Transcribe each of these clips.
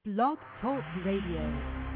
Blog Talk Radio.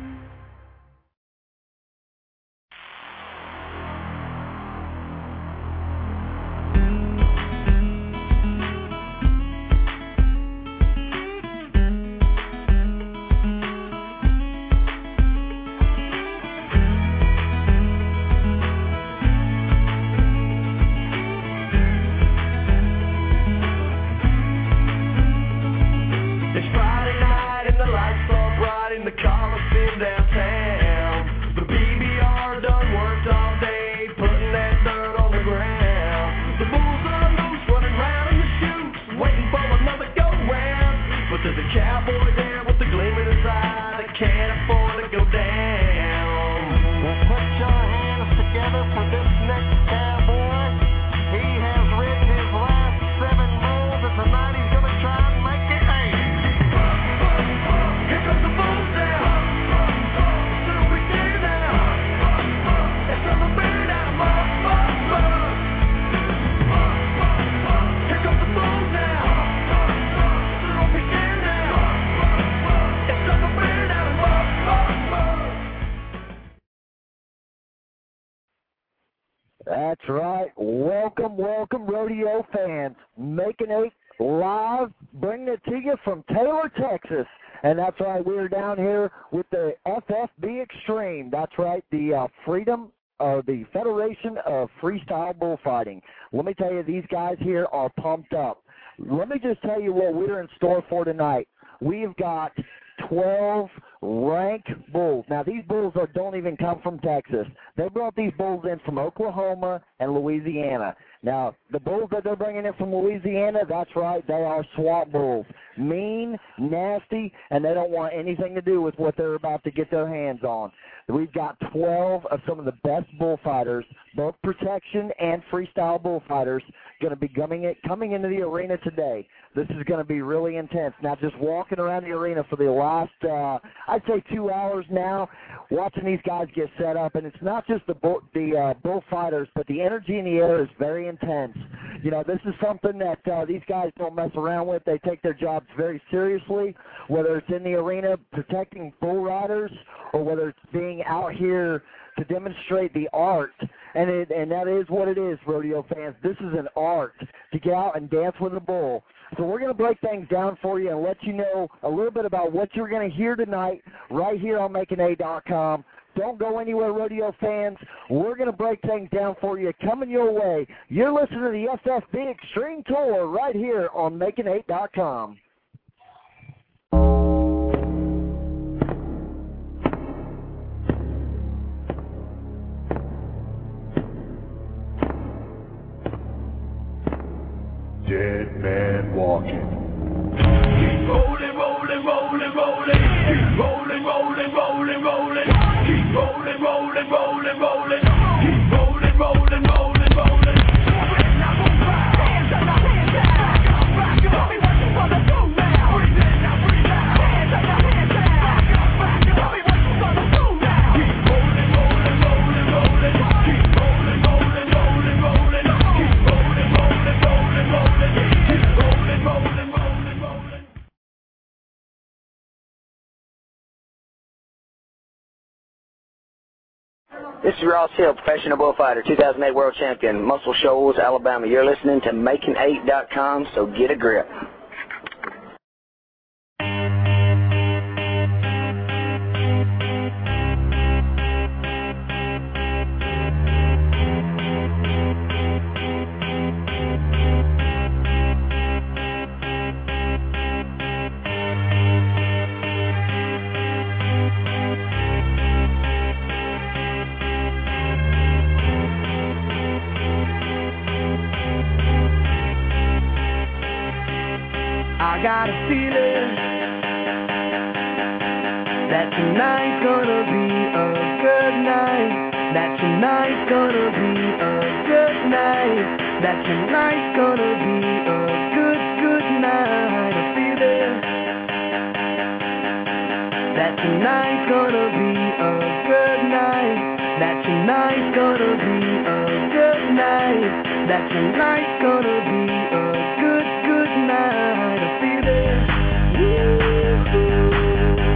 That's right. Welcome, rodeo fans. Making Eight live, bringing it to you from Taylor, Texas. And that's right, we're down here with the FFB Extreme. That's right, the the Federation of Freestyle Bullfighting. Let me tell you, these guys here are pumped up. Let me just tell you what we're in store for tonight. We've got 12 rank bulls. Now, these bulls don't even come from Texas. They brought these bulls in from Oklahoma and Louisiana. Now, the bulls that they're bringing in from Louisiana, that's right, they are swamp bulls. Mean, nasty, and they don't want anything to do with what they're about to get their hands on. We've got 12 of some of the best bullfighters, both protection and freestyle bullfighters, going to be coming into the arena today. This is going to be really intense. Now, just walking around the arena for the last, I'd say 2 hours now, watching these guys get set up, and it's not just the bullfighters, but the energy in the air is very intense. You know, this is something that these guys don't mess around with. They take their jobs very seriously, whether it's in the arena protecting bull riders or whether it's being out here to demonstrate the art, and that is what it is, rodeo fans. This is an art to get out and dance with a bull. So we're going to break things down for you and let you know a little bit about what you're going to hear tonight right here on MakingA.com. Don't go anywhere, rodeo fans. We're going to break things down for you, coming your way. You're listening to the FFB Extreme Tour right here on MakingA.com. Dead man walking. Keep rolling, rolling, rolling, rolling. Keep rolling, rolling, rolling, rolling. Keep rolling, rolling, rolling, rolling. Keep rolling, rolling, rolling, rolling. Hands on the hands out. Back up. Tell me what you wanna do now. Breathe in, now breathe out. Hands on the hands out. Back up. Tell me what you wanna do now. Keep rolling, rolling, rolling, rolling. Keep rolling, rolling, rolling, rolling. Keep rolling, rolling, rolling, rolling. Keep rolling, rolling, rolling, rolling. This is Ross Hill, professional bullfighter, 2008 world champion, Muscle Shoals, Alabama. You're listening to Making8.com, so get a grip. I got a feeling that tonight's gonna be a good night. That tonight's gonna be a good night. That tonight's gonna be a good night. I feel it. That tonight's gonna be a good night. That tonight's gonna be a good night. That tonight's gonna be a good night. I feel it. Woo-hoo.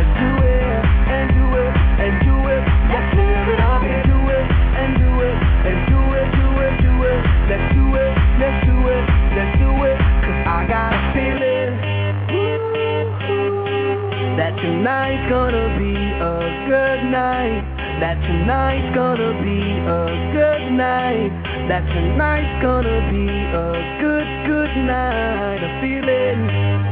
let's do it, and do it, and do it. Let's live it up and do it, and do it, and do it, do it, do it. Let's do it, let's do it, let's do it. 'Cause I got a feeling that tonight's gonna be a good night. That tonight's gonna be a good night. That tonight's gonna be a good, good night. A feeling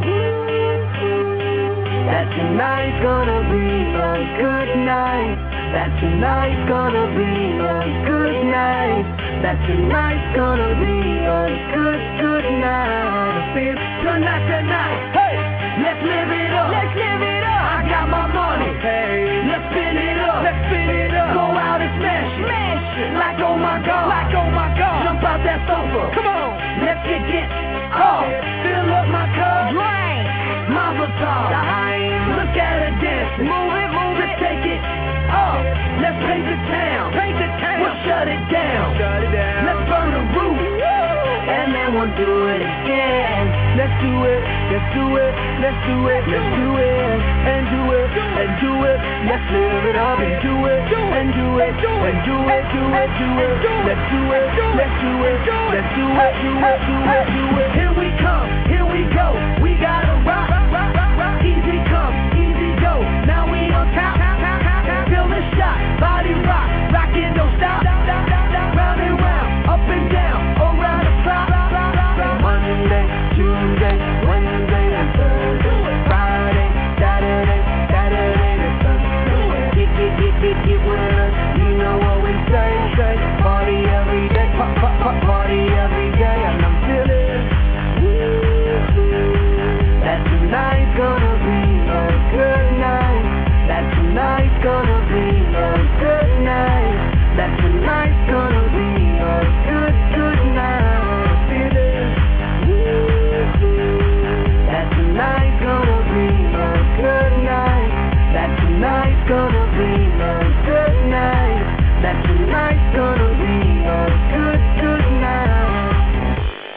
that tonight's gonna be a good night. That tonight's gonna be a good night. That tonight's gonna be a good, good night. I feel tonight, hey, let's live it up. Let's live it up. I got my money, hey, let's spin it up. Let's spin it up. Go out and smash it, like oh my God, like oh my God. Jump out that sofa, come on, let's get off. Fill up my cup, drink, Mama talk. Look at her dancing, move it, take it up. Let's paint the town, we'll shut it down. Let's burn the roof, and then we'll do it again. Let's do it, let's do it, let's do it, let's do it, and do it, and do it. Let's live it up and do it, and do it, and do it, do it, do it. Let's do it, let's do it, let's do it, do it, do it, do it. Here we come, here we go. We gotta rock, rock, rock, rock. Easy come, easy go. Now we on top, feel the shot, body rock, rockin', don't stop, round and round, up and down, around the clock. Monday, Tuesday, Wednesday, and Thursday, Friday, Saturday, and Sunday. Get with us, you know what we say. Party every day, party every day, and I'm feeling that tonight's gonna be a good night. That tonight's gonna be a good night. That tonight's gonna be a good, good night. That tonight's gonna be a good night. That tonight's gonna be a good night. That tonight's gonna be a good, good night.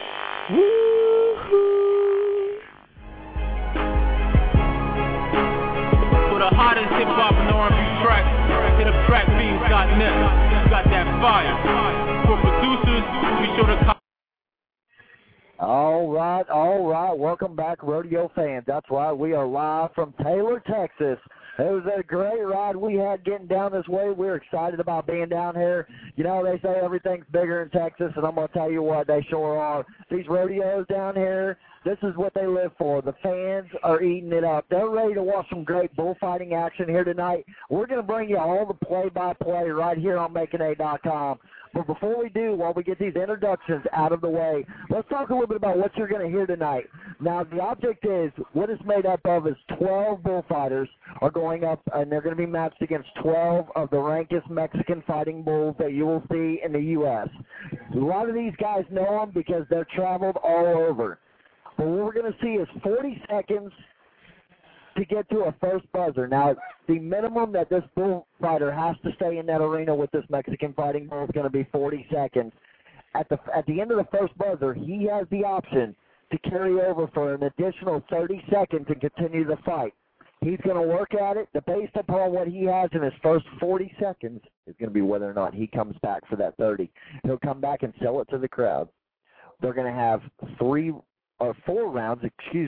For the hottest hip-hop and R&B tracks, hit up trackbeats.net. You got that fire. For producers, be sure to All right. Welcome back, rodeo fans. That's right. We are live from Taylor, Texas. It was a great ride we had getting down this way. We're excited about being down here. You know, they say everything's bigger in Texas, and I'm going to tell you what, they sure are. These rodeos down here, this is what they live for. The fans are eating it up. They're ready to watch some great bullfighting action here tonight. We're going to bring you all the play-by-play right here on MakingA.com. But before we do, while we get these introductions out of the way, let's talk a little bit about what you're going to hear tonight. Now, the object is, what it's made up of is 12 bullfighters are going up, and they're going to be matched against 12 of the rankest Mexican fighting bulls that you will see in the U.S. A lot of these guys know them because they're traveled all over. But what we're going to see is 40 seconds to get to a first buzzer. Now, the minimum that this bullfighter has to stay in that arena with this Mexican fighting bull is going to be 40 seconds. At the end of the first buzzer, he has the option to carry over for an additional 30 seconds and continue the fight. He's going to work at it. Based upon what he has in his first 40 seconds is going to be whether or not he comes back for that 30. He'll come back and sell it to the crowd. They're going to have 4 rounds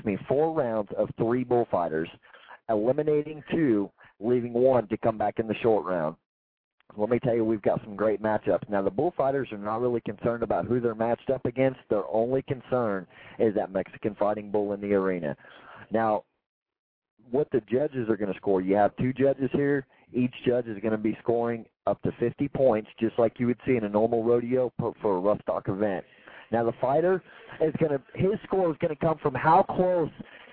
of 3 bullfighters, eliminating 2, leaving 1 to come back in the short round. Let me tell you, we've got some great matchups. Now, the bullfighters are not really concerned about who they're matched up against. Their only concern is that Mexican fighting bull in the arena. Now, what the judges are going to score, you have 2 judges here. Each judge is going to be scoring up to 50 points, just like you would see in a normal rodeo for a rough stock event. Now, the fighter his score is going to come from how close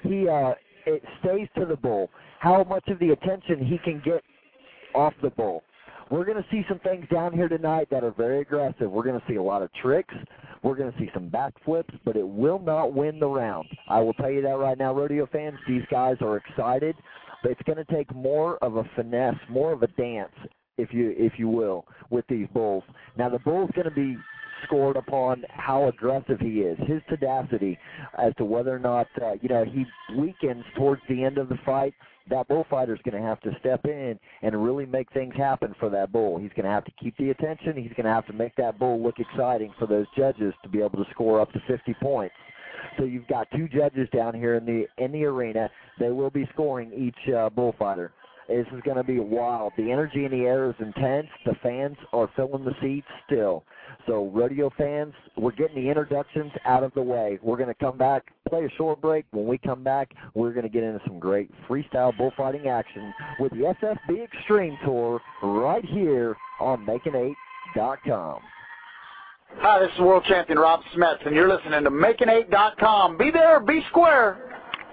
it stays to the bull, how much of the attention he can get off the bull. We're going to see some things down here tonight that are very aggressive. We're going to see a lot of tricks. We're going to see some backflips, but it will not win the round. I will tell you that right now, rodeo fans. These guys are excited, but it's going to take more of a finesse, more of a dance, if you will, with these bulls. Now, the bull's going to be scored upon how aggressive he is, his tenacity, as to whether or not he weakens towards the end of the fight. that bullfighter is going to have to step in and really make things happen for that bull. He's going to have to keep the attention. He's going to have to make that bull look exciting for those judges to be able to score up to 50 points. So you've got 2 judges down here in the arena. They will be scoring each bullfighter. This is going to be wild. The energy in the air is intense. The fans are filling the seats still. So, rodeo fans, we're getting the introductions out of the way. We're going to come back, play a short break. When we come back, we're going to get into some great freestyle bullfighting action with the FFB Extreme Tour right here on Making8.com. Hi, this is World Champion Rob Smith, and you're listening to Making8.com. Be there, be square.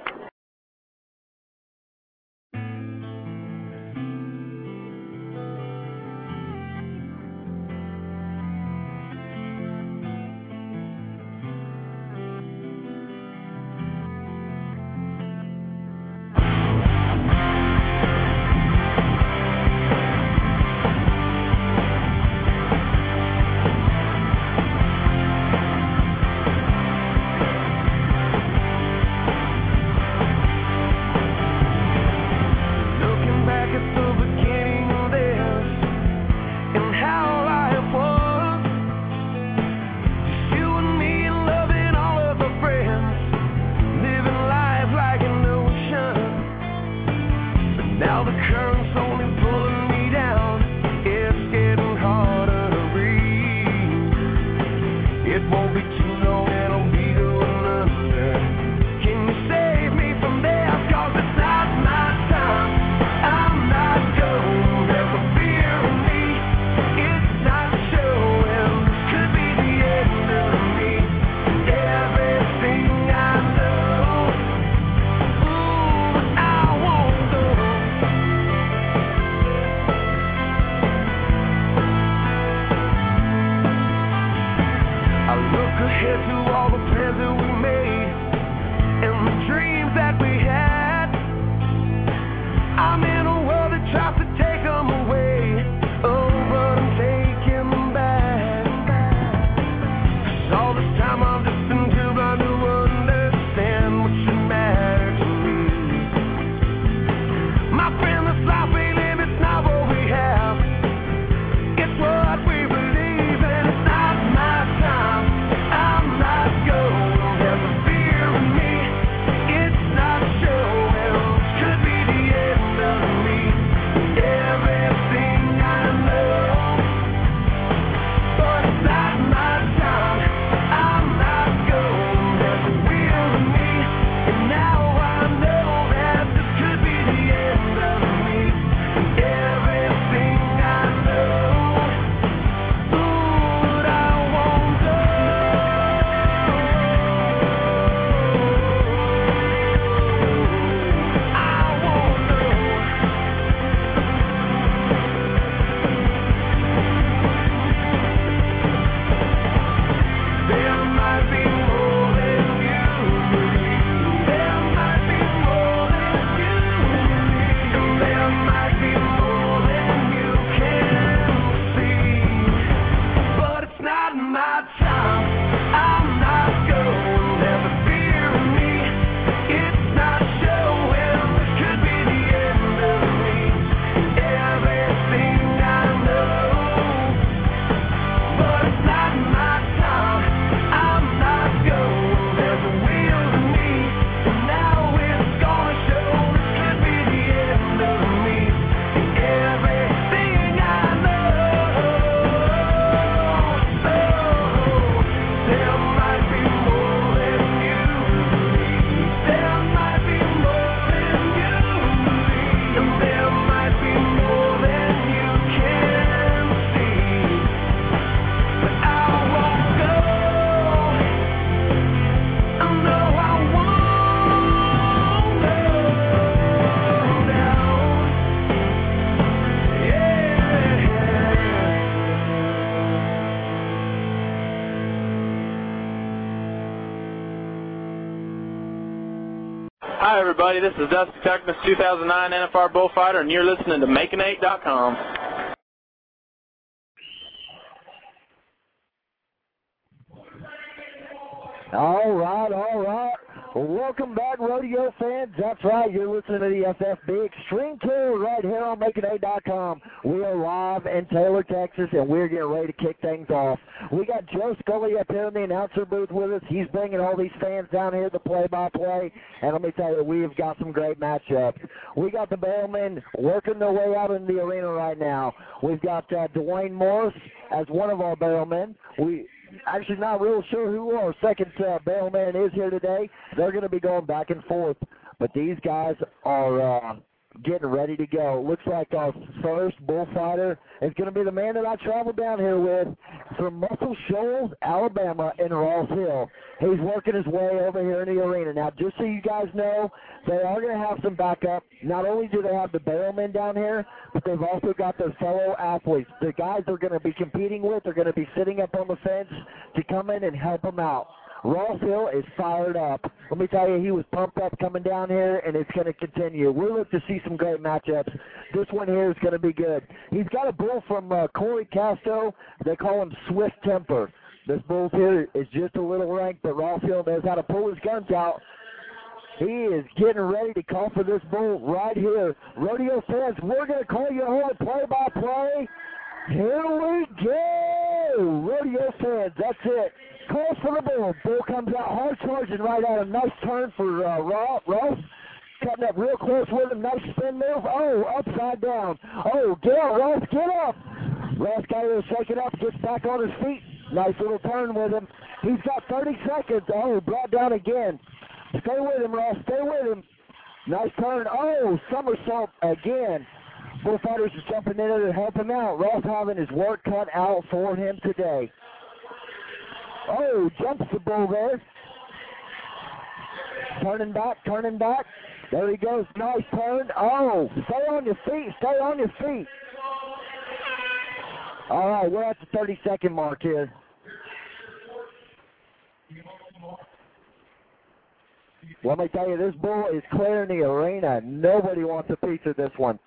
Hi, everybody. This is Dusty Tuckness, 2009 NFR Bullfighter, and you're listening to Making8.com. All right, all right. Welcome back, rodeo fans. That's right, you're listening to the FFB Extreme Tour right here on MakinA.com. We are live in Taylor, Texas, and we're getting ready to kick things off. We got Joe Scully up here in the announcer booth with us. He's bringing all these fans down here to play-by-play, and let me tell you, we have got some great matchups. We got the Barrelmen working their way out in the arena right now. We've got Dwayne Morris as one of our Barrelmen. Actually not real sure who our second Barrelman is here today. They're going to be going back and forth. But these guys are getting ready to go. Looks like our first bullfighter is going to be the man that I traveled down here with from Muscle Shoals, Alabama, in Ross Hill. He's working his way over here in the arena. Now, just so you guys know, they are going to have some backup. Not only do they have the Barrelmen down here, but they've also got their fellow athletes. The guys they're going to be competing with are going to be sitting up on the fence to come in and help them out. Ross Hill is fired up. Let me tell you, he was pumped up coming down here, and it's going to continue. We're looking to see some great matchups. This one here is going to be good. He's got a bull from Corey Castro. They call him Swift Temper. This bull here is just a little rank, but Ross Hill knows how to pull his guns out. He is getting ready to call for this bull right here. Rodeo fans, we're going to call you home play-by-play. Here we go. Rodeo fans, that's it. Calls for the bull. Bull comes out hard charging right out. A nice turn for Ross. Cutting up real close with him. Nice spin move. Oh, upside down. Oh, get up, Ross, get up. Ross got to shake it up, gets back on his feet. Nice little turn with him. He's got 30 seconds. Oh, brought down again. Stay with him, Ross. Stay with him. Nice turn. Oh, somersault again. Bullfighters are jumping in there to help him out. Ross having his work cut out for him today. Oh, jumps the bull there. Turning back. There he goes. Nice turn. Oh, stay on your feet. All right, we're at the 30-second mark here. Let me tell you, this bull is clearing the arena. Nobody wants a piece of this one.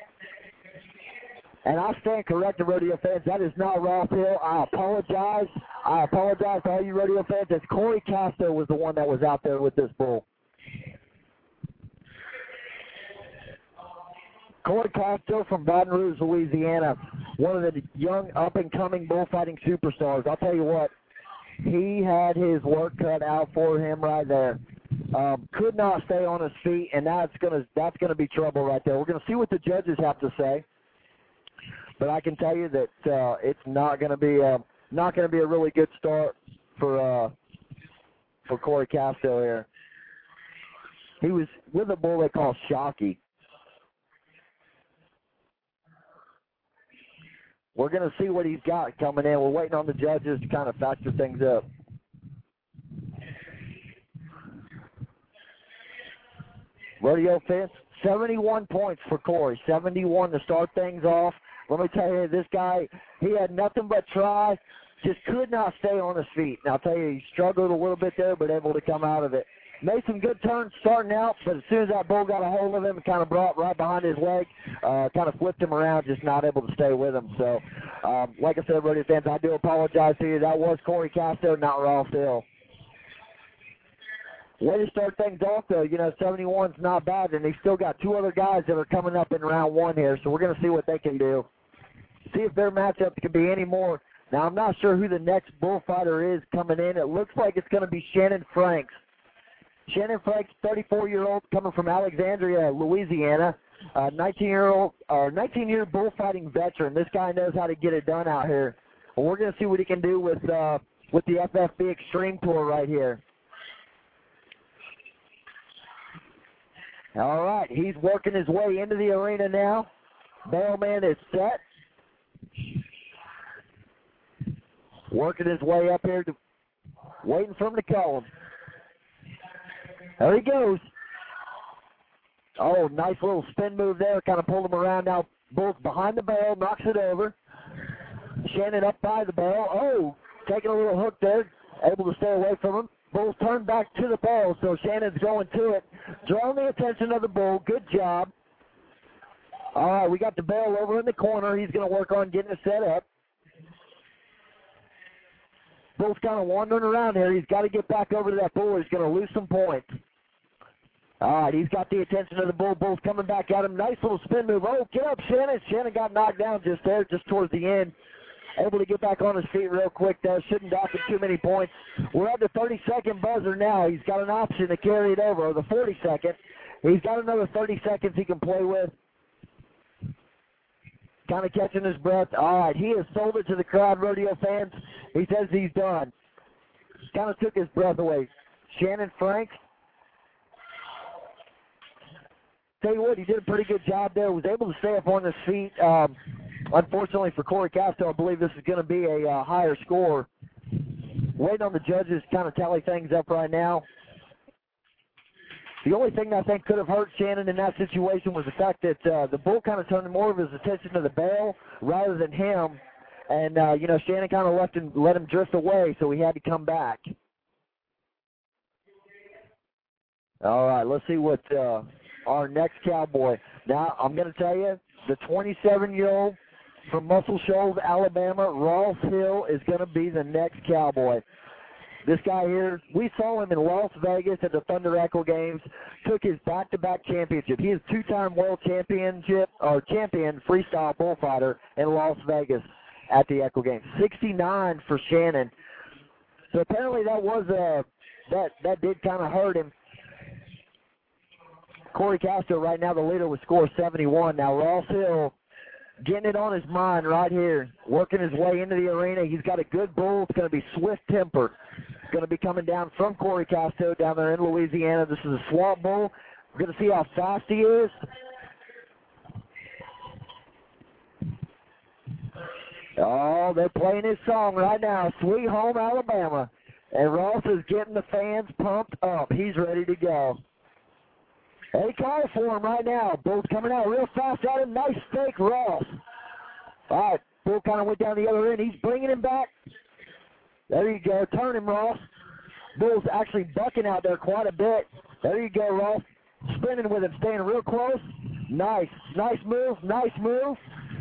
And I stand corrected, rodeo fans. That is not Ross Hill. I apologize. To all you rodeo fans. As Corey Castro was the one that was out there with this bull. Corey Castro from Baton Rouge, Louisiana. One of the young up-and-coming bullfighting superstars. I'll tell you what. He had his work cut out for him right there. Could not stay on his feet, and that's gonna be trouble right there. We're gonna see what the judges have to say. But I can tell you that it's not going to be a really good start for Corey Castro here. He was with a bull they call Shockey. We're going to see what he's got coming in. We're waiting on the judges to kind of factor things up. Rodeo fence, 71 points for Corey, 71 to start things off. Let me tell you, this guy, he had nothing but try, just could not stay on his feet. And I'll tell you, he struggled a little bit there, but able to come out of it. Made some good turns starting out, but as soon as that bull got a hold of him and kind of brought right behind his leg, kind of flipped him around, just not able to stay with him. So, like I said, rodeo fans, I do apologize to you. That was Corey Castro, not Ross Hill. Way to start things off, though. 71's not bad, and they've still got two other guys that are coming up in round one here, so we're going to see what they can do. See if their matchup can be any more. Now, I'm not sure who the next bullfighter is coming in. It looks like it's going to be Shannon Franks. Shannon Franks, 34-year-old, coming from Alexandria, Louisiana. 19-year bullfighting veteran. This guy knows how to get it done out here. Well, we're going to see what he can do with the FFB Extreme Tour right here. All right, he's working his way into the arena now. Barrelman is set. Working his way up here, waiting for him to call him. There he goes. Oh, nice little spin move there. Kind of pulled him around now. Bull's behind the barrel, knocks it over. Shannon up by the barrel. Oh, taking a little hook there. Able to stay away from him. Bull's turned back to the barrel, so Shannon's going to it. Drawing the attention of the bull. Good job. All right, we got the barrel over in the corner. He's going to work on getting it set up. Bull's kind of wandering around here. He's got to get back over to that bull. He's going to lose some points. All right, he's got the attention of the bull. Bull's coming back at him. Nice little spin move. Oh, get up, Shannon. Shannon got knocked down just there, just towards the end. Able to get back on his feet real quick, though. Shouldn't dock him too many points. We're at the 30-second buzzer now. He's got an option to carry it over, or the 40-second. He's got another 30 seconds he can play with. Kind of catching his breath. All right, he has sold it to the crowd, rodeo fans. He says he's done. Kind of took his breath away. Shannon Franks. Tell you what, he did a pretty good job there. Was able to stay up on his feet. Unfortunately for Corey Castro, I believe this is going to be a higher score. Waiting on the judges to kind of tally things up right now. The only thing I think could have hurt Shannon in that situation was the fact that the bull kind of turned more of his attention to the barrel rather than him. And, Shannon kind of let him drift away, so he had to come back. All right, let's see what our next cowboy. Now, I'm going to tell you, the 27-year-old from Muscle Shoals, Alabama, Ross Hill, is going to be the next cowboy. This guy here, we saw him in Las Vegas at the Thunder Echo Games, took his back-to-back championship. He is two-time world champion freestyle bullfighter in Las Vegas at the Echo Games. 69 for Shannon. So apparently that was that did kind of hurt him. Corey Castro right now the leader with score 71. Now Ross Hill getting it on his mind right here, working his way into the arena. He's got a good bull. It's going to be Swift Temper. It's going to be coming down from Corey Castro down there in Louisiana. This is a swamp bull. We're going to see how fast he is. Oh, they're playing his song right now, Sweet Home Alabama. And Ross is getting the fans pumped up. He's ready to go. They call for him right now. Bull's coming out real fast at him. Nice fake, Ross. All right, Bull kind of went down the other end. He's bringing him back. There you go. Turn him, Ross. Bull's actually bucking out there quite a bit. There you go, Ross. Spinning with him, staying real close. Nice. Nice move. Nice move.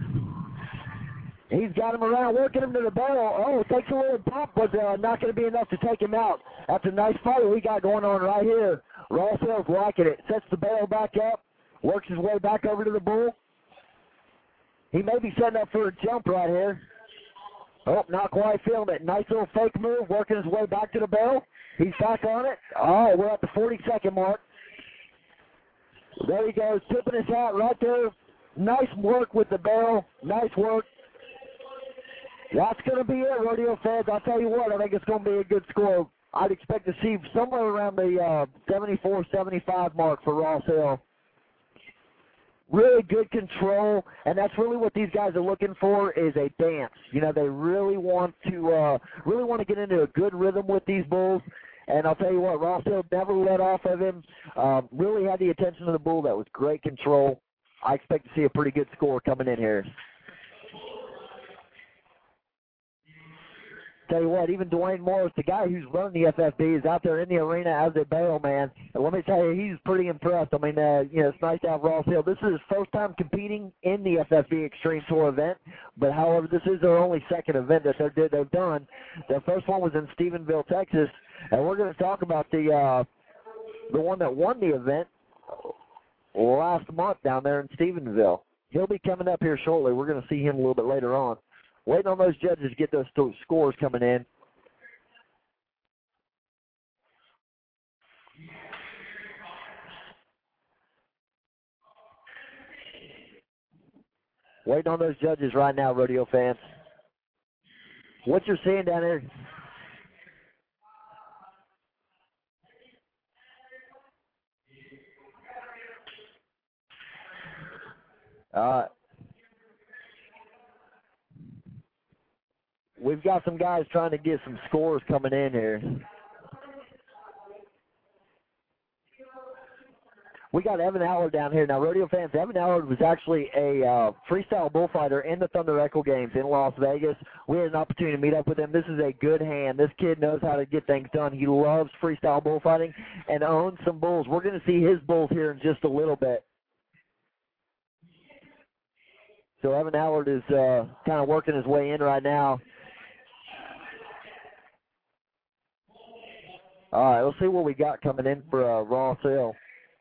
He's got him around, working him to the barrel. Oh, takes a little bump, but not going to be enough to take him out. That's a nice fight we got going on right here. Ross Hill's liking it. Sets the barrel back up, works his way back over to the bull. He may be setting up for a jump right here. Oh, not quite feeling it. Nice little fake move, working his way back to the barrel. He's back on it. All right, we're at the 40-second mark. There he goes, tipping his hat right there. Nice work with the barrel. Nice work. That's going to be it, rodeo fans. I'll tell you what, I think it's going to be a good score. I'd expect to see somewhere around the 74-75 mark for Ross Hill. Really good control, and that's really what these guys are looking for is a dance. They really want to get into a good rhythm with these bulls. And I'll tell you what, Ross Hill never let off of him. Really had the attention of the bull. That was great control. I expect to see a pretty good score coming in here. Tell you what, even Dwayne Morris, the guy who's running the FFB, is out there in the arena as a barrel man. And let me tell you, he's pretty impressed. I mean, it's nice to have Ross Hill. This is his first time competing in the FFB Extreme Tour event. But, however, this is their only second event that they've done. Their first one was in Stephenville, Texas. And we're going to talk about the one that won the event last month down there in Stephenville. He'll be coming up here shortly. We're going to see him a little bit later on. Waiting on those judges to get those scores coming in. Waiting on those judges right now, rodeo fans. What you're seeing down there. We've got some guys trying to get some scores coming in here. We got Evan Allard down here. Now, rodeo fans, Evan Allard was actually a freestyle bullfighter in the Thunder Echo Games in Las Vegas. We had an opportunity to meet up with him. This is a good hand. This kid knows how to get things done. He loves freestyle bullfighting and owns some bulls. We're going to see his bulls here in just a little bit. So Evan Allard is kind of working his way in right now. All right, let's see what we got coming in for Ross Hill.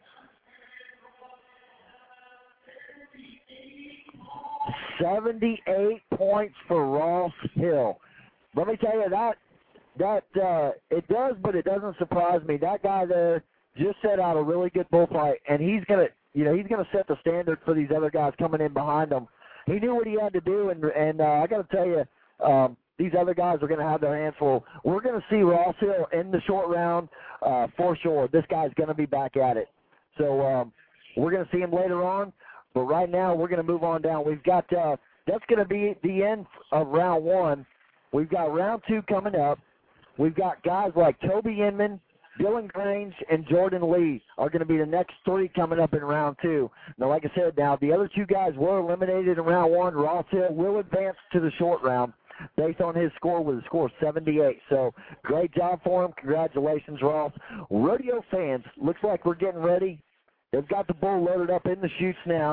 $78 points for Ross Hill. Let me tell you that it does, but it doesn't surprise me. That guy there just set out a really good bullfight, and he's gonna set the standard for these other guys coming in behind him. He knew what he had to do, and I got to tell you, these other guys are going to have their hands full. We're going to see Ross Hill in the short round for sure. This guy's going to be back at it. So we're going to see him later on, but right now we're going to move on down. We've got that's going to be the end of round one. We've got round two coming up. We've got guys like Toby Inman, Dylan Grange, and Jordan Lee are going to be the next three coming up in round two. Now, like I said, the other two guys were eliminated in round one. Ross Hill will advance to the short round based on his score with a score of 78. So, great job for him. Congratulations, Ross. Rodeo fans, looks like we're getting ready. They've got the bull loaded up in the chutes now.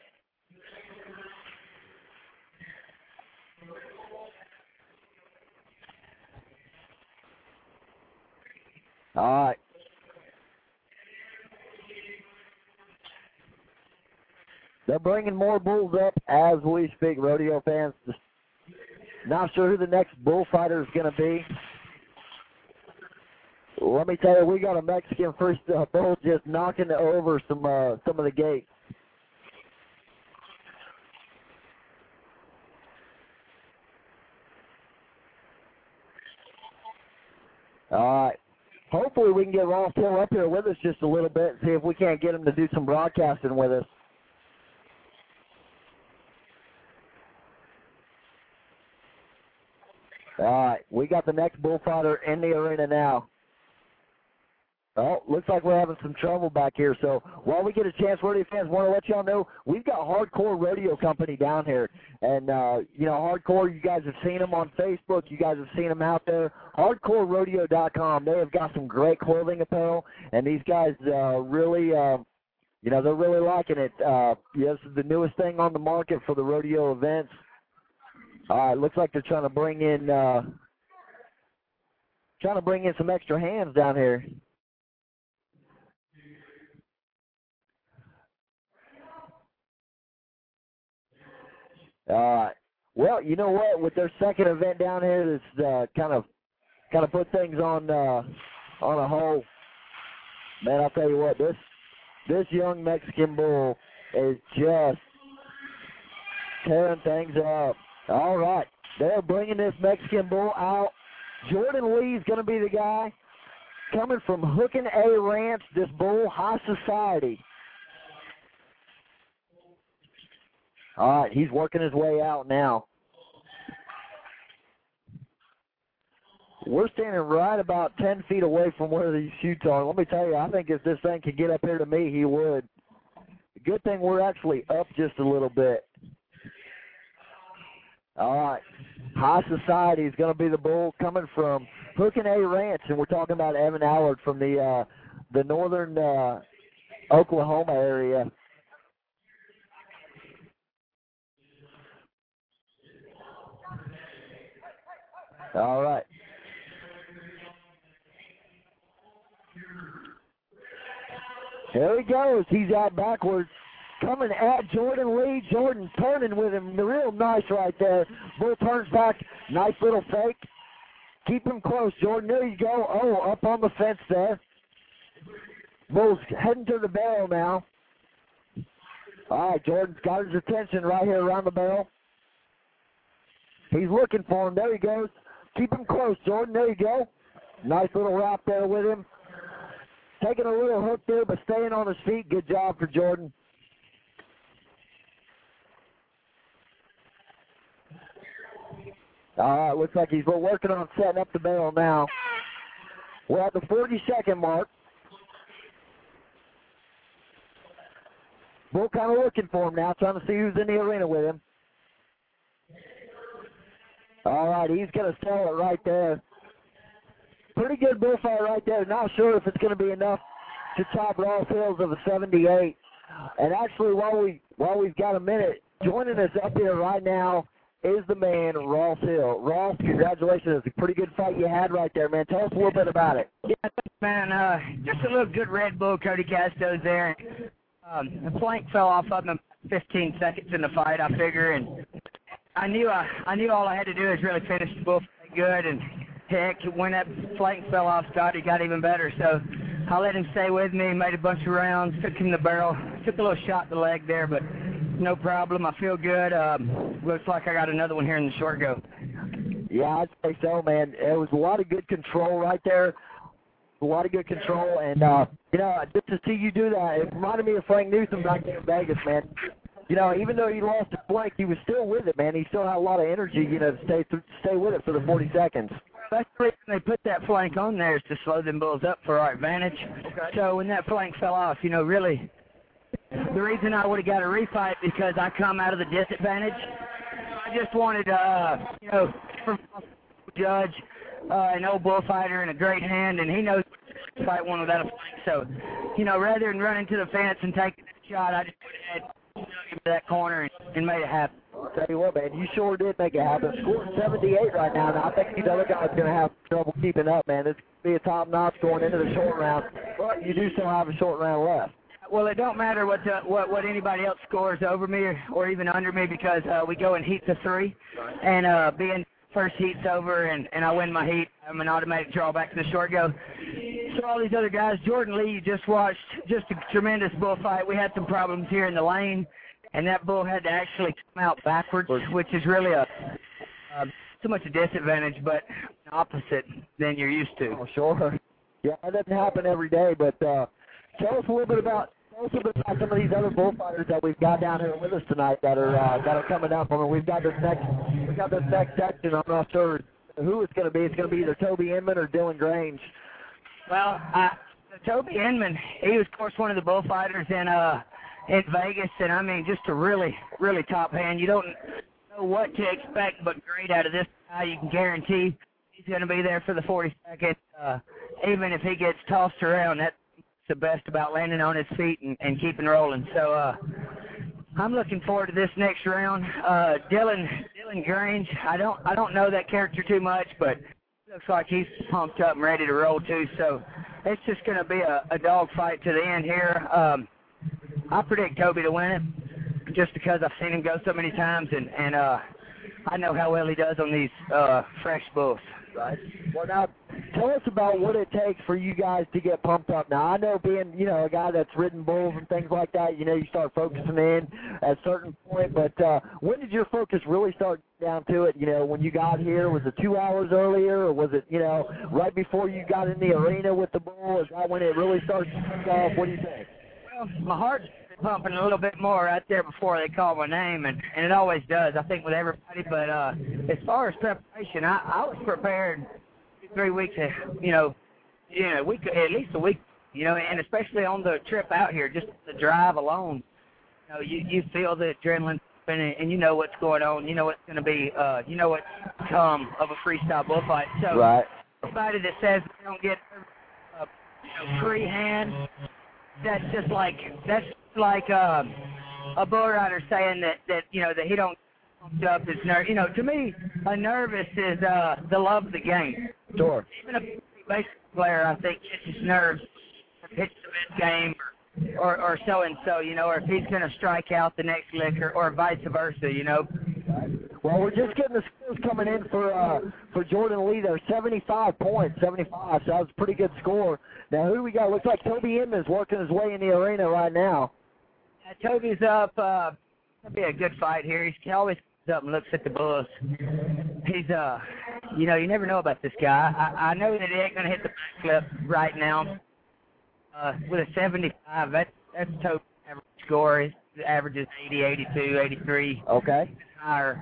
All right. They're bringing more bulls up as we speak, rodeo fans. Not sure who the next bullfighter is going to be. Let me tell you, we got a Mexican first bull just knocking over some of the gates. All right. Hopefully we can get Ross Hill up here with us just a little bit and see if we can't get him to do some broadcasting with us. All right, we got the next bullfighter in the arena now. Oh, looks like we're having some trouble back here. So while we get a chance, rodeo fans, want to let y'all know we've got Hardcore Rodeo Company down here. And, Hardcore, you guys have seen them on Facebook. You guys have seen them out there. HardcoreRodeo.com. They have got some great clothing apparel. And these guys really, they're really liking it. This is the newest thing on the market for the rodeo events. All right, looks like they're trying to bring in some extra hands down here. All right. Well, you know what? With their second event down here, this kind of put things on a hold. Man, I'll tell you what, this young Mexican bull is just tearing things up. All right, they're bringing this Mexican bull out. Jordan Lee's going to be the guy coming from Hookin' A Ranch, this bull, High Society. All right, he's working his way out now. We're standing right about 10 feet away from where these chutes are. Let me tell you, I think if this thing could get up here to me, he would. Good thing we're actually up just a little bit. All right, High Society is going to be the bull coming from Hookin' A Ranch, and we're talking about Evan Allard from the northern Oklahoma area. All right. Here he goes. He's out backwards. Coming at Jordan Lee. Jordan turning with him. Real nice right there. Bull turns back. Nice little fake. Keep him close, Jordan. There you go. Oh, up on the fence there. Bull's heading to the barrel now. All right, Jordan's got his attention right here around the barrel. He's looking for him. There he goes. Keep him close, Jordan. There you go. Nice little wrap there with him. Taking a little hook there, but staying on his feet. Good job for Jordan. All right, looks like he's working on setting up the barrel now. We're at the 40-second mark. Bull kind of looking for him now, trying to see who's in the arena with him. All right, he's going to sell it right there. Pretty good bullfight right there. Not sure if it's going to be enough to top Ross Hills of a 78. And actually, while we've got a minute, joining us up here right now is the man, Ross Hill. Ross, congratulations. It's a pretty good fight you had right there, man. Tell us a little bit about it. Yeah, thanks, man. Just a little good Red Bull, Cody Castos there. The flank fell off of him 15 seconds in the fight, I figure, and I knew all I had to do was really finish the bull fight good, and heck, when that flank fell off, Scott, he got even better. So I let him stay with me, made a bunch of rounds, took him the barrel, took a little shot in the leg there, but no problem. I feel good. Looks like I got another one here in the short go. Yeah, I'd say so, man. It was a lot of good control right there. A lot of good control, and, just to see you do that, it reminded me of Frank Newsom back in Vegas, man. Even though he lost the flank, he was still with it, man. He still had a lot of energy, to stay with it for the 40 seconds. That's the reason they put that flank on there, is to slow them bulls up for our advantage. Okay. So when that flank fell off, really, the reason I would have got a refight because I come out of the disadvantage. I just wanted to, from judge, an old bullfighter and a great hand, and he knows to fight one without a flank. So, rather than run into the fence and take that shot, I just went ahead and into that corner and made it happen. I'll tell you what, man, you sure did make it happen. Scoring 78 right now. Now, I think these other guys are going to have trouble keeping up, man. This could be a top notch going into the short round, but you do still have a short round left. Well, it don't matter what anybody else scores over me or even under me because we go in heats of 3, and being first heat's over and I win my heat, I'm an automatic draw back to the short go. So all these other guys, Jordan Lee, you just watched, just a tremendous bullfight. We had some problems here in the lane, and that bull had to actually come out backwards, which is really so much a disadvantage, but opposite than you're used to. Oh, sure. Yeah, that doesn't happen every day, but tell us a little bit about some of these other bullfighters that we've got down here with us tonight that are coming up. I mean, we've got this next section. I'm not sure who it's going to be. It's going to be either Toby Inman or Dylan Grange. Well, Toby Inman, he was, of course, one of the bullfighters in Vegas, and I mean, just a really, really top hand. You don't know what to expect but great out of this guy. You can guarantee he's going to be there for the 40 seconds. Even if he gets tossed around, that's the best about landing on his feet and keeping rolling. So I'm looking forward to this next round. Dylan Grange, I don't know that character too much, but looks like he's pumped up and ready to roll too. So it's just going to be a dog fight to the end here. I predict Toby to win it just because I've seen him go so many times, and I know how well he does on these fresh bulls. Right. Well, now, tell us about what it takes for you guys to get pumped up. Now, I know being, a guy that's ridden bulls and things like that, you start focusing in at a certain point, but when did your focus really start down to it? When you got here, was it 2 hours earlier, or was it, right before you got in the arena with the bull? Is that when it really starts to take off? What do you think? Well, my heart's pumping a little bit more right there before they call my name, and it always does, I think, with everybody. But as far as preparation, I was prepared 3 weeks, week, at least a week, and especially on the trip out here, just the drive alone, you feel the adrenaline, and you know what's going on, you know what's going to be, what's come of a freestyle bullfight. So right. Everybody that says they don't get freehand, that's like a bull rider saying that he don't pumped up his nerve. To me, a nervous is the love of the game. Sure. Even a baseball player, I think, gets his nerves or pitches the best game or so and so, or if he's going to strike out the next lick or vice versa, Well, we're just getting the scores coming in for Jordan Lee there. 75 points, 75. So that was a pretty good score. Now, who do we got? Looks like Toby Inman's working his way in the arena right now. Toby's up. It'll be a good fight here. He always comes up and looks at the bulls. He's, you never know about this guy. I know that he ain't going to hit the backflip right now. With a 75, that's Toby's average score. His average is 80, 82, 83. Okay. Higher.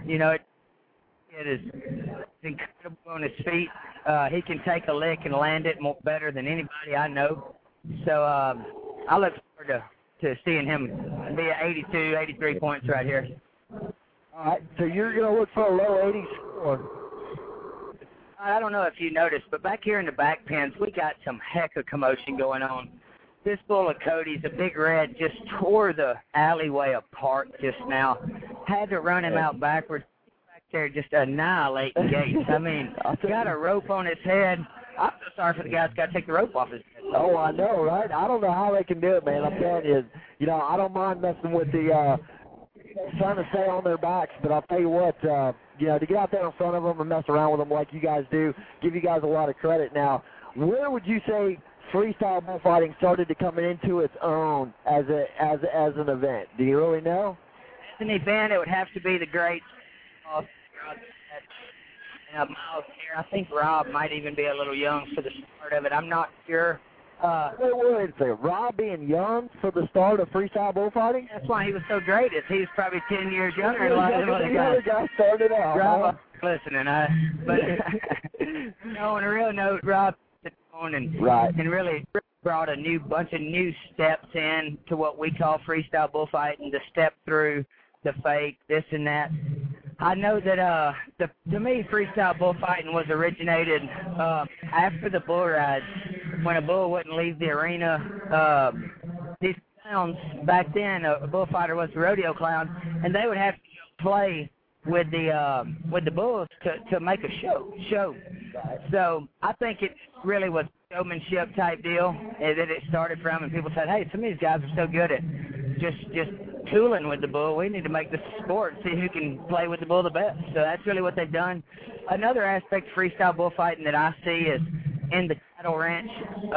It is incredible on his feet. He can take a lick and land it better than anybody I know. So I look forward to seeing him be at 82, 83 points right here. All right, so you're going to look for a low 80 score. I don't know if you noticed, but back here in the back pens, we got some heck of commotion going on. This bull of Cody's, a big red, just tore the alleyway apart just now. Had to run him out backwards. Back there just annihilating Gates. I mean, got a rope on his head. I'm so sorry for the guy that's got to take the rope off his head. Oh, I know, right? I don't know how they can do it, man. I'm telling you, I don't mind messing with the trying to stay on their backs, but I'll tell you what, to get out there in front of them and mess around with them like you guys do, give you guys a lot of credit. Now, where would you say freestyle bullfighting started to come into its own as an event? Do you really know? As an event, it would have to be the great Miles here. I think Rob might even be a little young for the start of it. I'm not sure. Wait a second. Rob being young for the start of freestyle bullfighting? That's why he was so great. He's probably 10 years younger than a lot of the other guys. The guy started out. Rob, listening, but on a real note, Rob and really brought a bunch of new steps in to what we call freestyle bullfighting, to step through the fake, this and that. I know that to me, freestyle bullfighting was originated after the bull rides, when a bull wouldn't leave the arena. These clowns back then, a bullfighter was a rodeo clown, and they would have to play with the bulls to make a show. So I think it really was a showmanship type deal that it started from, and people said, hey, some of these guys are so good at just tooling with the bull. We need to make this a sport and see who can play with the bull the best. So that's really what they've done. Another aspect of freestyle bullfighting that I see is in the cattle ranch.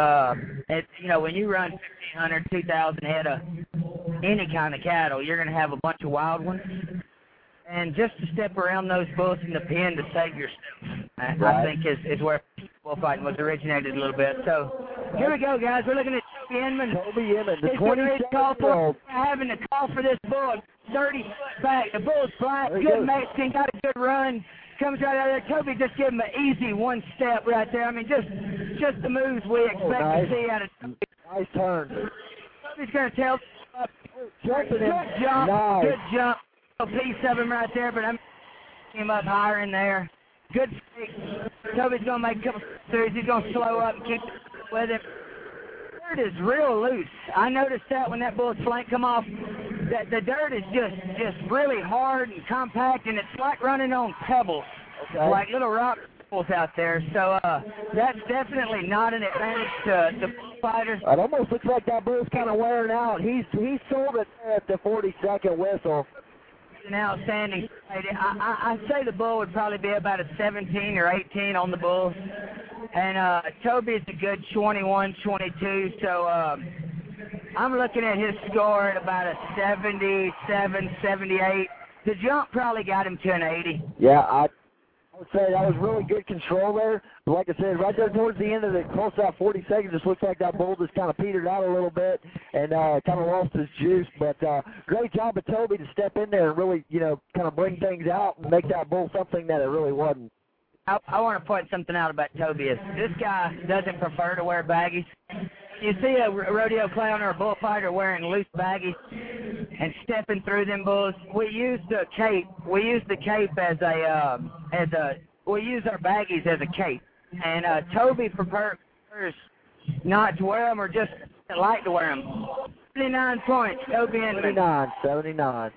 When you run 1,500, 2,000 head of any kind of cattle, you're going to have a bunch of wild ones. And just to step around those bulls in the pen to save yourself, I think is where bullfighting was originated a little bit. So here we go, guys. We're looking at Toby Inman. The 27-year-old. Having to call for this bull. 30 foot back. The bull's black. Good Mexican. Got a good run. Comes right out of there. Toby just gave him an easy one step right there. I mean, just the moves we expect to see out of Toby. Nice turn. Toby's going to tail up. Good jump. Nice. Good jump. A piece of him right there, but I'm him up higher in there. Good fake. Toby's going to make a couple threes. He's going to slow up and keep with him. The dirt is real loose. I noticed that when that bull's flank come off, that the dirt is just really hard and compact, and it's like running on pebbles, like little rock pebbles out there. So that's definitely not an advantage to the fighters. It almost looks like that bull's kind of wearing out. He's sold it at the 42nd whistle. An outstanding fight. I'd say the bull would probably be about a 17 or 18 on the bulls. And Toby's a good 21, 22. So I'm looking at his score at about a 77, 78. The jump probably got him to an 80. Yeah, I would say that was really good control there. But like I said, right there towards the end of the close out 40 seconds, just looks like that bull just kind of petered out a little bit and kind of lost his juice. But great job of Toby to step in there and really, kind of bring things out and make that bull something that it really wasn't. I want to point something out about Toby. Is this guy doesn't prefer to wear baggies. You see a rodeo clown or a bullfighter wearing loose baggies and stepping through them bulls. We use the cape. We use the cape we use our baggies as a cape. And Toby prefers not to wear them or just like to wear them. 79 points, Toby Inman. 79.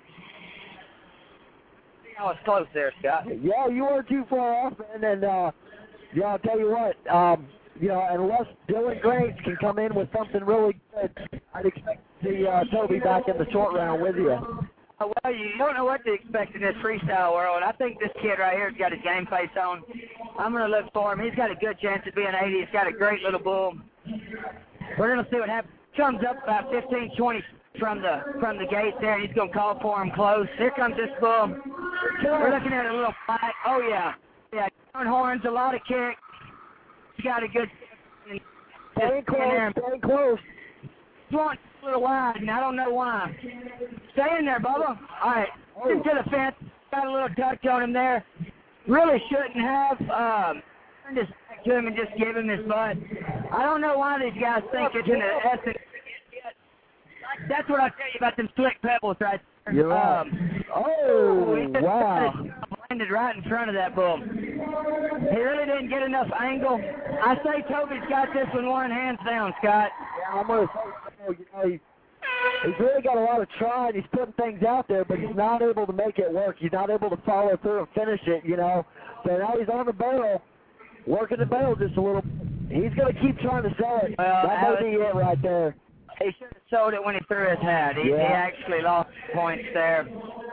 I was close there, Scott. Yeah, you weren't too far off, and I'll tell you what, unless Dylan Graves can come in with something really good, I'd expect to see Toby back in the short round with you. Well, you don't know what to expect in this freestyle world. I think this kid right here has got his game face on. I'm going to look for him. He's got a good chance of being 80. He's got a great little bull. We're going to see what happens. Comes up about 15, 20 from the gate there. He's going to call for him close. Here comes this bull. We're looking at a little fight. Oh, yeah. Yeah, horns, a lot of kicks. He's got a good... Staying close. He's wanting a little wide, and I don't know why. Stay in there, Bubba. All right. Into the fence. Got a little touch on him there. Really shouldn't have. Turned his back to him and just give him his butt. I don't know why these guys think it's in the essence. That's what I tell you about them slick pebbles right there. You're right. Wow. Landed right in front of that bull. He really didn't get enough angle. I say Toby's got this one hands down, Scott. Yeah, I'm going to say, he's really got a lot of try, and he's putting things out there, but he's not able to make it work. He's not able to follow through and finish it, you know. So now he's on the barrel, working the barrel just a little. He's going to keep trying to sell it. Well, that might be it right there. He should have sold it when he threw his hat. He actually lost points there.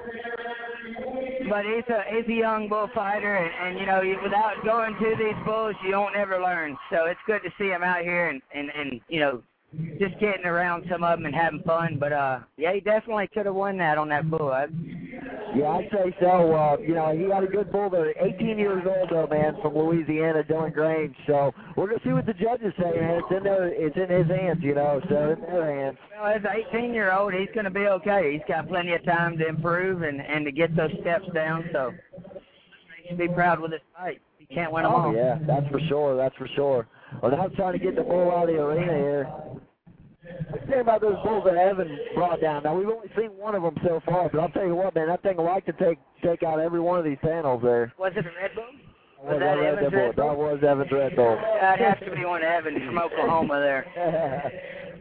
But he's a young bullfighter, and you know, without going to these bulls, you don't ever learn. So it's good to see him out here and you know, just getting around some of them and having fun. But yeah, he definitely could have won that on that bull. Yeah, I'd say so. You know, he had a good bull there. 18 years old, though, man, from Louisiana, Dylan Grange. So we're going to see what the judges say, man. It's in his hands, you know, so in their hands. Well, as an 18-year-old, he's going to be okay. He's got plenty of time to improve and to get those steps down. So he should be proud with his fight. He can't win them all. Oh, yeah, that's for sure. That's for sure. Well, now I'm trying to get the bull out of the arena here. Let's say about those bulls that Evan brought down. Now, we've only seen one of them so far, but I'll tell you what, man, that thing would like to take out every one of these panels there. Was it a Red Bull? Was that Evan's Red Bull? That was Evan's Red Bull. That'd have to be one of Evan's from Oklahoma there.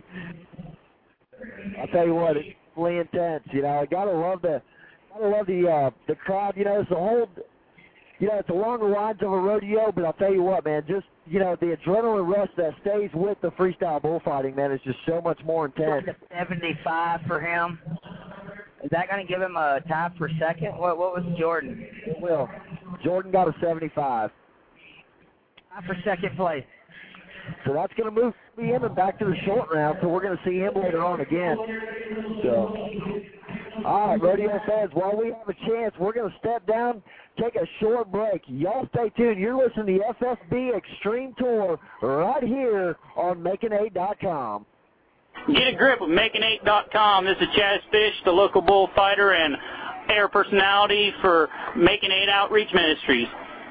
I'll tell you what, it's really intense. You know, I gotta love the crowd. You know, it's the whole. You know, it's along the lines of a rodeo, but I'll tell you what, man, just, you know, the adrenaline rush that stays with the freestyle bullfighting, man, is just so much more intense. 75 for him. Is that going to give him a tie for second? What was Jordan? It will. Jordan got a 75. Tie for second place. So that's going to move him back to the short round, so we're going to see him later on again. So, all right, rodeo fans, while we have a chance, we're going to step down, take a short break. Y'all stay tuned. You're listening to the FFB Extreme Tour right here on Making8.com. Get a grip with Making8.com. This is Chaz Fish, the local bullfighter and air personality for Making 8 Outreach Ministries.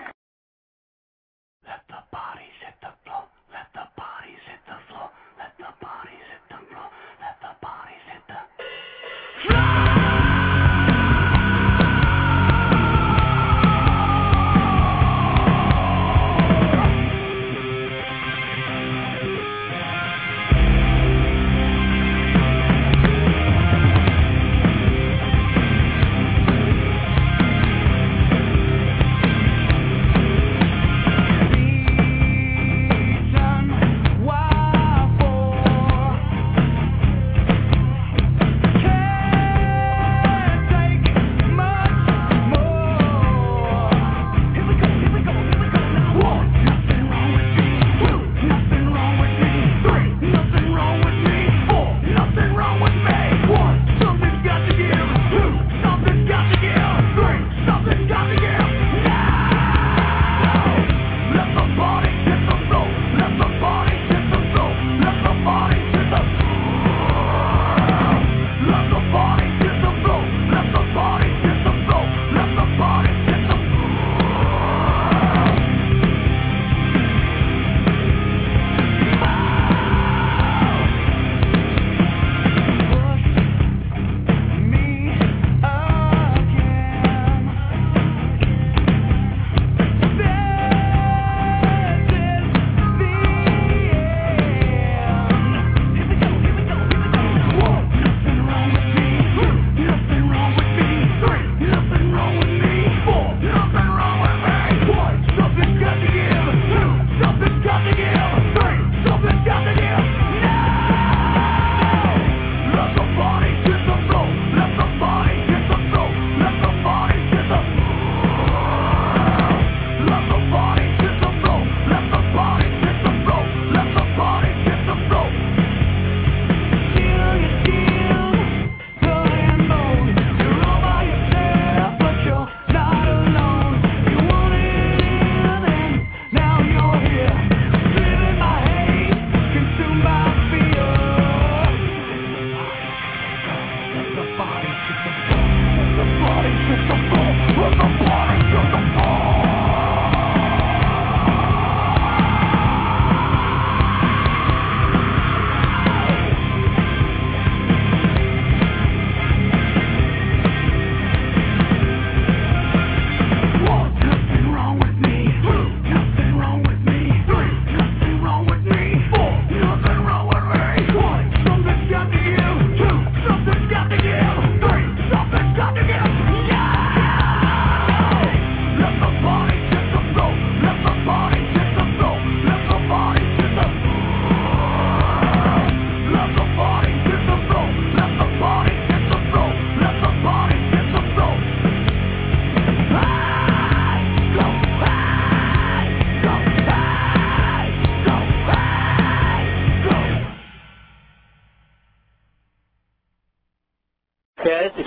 Let the bodies hit the floor. Let the bodies hit the floor. Let the bodies hit the floor. Let the bodies hit the floor.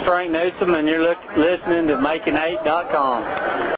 Frank Newsom, and you're listening to Making8.com.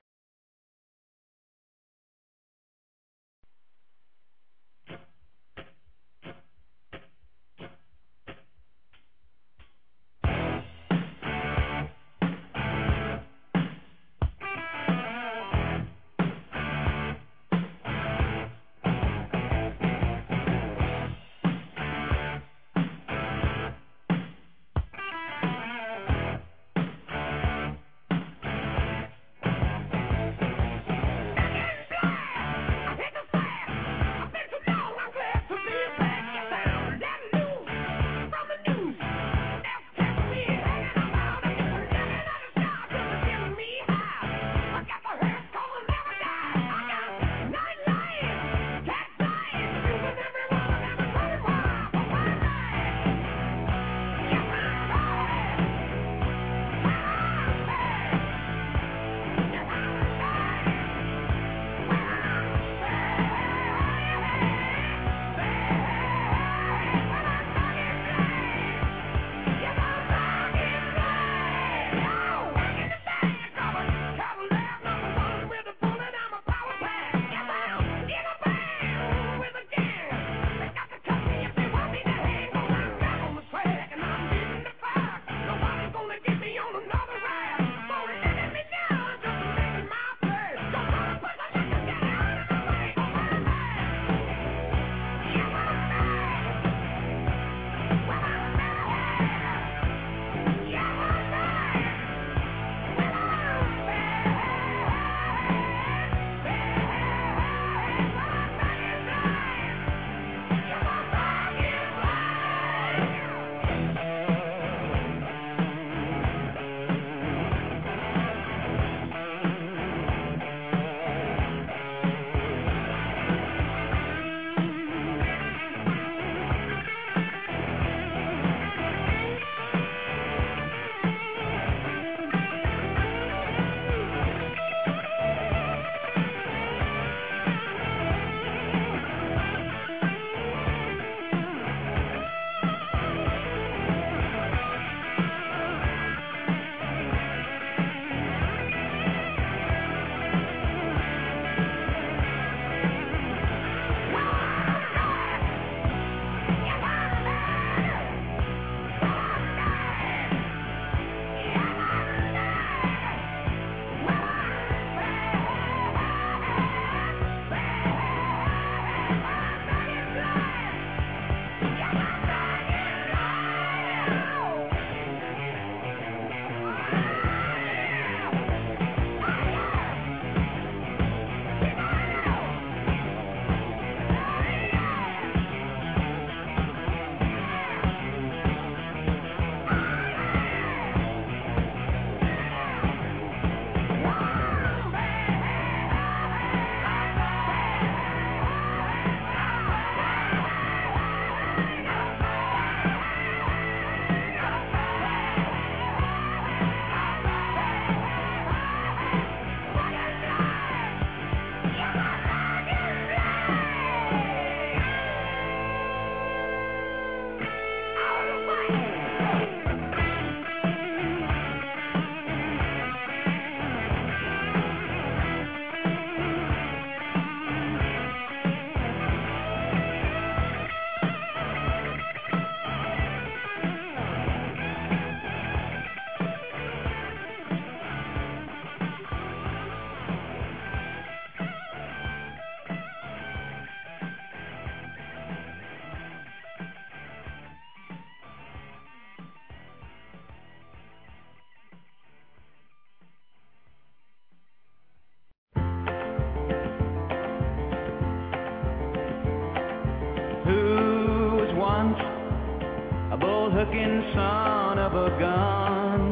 bull-hooking son of a gun.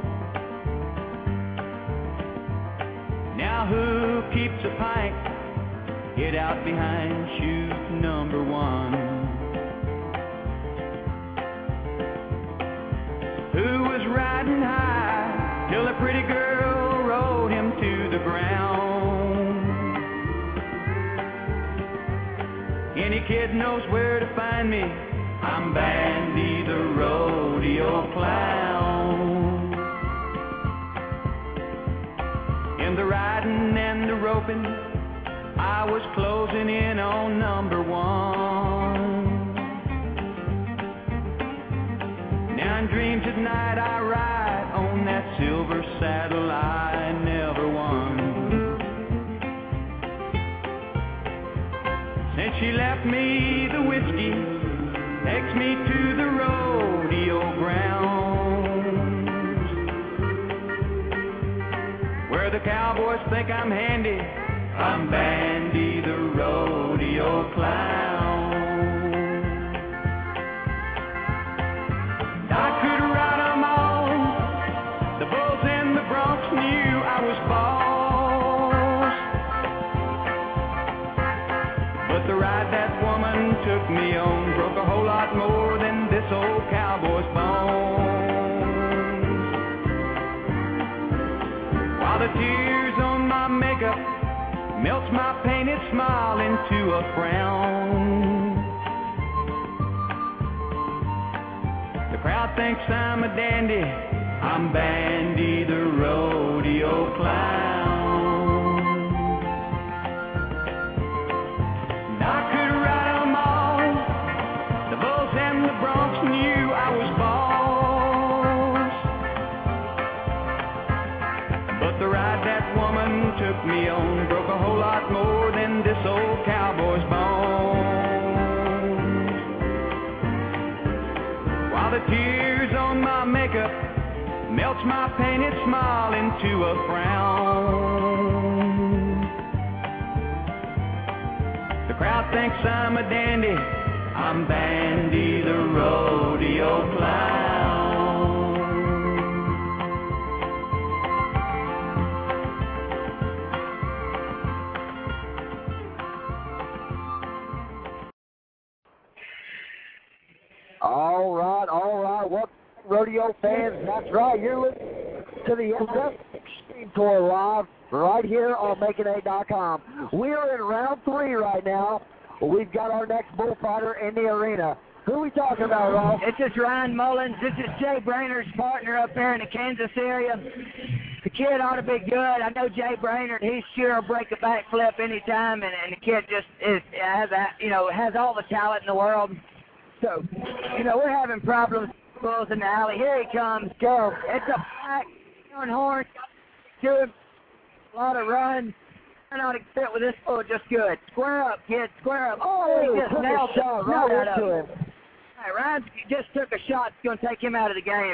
Now who keeps a pike? Get out behind, shoot number one. Who was riding high till a pretty girl rode him to the ground? Any kid knows where to find me. I'm Bandy the rodeo clown. Between the riding and the roping, I was closing in on number one. Now in dreams at night I ride on that silver saddle I never won. Since she left me, the whiskey takes me to the rodeo grounds, where the cowboys think I'm handy. I'm Bandy, the rodeo clown. I could ride 'em all. The bulls and the broncs knew I was boss, but the ride that woman took me on broke a whole lot more than this old cowboy's bones. While the tears on my makeup melts my painted smile into a frown, the crowd thinks I'm a dandy. I'm Bandy, the rodeo clown. And I could ride 'em all. The bulls and the broncs knew I was boss, but the ride that woman took me on broke a whole lot more than this old cowboy's bones. While the tears on my makeup melts my painted smile into a frown, the crowd thinks I'm a dandy. I'm Bandy, the rodeo clown. All right. What rodeo fans? That's right. You're listening to the SF Extreme Tour live right here on MakinAid.com. We are in round 3 right now. We've got our next bullfighter in the arena. Who are we talking about, Rolf? It's just Ryan Mullins. This is Jay Brainerd's partner up there in the Kansas area. The kid ought to be good. I know Jay Brainerd. He's sure will break a backflip anytime, and the kid just has all the talent in the world. So, we're having problems with bulls in the alley. Here he comes. Go. It's a black horn. To him. A lot of runs. I not fit with this bull just good. Square up, kid. Square up. Oh, he just took nailed a shot right into him. Right, Ryan just took a shot that's going to take him out of the game.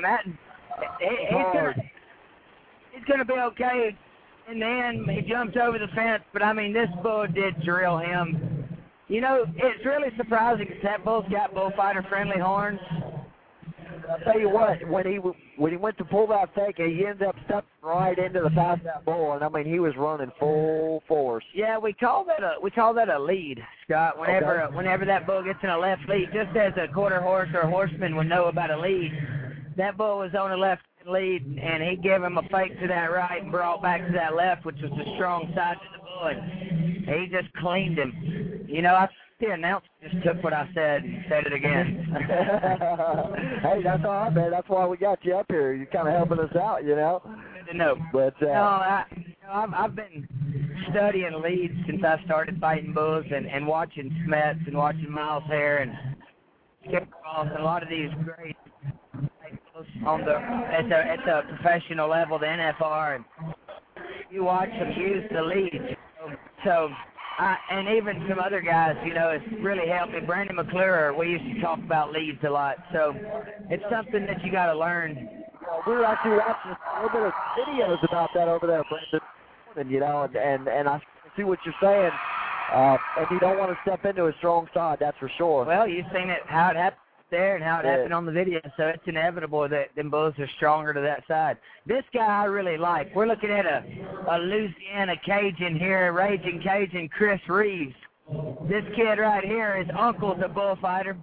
He's going to be okay in the end. He jumps over the fence, but, this bull did drill him. It's really surprising because that bull's got bullfighter-friendly horns. I'll tell you what, when he went to pull that fake, he ended up stepping right into the pass of that bull, and he was running full force. Yeah, we call that a lead, Scott. Whenever that bull gets in a left lead, just as a quarter horse or a horseman would know about a lead, that bull was on a left lead, and he gave him a fake to that right and brought back to that left, which was the strong side of the bull, and he just cleaned him. The announcer just took what I said and said it again. Hey, that's all right, man. That's why we got you up here. You're kind of helping us out, Good to know. But I've been studying leads since I started fighting bulls and watching Smets and watching Miles Hare and Skip Ross and a lot of these great at the professional level, the NFR, and you watch them use the leads. So and even some other guys, it's really helped me. Brandon McClure, we used to talk about leads a lot. So it's something that you got to learn. We were actually watching a little bit of videos about that over there, Brandon, and I see what you're saying. And you don't want to step into a strong side, that's for sure. Well, you've seen it, how it happened there and how it happened on the video, so it's inevitable that them bulls are stronger to that side. This guy I really like. We're looking at a Louisiana Cajun here, Raging Cajun, Chris Reeves. This kid right here, his uncle's a bullfighter,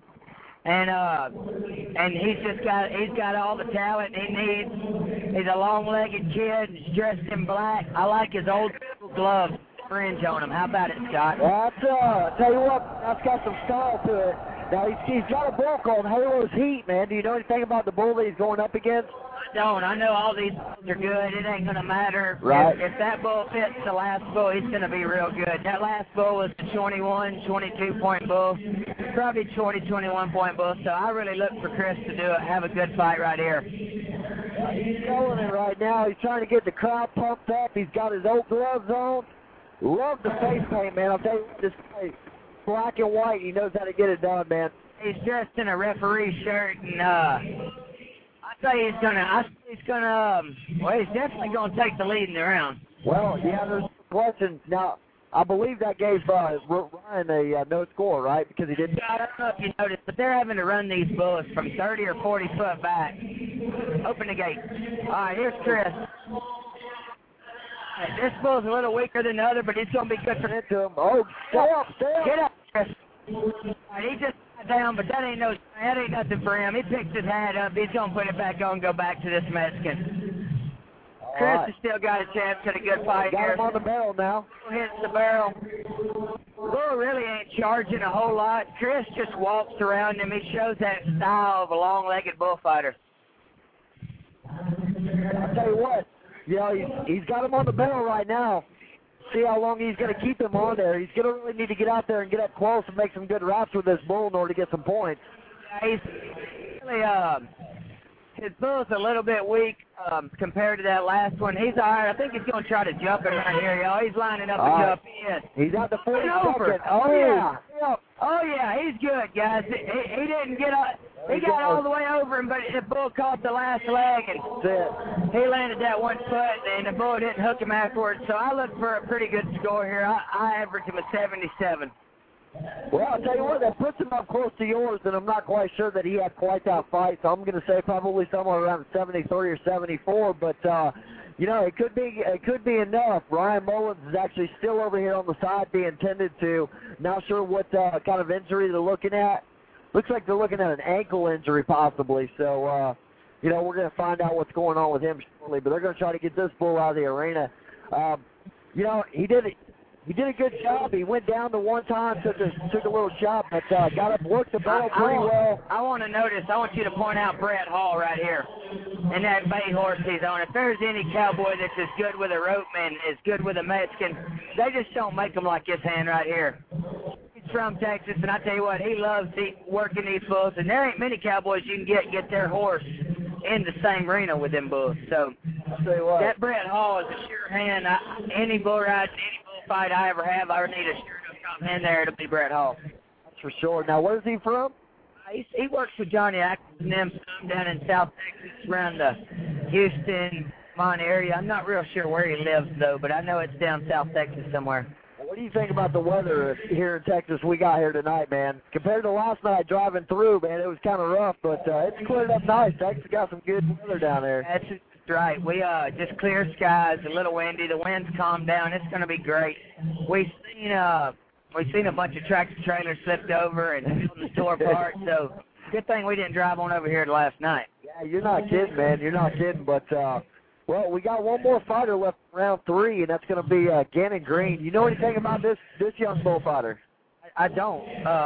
and he's got all the talent he needs. He's a long-legged kid. He's dressed in black. I like his old school gloves, fringe on him. How about it, Scott? Well, tell you what, that's got some style to it. Now, he's got a bull called Halo's Heat, man. Do you know anything about the bull that he's going up against? I don't. I know all these bulls are good. It ain't going to matter. Right. If that bull fits the last bull, he's going to be real good. That last bull was a 21, 22-point bull. Probably 20, 21-point bull. So I really look for Chris to have a good fight right here. He's going it right now. He's trying to get the crowd pumped up. He's got his old gloves on. Love the face paint, man. I'll tell you, this guy, black and white, he knows how to get it done, man. He's dressed in a referee shirt, and I say he's definitely gonna take the lead in the round. Well, yeah, there's questions. Now, I believe that gave Ryan a no score, right? Because he didn't. I don't know if you noticed, but they're having to run these bulls from 30 or 40 foot back. Open the gate. All right, here's Chris. This bull's a little weaker than the other, but he's going to be good for him. Oh, stay up. Get up, Chris. All right, he just got down, but that ain't nothing for him. He picks his hat up. He's going to put it back on and go back to this Mexican. Chris has still got a chance at a good fight here. Got him on the barrel now. Hits the barrel. Bull really ain't charging a whole lot. Chris just walks around him. He shows that style of a long-legged bullfighter. I'll tell you what. You know, he's got him on the barrel right now. See how long he's going to keep him on there. He's going to really need to get out there and get up close and make some good wraps with this bull in order to get some points. He's really, his bull's a little bit weak compared to that last one. He's all right. I think he's going to try to jump him right here, y'all. He's lining up to jump in. He's at the 42nd. Oh, yeah. Oh, yeah, he's good, guys. He didn't get up. He got all the way over him, but the bull caught the last leg, and he landed that 1 foot, and the bull didn't hook him afterwards. So I look for a pretty good score here. I average him a 77. Well, I'll tell you what, that puts him up close to yours, and I'm not quite sure that he had quite that fight, so I'm going to say probably somewhere around 73 or 74, but, you know, it could be enough. Ryan Mullins is actually still over here on the side being tended to. Not sure what kind of injury they're looking at. Looks like they're looking at an ankle injury possibly, so, you know, we're going to find out what's going on with him shortly, but they're going to try to get this bull out of the arena. You know, he did a good job. He went down the one time, took a little shot, but got up, worked the barrel pretty well. I want you to point out Brett Hall right here and that bay horse he's on. If there's any cowboy that's as good with a rope man, as good with a Mexican, they just don't make them like this hand right here. From Texas, and I tell you what, he loves working these bulls, and there ain't many cowboys you can get their horse in the same arena with them bulls. So I'll tell you what, that Brett Hall is a sure hand. Any bull ride, any bullfight I ever have, I need a sure enough top hand there. It'll be Brett Hall. That's for sure. Now, where's he from? He works with Johnny Atkins and them down in South Texas, around the Houston, Mon area. I'm not real sure where he lives though, but I know it's down South Texas somewhere. What do you think about the weather here in Texas we got here tonight, man? Compared to last night driving through, man, it was kind of rough, but it's cleared up nice. Texas got some good weather down there. That's right. We just clear skies, a little windy. The wind's calmed down. It's going to be great. We've seen a bunch of tractor trailers flipped over and building the store parts, so good thing we didn't drive on over here last night. Yeah, you're not kidding, man. You're not kidding, but well, we got one more fighter left in round 3, and that's going to be Gannon Green. You know anything about this young bullfighter? I don't.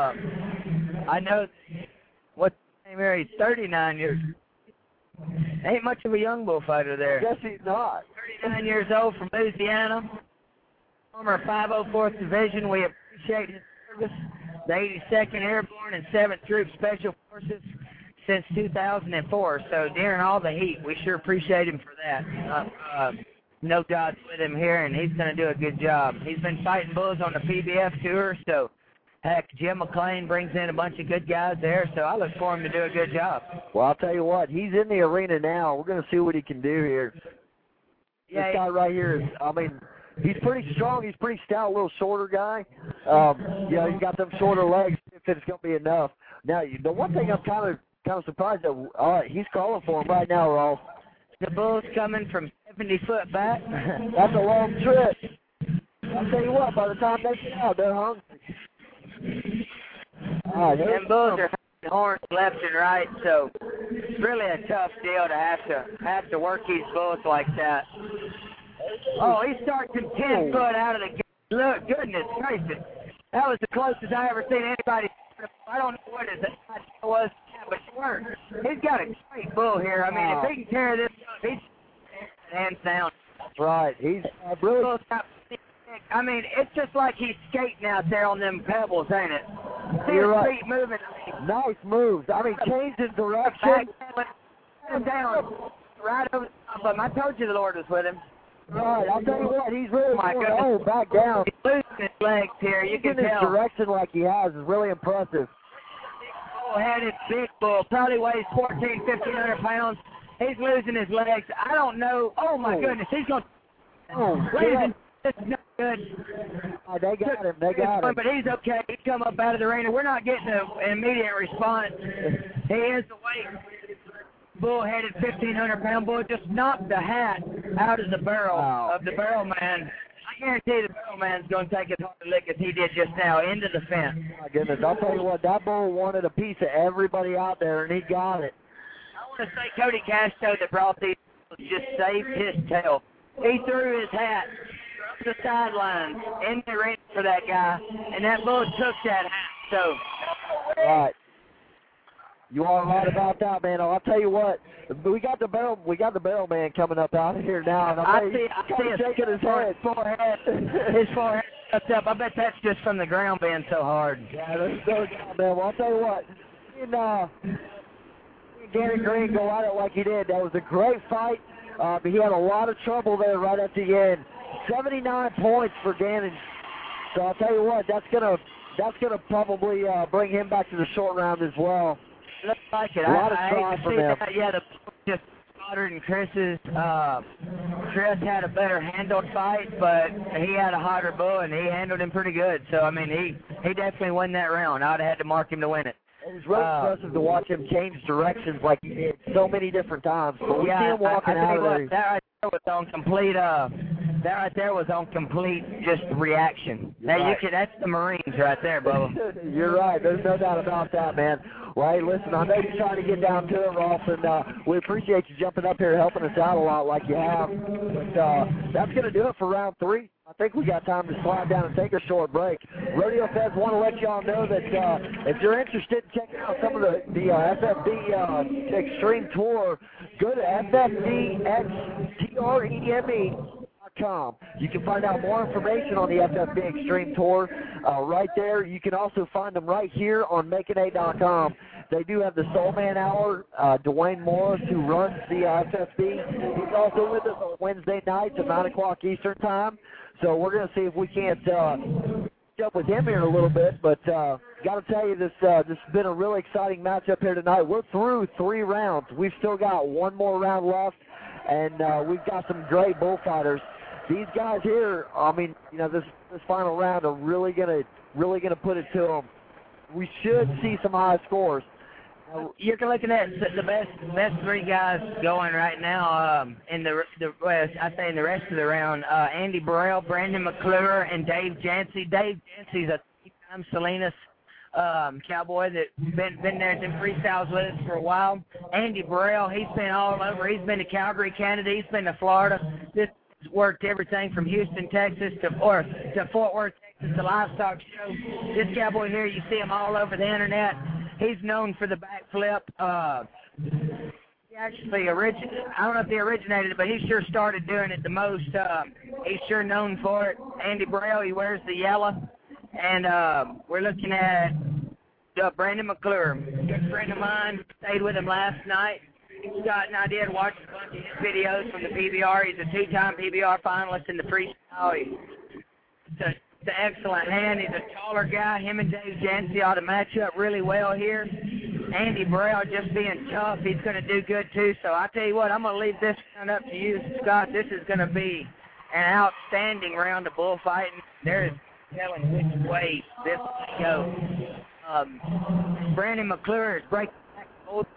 I know what's his name here. He's 39 years. Ain't much of a young bullfighter there. I guess he's not. 39 years old from Louisiana. Former 504th Division. We appreciate his service. The 82nd Airborne and 7th Troop Special Forces since 2004. So during all the heat, we sure appreciate him for that. No doubts with him here, and he's going to do a good job. He's been fighting bulls on the PBF tour, so heck, Jim McClain brings in a bunch of good guys there, so I look for him to do a good job. Well, I'll tell you what, he's in the arena now. We're going to see what he can do here. Yeah, this guy right here is, I mean, he's pretty strong. He's pretty stout, little shorter guy. You know, he's got them shorter legs if it's going to be enough. Now, the one thing I'm kind of surprised that he's calling for him right now, Rolf. The bull's coming from 70 foot back. That's a long trip. I'll tell you what, by the time they get out, they're hungry. Them bulls are having horns left and right, so it's really a tough deal to have to work these bulls like that. Oh, he's starting 10 foot out of the gate. Look, goodness gracious. That was the closest I ever seen anybody. I don't know what his idea was, but he's got a great bull here. I mean, if he can carry this, he's hands down. That's right. He's really. I mean, it's just like he's skating out there on them pebbles, ain't it? You're his right. feet moving. Nice moves. I mean, changed his direction. Him down right over the top of him. I told you the Lord was with him. Right, I'll tell you what, he's really back down. He's losing his legs here, you can tell. His direction like he has is really impressive. Bull-headed big bull, probably weighs 1,500 pounds. He's losing his legs. I don't know. Oh, my goodness, he's going to... This is not good. They got him. They got him. But he's okay. He's come up out of the arena. We're not getting an immediate response. He is the weight. Bull-headed 1,500-pound bull just knocked the hat out of the barrel of the barrel man. I guarantee the barrel man's going to take as hard a lick as he did just now into the fence. My goodness, I'll tell you what, that bull wanted a piece of everybody out there, and he got it. I want to say Cody Castro that brought these just saved his tail. He threw his hat from the sidelines in the ring for that guy, and that bull took that hat. So, right. You are right about that, man. I'll tell you what, we got the barrel man coming up out here now, and I see him shaking his head. His forehead up. I bet that's just from the ground being so hard. Yeah, there's no doubt, man. Well, I'll tell you what, Gary Green go at it like he did. That was a great fight, but he had a lot of trouble there right at the end. 79 points for Gannon. So I'll tell you what, that's gonna probably bring him back to the short round as well. Looks like it. A lot of tries from him. Yeah, the just Stoddard and Chris's. Chris had a better handled fight, but he had a hotter bull, and he handled him pretty good. So, I mean, he definitely won that round. I would have had to mark him to win it. It's really impressive to watch him change directions like he did so many different times. But we see him walking out of there. That right there was on complete. That right there was on complete just reaction. That's the Marines right there, Bubba. You're right. There's no doubt about that, man. Well, hey, listen, I know you're trying to get down to it, Rolf, and we appreciate you jumping up here helping us out a lot like you have. But that's going to do it for round 3. I think we got time to slide down and take a short break. Rodeo Feds want to let y'all know that if you're interested in checking out some of the FFB Extreme Tour, go to FFBXTREME.com. You can find out more information on the FFB Extreme Tour right there. You can also find them right here on Making8.com. They do have the Soul Man Hour. Dwayne Morris, who runs the FFB, he's also with us on Wednesday nights at 9 o'clock Eastern Time. So we're going to see if we can't catch up with him here in a little bit. But got to tell you, this has been a really exciting matchup here tonight. We're through 3 rounds. We've still got 1 more round left, and we've got some great bullfighters. These guys here, I mean, this final round are really gonna put it to them. We should see some high scores. You're looking at the best 3 guys going right now in the rest of the round. Andy Burrell, Brandon McClure, and Dave Jancy. Dave Jancy's a 3-time Salinas cowboy that been there in freestyles with us for a while. Andy Burrell, he's been all over. He's been to Calgary, Canada. He's been to Florida. This worked everything from Houston, Texas to Fort Worth, Texas, the livestock show. This cowboy here, you see him all over the internet. He's known for the backflip. He actually I don't know if he originated it, but he sure started doing it the most. He's sure known for it. Andy Burrell, he wears the yellow. And we're looking at Brandon McClure. Good friend of mine, stayed with him last night. Scott and I did watch a bunch of his videos from the PBR. He's a 2-time PBR finalist in the freestyle. He's an excellent hand. He's a taller guy. Him and Dave Jancy ought to match up really well here. Andy Burrell just being tough. He's going to do good, too. So I tell you what, I'm going to leave this round up to you, Scott. This is going to be an outstanding round of bullfighting. There is telling which way this will go. Brandon McClure is breaking back both.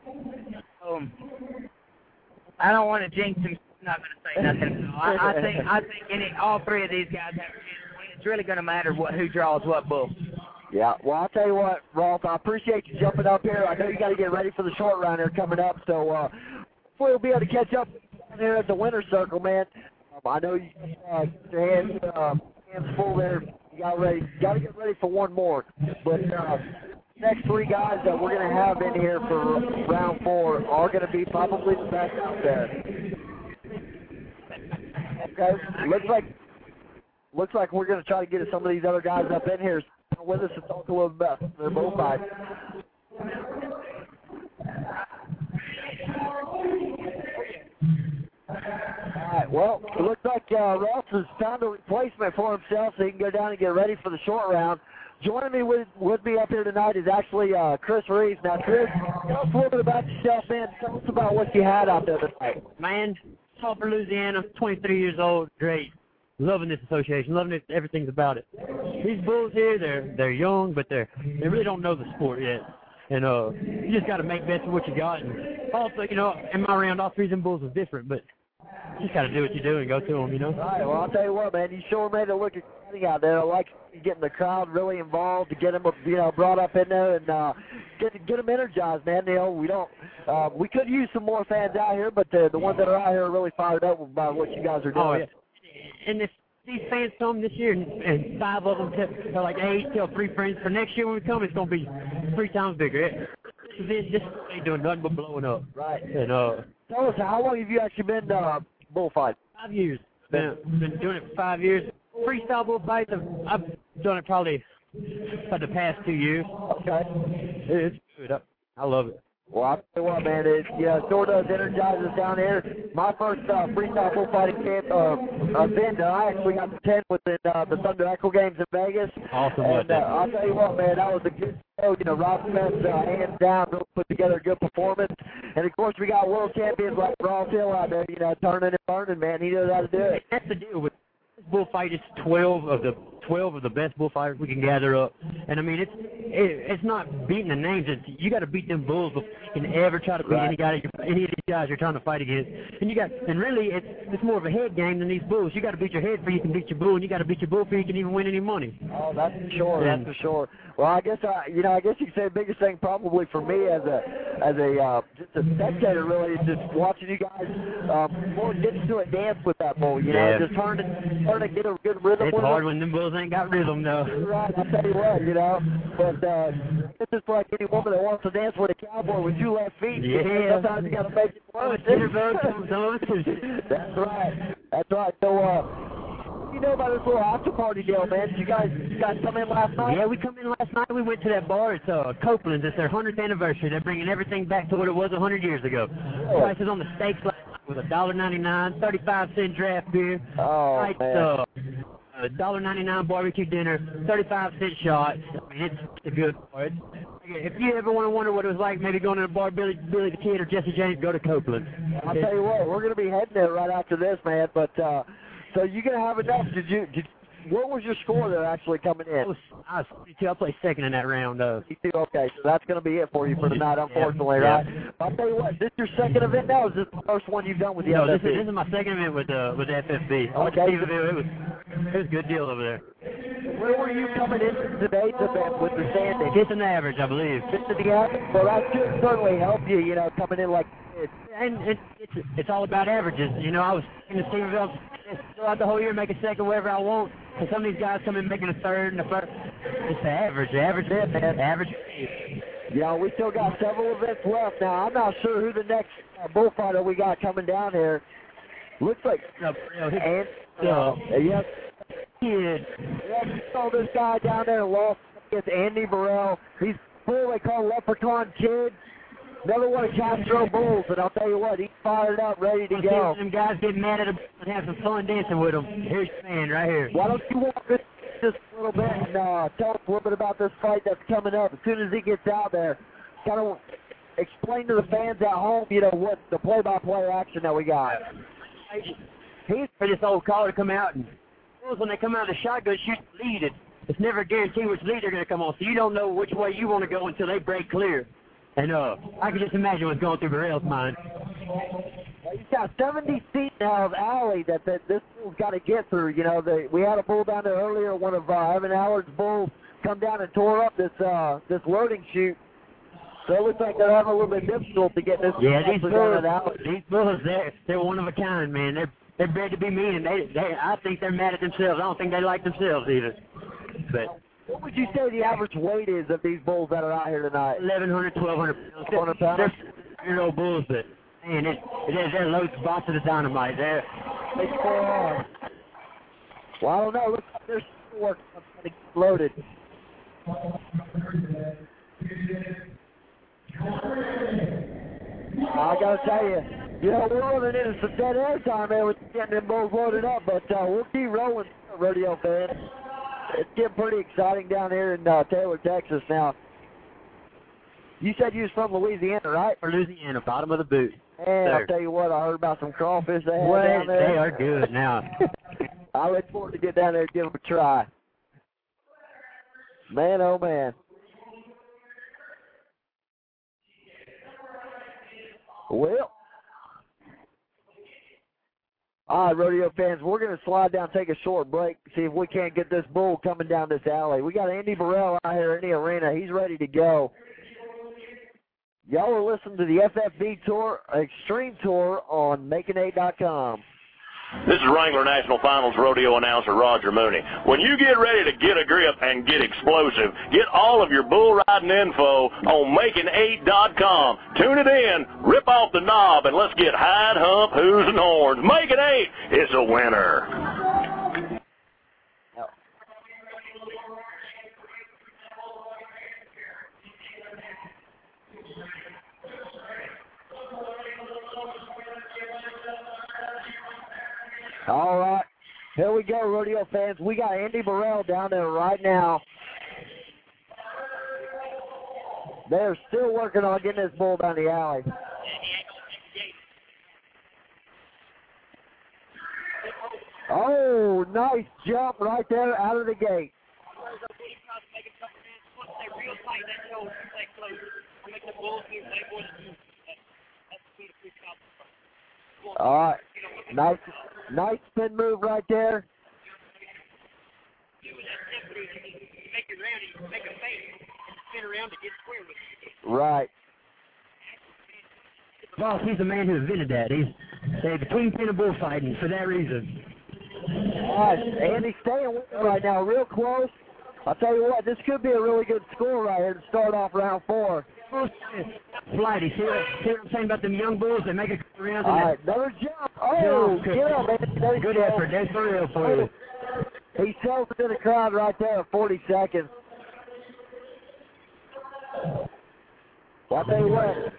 I don't want to jinx him. I'm not going to say nothing. So I think all 3 of these guys have a chance to win. It's really going to matter who draws what bull. Yeah, well, I'll tell you what, Rolf, I appreciate you jumping up here. I know you got to get ready for the short round here coming up, so hopefully we'll be able to catch up there at the winner's circle, man. I know you your hands full there. You got to get ready for 1 more. But next 3 guys that we're going to have in here for round 4 are going to be probably the best out there. Okay, looks like we're going to try to get some of these other guys up in here with us and talk a little bit. They're both fighting. Alright, well, it looks like Ross has found a replacement for himself so he can go down and get ready for the short round. Joining me with me up here tonight is actually Chris Reeves. Now, Chris, tell us a little bit about yourself, man. Tell us about what you had out there tonight. Man, Sulphur, Louisiana, 23 years old, great. Loving this association, loving it, everything's about it. These bulls here, they're young, but they really don't know the sport yet. And you just got to make best of what you got. And also, you know, in my round, all 3 of them bulls was different, but you just got to do what you do and go to them, you know. All right, well, I'll tell you what, man, you sure made it look exciting out there. I like getting the crowd really involved to get them, you know, brought up in there and get them energized, man. You know, we could use some more fans out here, but the ones that are out here are really fired up about what you guys are doing. Oh, yeah. And if these fans come this year, and 5 of them tell like 8, tell 3 friends, for next year when we come, it's going to be 3 times bigger. This ain't doing nothing but blowing up. Right. And tell us, how long have you actually been bullfighting? 5 years. Been doing it for 5 years. Freestyle bullfights, I've done it probably for the past 2 years. Okay. It's good. I love it. Well, I'll tell you what, man, it sort of energizes down here. My first freestyle bullfighting camp event, I actually got to 10 within the Thunder Echo Games in Vegas. Awesome. And I'll tell you what, man, that was a good show. You know, Rob Smith, hands down, really put together a good performance. And, of course, we got world champions like Ross Hill out there, you know, turning and burning, man. He knows how to do it. That's the deal with this bullfight. It's 12 of the best bullfighters we can gather up. And I mean, it's not beating the names. You got to beat them bulls before you can ever try to beat any of these guys you're trying to fight against. And really, it's more of a head game than these bulls. You got to beat your head before you can beat your bull, and you got to beat your bull before you can even win any money. Oh, that's for sure. That's for sure. Well, I guess you could say the biggest thing probably for me as a just a spectator really is just watching you guys more get into a dance with that bull. You know, just trying to get a good rhythm. It's hard when them bulls ain't got rhythm though. Right, I'll tell you what, you know. But it's just like any woman that wants to dance with a cowboy with 2 left feet. Yeah. Sometimes you got to make it work. That's right. That's right. So, you know about this little after party deal, man? You guys come in last night? Yeah, we come in last night. We went to that bar. It's Copeland's. It's their 100th anniversary. They're bringing everything back to what it was 100 years ago. Prices on the steaks last night was $1.99, 35-cent draft beer. Oh, man. $1.99 barbecue dinner, 35-cent shots. I mean, it's a good bar. If you ever want to wonder what it was like, maybe going to a bar, Billy the Kid or Jesse James, go to Copeland. I'll tell you what, we're going to be heading there right after this, man. But so you're going to have enough. What was your score there actually coming in? I was 42. I played second in that round. 42, okay, so that's going to be it for you for tonight, unfortunately, right? I'll tell you what, is this your second event now, or is this the first one you've done with the FFB? This is my second event with FFB. Okay. It was a good deal over there. Where were you coming in today's event with the standing? Just an average, I believe. Just the average? Well, that should certainly help you, you know, coming in like this. And it's all about averages. You know, I was in the Stevenville throughout the whole year, make a second wherever I want. And some of these guys come in making a third and a first. It's the average. The average is, man. Average. Yeah, we still got several events left. Now, I'm not sure who the next bullfighter we got coming down here. Looks like yes, kid. Yeah, you saw this guy down there lost against Andy Burrell. He's full, they call Leprechaun Kid. Another one of Castro Bulls, and I'll tell you what, he's fired up, ready to go. Some guys get mad at him and have some fun dancing with him. Here's your man right here. Why don't you walk this just a little bit and tell us a little bit about this fight that's coming up. As soon as he gets out there, kind of explain to the fans at home, you know, what the play-by-play action that we got. He's for this old caller to come out, and when they come out of the shotgun, shoot the lead. It's never guaranteed which lead they're going to come on, so you don't know which way you want to go until they break clear. And I can just imagine what's going through Burrell's mind. He's got 70 feet now of alley that this bull's got to get through. You know, we had a bull down there earlier, one of Evan Allard's bulls, come down and tore up this loading chute. So it looks like they're having a little bit difficult to get this. Yeah, these bulls, they're one of a kind, man. They're bred to be mean, and I think they're mad at themselves. I don't think they like themselves either. But What would you say the average weight is of these bulls that are out here tonight? 1,100, 1,200 pounds. 1,200 pounds? They're year-old bulls, but, man, they're loads of boxes of dynamite. They score hard. Well, I don't know. Looks like they're still working on getting loaded. I got to tell you, we're running into some dead air time there with getting them bulls loaded up, but we'll keep rolling, rodeo fans. It's getting pretty exciting down here in Taylor, Texas now. You said you was from Louisiana, right? From Louisiana, bottom of the boot. And I'll tell you what, I heard about some crawfish they have down there. They are good now. I look forward to get down there and give them a try. Man, oh man. Well, all right, rodeo fans, we're going to slide down, take a short break, see if we can't get this bull coming down this alley. We got Andy Burrell out here in the arena. He's ready to go. Y'all are listening to the FFB Tour Extreme Tour on Making8.com. This is Wrangler National Finals rodeo announcer Roger Mooney. When you get ready to get a grip and get explosive, get all of your bull riding info on Making8.com. Tune it in, rip off the knob, and let's get hide, hump, hooves, and horns. Making 8, it's a winner. All right, here we go, rodeo fans. We got Andy Burrell down there right now. They're still working on getting this bull down the alley. Oh, nice jump right there out of the gate. All right, nice spin move right there. Right. Boss, he's the man who invented that. He's between pin and bullfighting for that reason. All right, Andy staying with him right now, real close. I'll tell you what, this could be a really good score right here to start off round 4. Flighty, see what I'm saying about them young bulls? They make it around. All right, another jump. Oh, get up, man. Good effort. That's for real for you. He sells it to the crowd right there at 40 seconds. Well, I'll tell you what.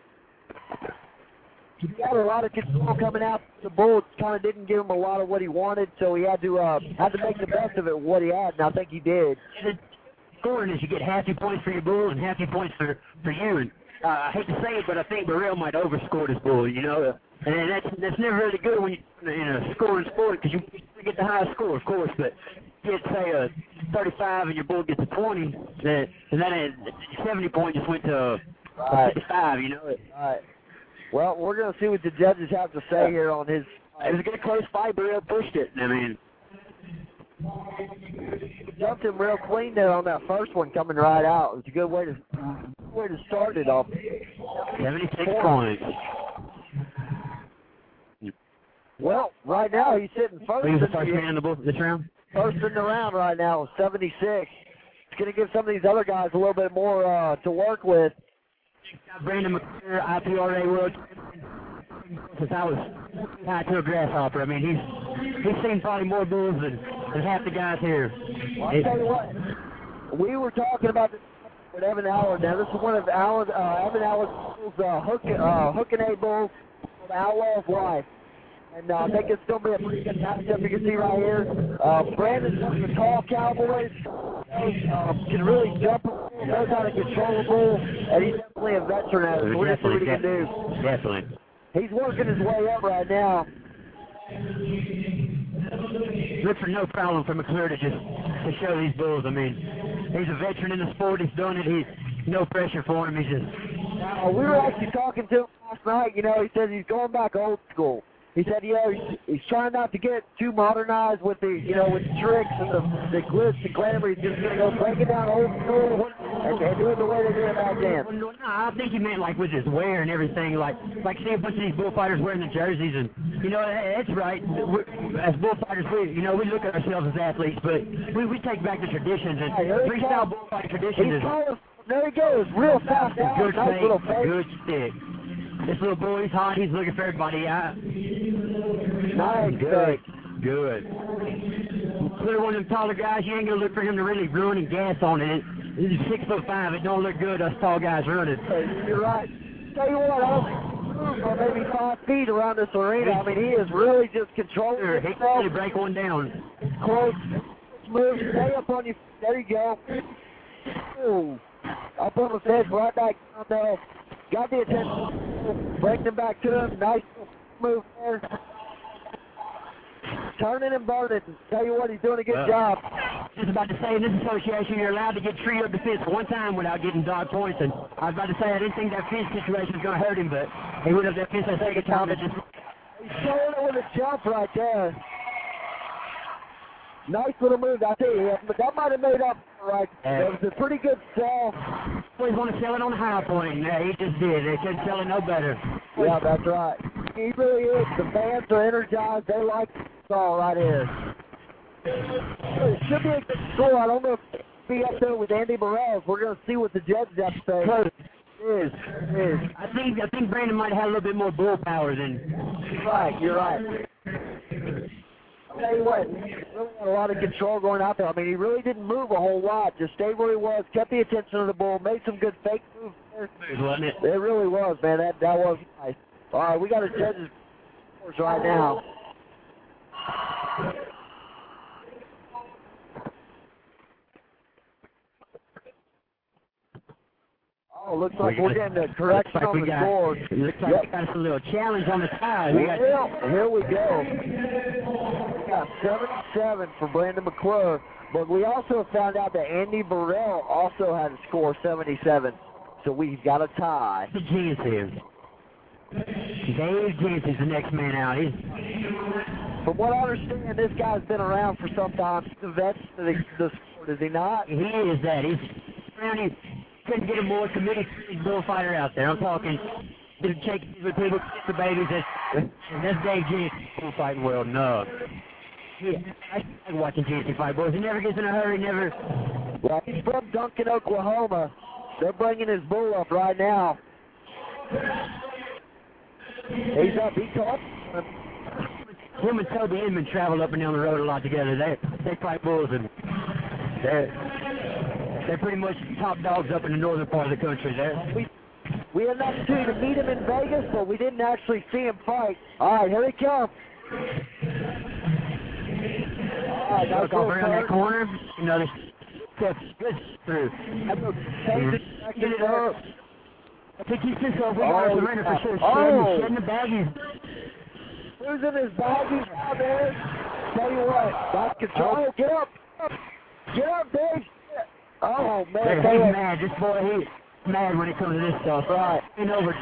He got a lot of control coming out. The bull kind of didn't give him a lot of what he wanted, so he had to make the best of it with what he had, and I think he did. Scoring is you get half your points for your bull and half your points for you. And I hate to say it, but I think Burrell might overscore this bull, And that's never really good when you're in a scoring sport because you get the highest score, of course. But you get, say, a 35 and your bull gets a 20, and that 70 point just went to a 55, All right. Well, we're going to see what the judges have to say here on his. It was a good close fight, Burrell pushed it. Jumped him real clean there on that first one coming right out. It was a good way to start it off. 76 points. Well, right now he's sitting first. He's the first man in this round? First in the round right now, 76. It's going to give some of these other guys a little bit more to work with. Brandon McClure, IPRA World since I was tied to a grasshopper. He's seen probably more bulls than half the guys here. Well, I'll tell you what, we were talking about this with Evan Allard. Now, this is one of Evan Allard's hooking A bulls called Outlaw of Life. And I think it's going to be a pretty good matchup. You can see right here. Brandon's one of the tall cowboys. Can really jump, knows how to control the bull, and he's definitely a veteran at it. So we're going to see what he can do. Definitely. He's working his way up right now. Look for no problem for McClure to show these bulls. He's a veteran in the sport. He's done it. He's no pressure for him. He's just. We were actually talking to him last night. He says he's going back old school. He said, he's trying not to get too modernized with the, with the tricks and the glitz and glamour. He's just going to go break it down old school and do it the way they did it back then. No, I think he meant like with his wear and everything, like see a bunch of these bullfighters wearing the jerseys, and that's right. As bullfighters, we look at ourselves as athletes, but we take back the traditions, and freestyle bullfight tradition is. There he goes, real fast. Good nice fake, little fake. good stick. This little boy, he's hot. He's looking for everybody out. Nice, good. Clear one of them taller guys. You ain't gonna look for him to really run and gas on it. He's 6'5". It don't look good. Us tall guys running. You're right. Tell you what, for maybe 5 feet around this arena. I mean, he is really just controlling He can really break one down. Close, move, stay up on you. There you go. Ooh. Up on the fence, right back down there. Got the attention. Bring them back to him. Nice move there. Turning and burning. Tell you what, he's doing a good job. Just about to say, in this association, you're allowed to get tree up the fence one time without getting dog points. And I was about to say, I didn't think that fence situation was going to hurt him, but he went up that fence a second time. He's showing it with a jump right there. Nice little move, I tell you. But that might have made up right. It was a pretty good sell. He's going to sell it on the high point. Yeah, he just did. They couldn't sell it no better. Yeah, that's right. He really is. The fans are energized. They like this all right here. It should be a good score. I don't know if it'll be up there with Andy Burrell. We're going to see what the judges have to say. It is. I think Brandon might have had a little bit more bull power than. You're right. I'll tell you what, he really had a lot of control going out there. I mean, he really didn't move a whole lot. Just stayed where he was, kept the attention of the bull, made some good fake moves there. Wasn't it? It really was, man. That was nice. All right, we got a judges right now. Oh, looks like we're getting a correction on the score. Looks like we got a little challenge on the side. Here we go. We got 77 for Brandon McClure, but we also found out that Andy Burrell also had a score 77, so we've got a tie. The Jansen. Dave Jansen's the next man out. From what I understand, this guy's been around for some time. He's the vet of the sport, is he not? He is that. He's around. He couldn't get a more committed bullfighter out there. I'm talking to shake with people, the babies. That's Dave Jansen, bullfighting world. No. Yeah, I like watching Jansen fight, boys. He never gets in a hurry, never. Well, he's from Duncan, Oklahoma. They're bringing his bull up right now. He's up. He's up. Him and Toby Inman travel up and down the road a lot together. They fight bulls, and they're pretty much top dogs up in the northern part of the country. We had an opportunity to meet him in Vegas, but we didn't actually see him fight. All right, here he comes. All right, look over around that corner. Another step good through. Get it up. I think he's just over the surrender for sure. Shedding the baggies. Losing his baggies out there. Tell you what, that's control. Get up. Get up, Dave. Oh, man. He's mad. This boy, he's mad when it comes to this stuff. Right. And over.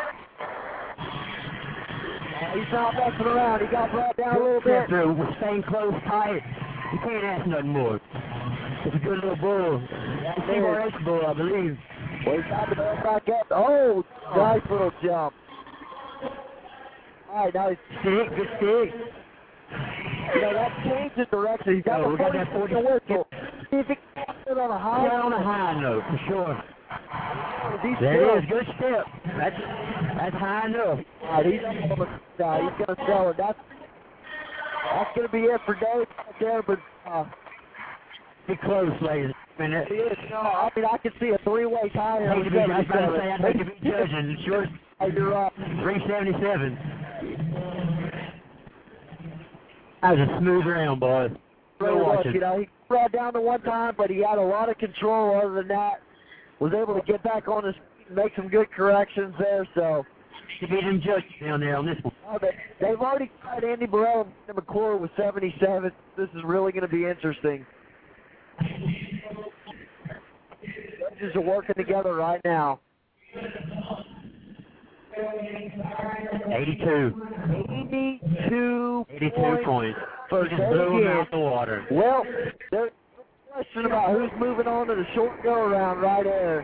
He's not messing around. He got brought down a little bit. We're staying close, tight. You can't ask nothing more. It's a good little bull. CRS bull, I believe. Well, he's got to go back up. Oh, nice little jump. All right, now he's stick, good stick. That changed the direction. He's got we got that 40 whistle. See if he can get on a high note. On a high note, for sure. There it is, good step. That's high enough. All right, he's on the side. He's going to sell it. That's going to be it for Dave right there, but be close, ladies. I mean, I can see a three-way tie. I was about to say, I'd hate to be judging. Short, you're up. 377. That was a smooth round, boys. He brought down to one time, but he had a lot of control. Other than that, was able to get back on his feet and make some good corrections there. So to beat him judges down there on this one. They've already got Andy Burrell and McClure with 77. This is really going to be interesting. Judges are working together right now. 82 points. For He just blew him out the water. Well, there's no question about who's moving on to the short go-around right there.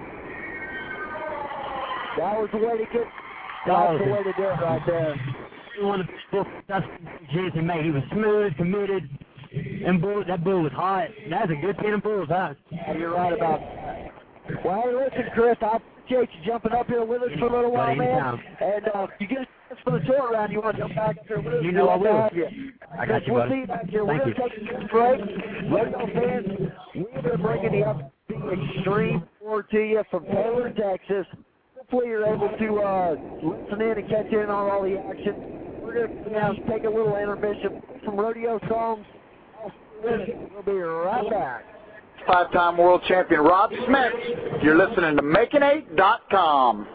That was the way to get. That's the way to do it right there. One of the best Jason made. He was smooth, committed, and that bull was hot. That's a good 10 of bulls, huh? Yeah, you're right about that. Well, hey, listen, Chris, I appreciate you jumping up here with us for a little while, man. And if you get a chance for the short round, you want to jump back here with us? You know I will. I got you, buddy. We'll see you back here. We're going to take a quick break. Radio fans, we're bringing the Extreme 4 to you from Taylor, Texas. Hopefully you're able to listen in and catch in on all the action. We're going to now take a little intermission from Rodeo Songs. We'll be right back. Five-time world champion Rob Smith. You're listening to Making8.com.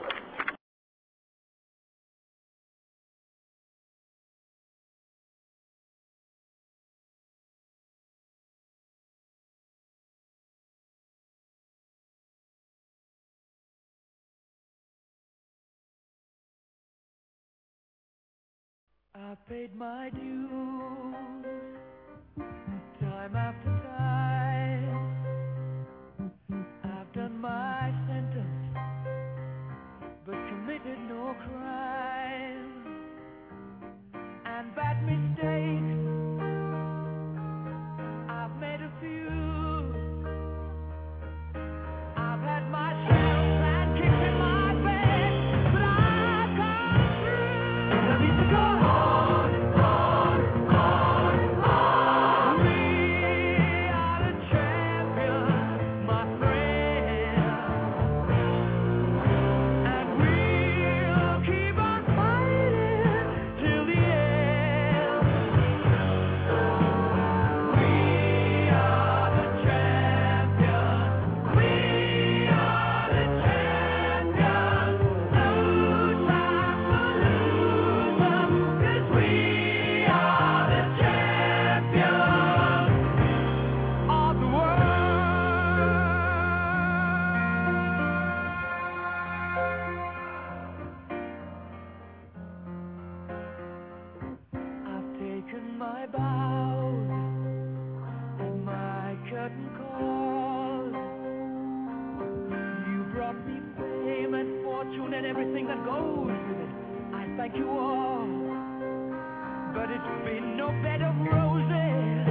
I paid my dues time after time. I've done my sentence, but committed no crime. And bad mistakes, I've made a few. I've had my share of bad kicks in my bed, but I've come through. Let me go on. And everything that goes with it, I thank you all, but it's been no bed of roses,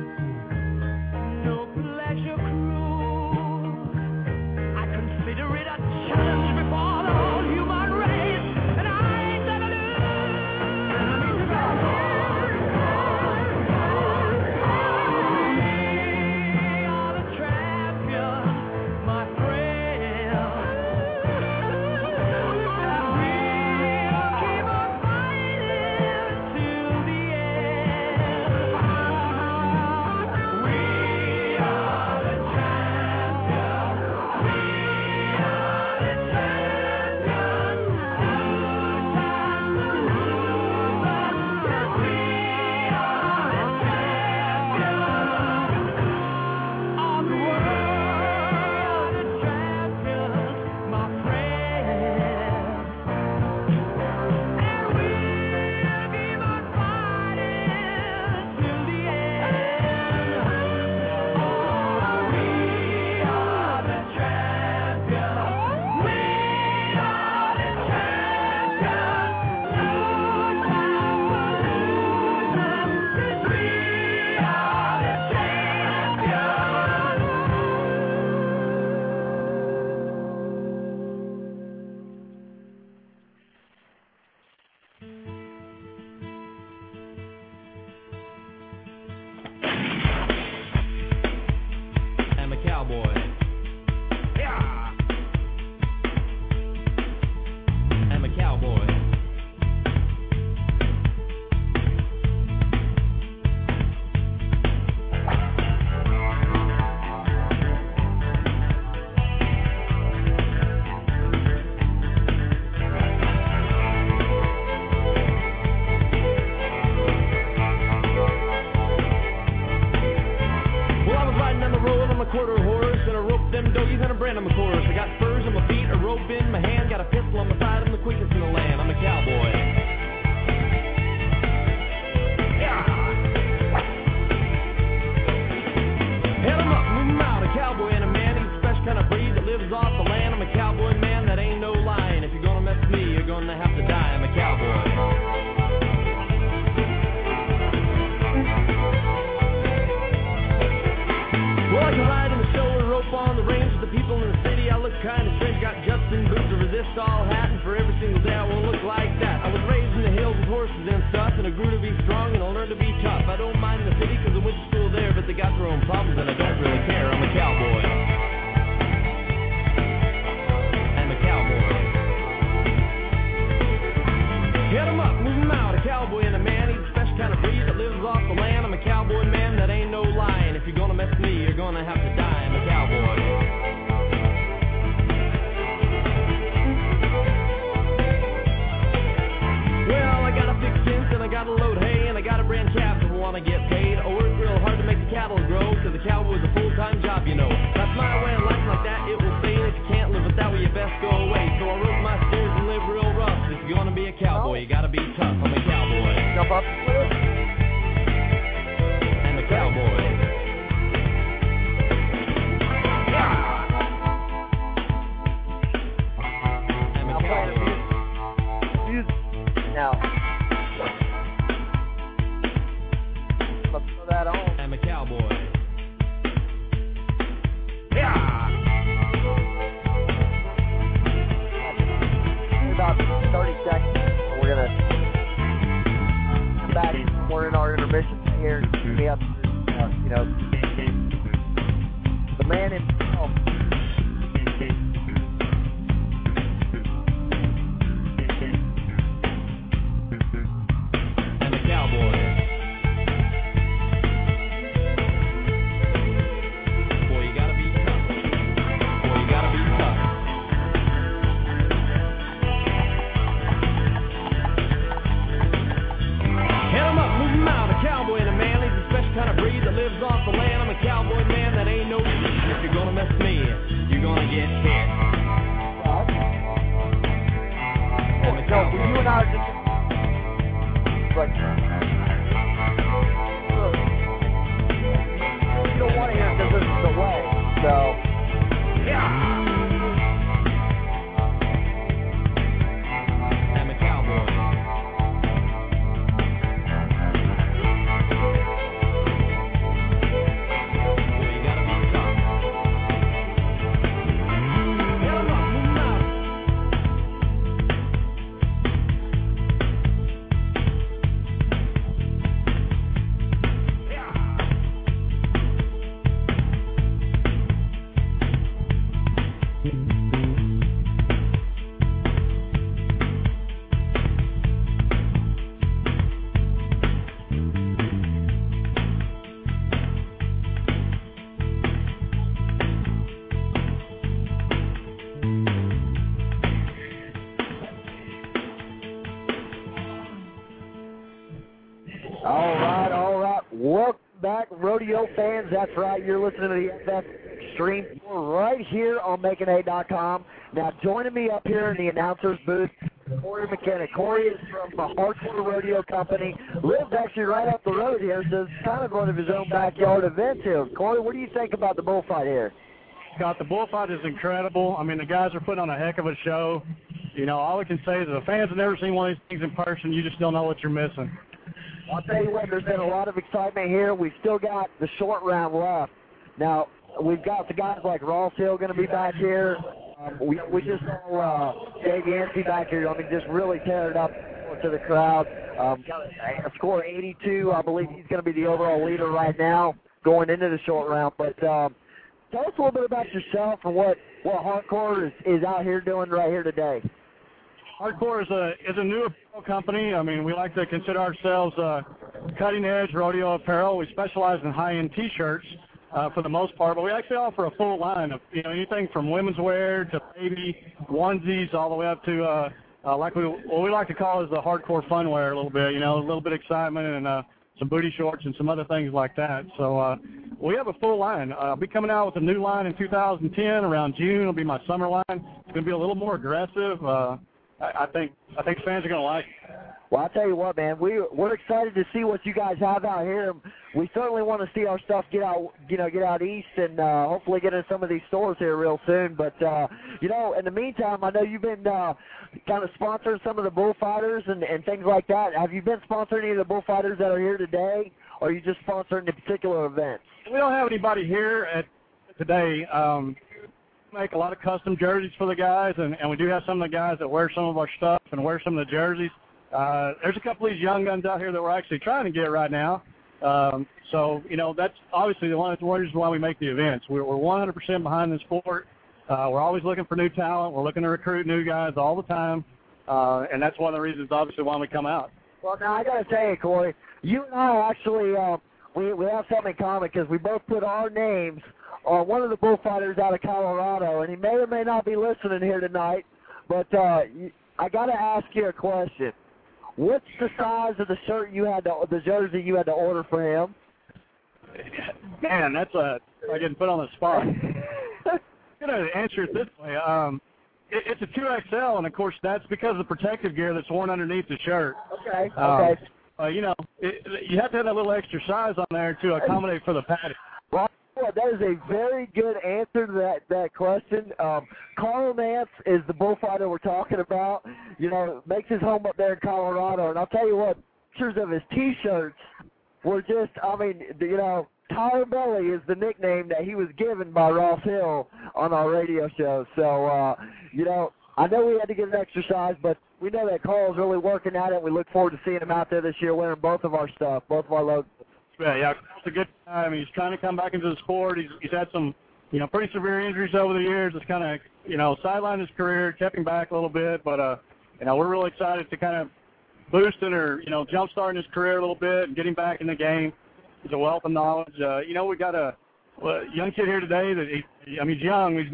no pleasure cruise. I consider it a challenge before the whole human race, and I ain't gonna lose. We are the champions, my friend. them doggies and a brand on my chorus. I got spurs on my feet, a rope in my hand, got a pistol on my side, I'm the quickest in the land. I'm cowboy. Yeah. Hit 'em up, move 'em out. A cowboy and a man, he's a special kind of breed that lives off the land. I'm a cowboy man, that ain't no lying. If you're gonna mess with me, you're gonna have to die. I'm a cowboy. Well, I can ride in the show and rope on the range with the people in the city. I look kind of strange, got Justin boots, a resist all hat, and for every single day I won't look like that. I was raised in the hills with horses and stuff, and I grew to be strong and I learned to be tough. I don't mind the city because I went to school there, but they got their own problems and I don't really care. I'm a cowboy. I'm a cowboy. Hit 'em up, move 'em out. A cowboy and a man, he's a special kind of breed that lives off the land. I'm a cowboy man, that ain't no lying. If you're gonna mess with me, you're gonna have to die. I'm a cowboy. Well, I got a big fence and I got a load hay and I got a brand calf that wanna get paid. I work real hard to make the cattle grow, cause the cowboy's a full-time job, you know. That's my way of life, like that it will stay. And if you can't live it that way, you best go away. So I rope my steers and live real rough. If you're gonna be a cowboy, you gotta be tough. I'm a cowboy. Jump up. I'm a cowboy. I'm a cowboy. Now, let's throw that on. I'm a cowboy. Yeah. About 30 seconds. We're gonna come back. We're in our intermission here. We have, the man himself. I'm a cowboy. Boy, you gotta be tough. Boy, you gotta be tough. Hit 'em up, move 'em out. A cowboy and a man, he's a special kind of breed that lives off the land. I'm a cowboy man, that ain't no reason. If you're gonna mess with me, you're gonna get hit. I'm a cowboy. You and I are just like, you don't want to hear it because this is the way. So, yeah. I'm a cowboy. Boy, you gotta be tough. Hit 'em up, move 'em out. all right. Welcome back, rodeo fans. That's right. You're listening to the FF Extreme. We're right here on MakingA.com. Now, joining me up here in the announcer's booth, Corey McKenna. Corey is from the Hardcore Rodeo Company. Lives actually right up the road here, so it's kind of one of his own backyard events here. Corey, what do you think about the bullfight here? Scott, the bullfight is incredible. I mean, the guys are putting on a heck of a show. You know, all I can say is if the fans have never seen one of these things in person, you just don't know what you're missing. I'll tell you what, there's been a lot of excitement here. We've still got the short round left. Now, we've got the guys like Ross Hill going to be back here. We just saw Dave Yancey back here. I mean, just really tear it up to the crowd. Got a score 82. I believe he's going to be the overall leader right now going into the short round. But tell us a little bit about yourself and what Hardcore is out here doing right here today. Hardcore is a new apparel company. I mean, we like to consider ourselves cutting-edge rodeo apparel. We specialize in high-end T-shirts for the most part, but we actually offer a full line of anything from women's wear to baby onesies all the way up to what we like to call is the hardcore fun wear a little bit. A little bit of excitement and some booty shorts and some other things like that. So we have a full line. I'll be coming out with a new line in 2010 around June. It'll be my summer line. It's going to be a little more aggressive. I think fans are going to like it. Well, I'll tell you what, man, we're excited to see what you guys have out here. We certainly want to see our stuff get out east and hopefully get in some of these stores here real soon. But, in the meantime, I know you've been kind of sponsoring some of the bullfighters and things like that. Have you been sponsoring any of the bullfighters that are here today, or are you just sponsoring the particular events? We don't have anybody here today. We make a lot of custom jerseys for the guys, and we do have some of the guys that wear some of our stuff and wear some of the jerseys. There's a couple of these young guns out here that we're actually trying to get right now. So, that's obviously one of the reasons why we make the events. We're 100% behind the sport. We're always looking for new talent. We're looking to recruit new guys all the time. And that's one of the reasons, obviously, why we come out. Well, now, I got to tell you, Corey, you and I actually, we have something in common because we both put our names on one of the bullfighters out of Colorado, and he may or may not be listening here tonight, but I got to ask you a question. What's the size of the shirt the jersey you had to order for him? Man, that's I getting put on the spot. I'm going to answer it this way. It's a 2XL, and, of course, that's because of the protective gear that's worn underneath the shirt. Okay. You have to have that little extra size on there to accommodate for the padding. Well, that is a very good answer to that question. Carl Nance is the bullfighter we're talking about. Makes his home up there in Colorado. And I'll tell you what, pictures of his T-shirts were just, Tire Belly is the nickname that he was given by Ross Hill on our radio show. So, I know we had to get an extra size, but we know that Carl's really working at it. We look forward to seeing him out there this year wearing both of our stuff, both of our logos. Yeah, it's a good time. He's trying to come back into the sport. He's had some, pretty severe injuries over the years. It's kind of, sidelined his career, kept him back a little bit. But, we're really excited to kind of boost it or, jumpstart his career a little bit and get him back in the game. He's a wealth of knowledge. We got a young kid here today that he's young. He's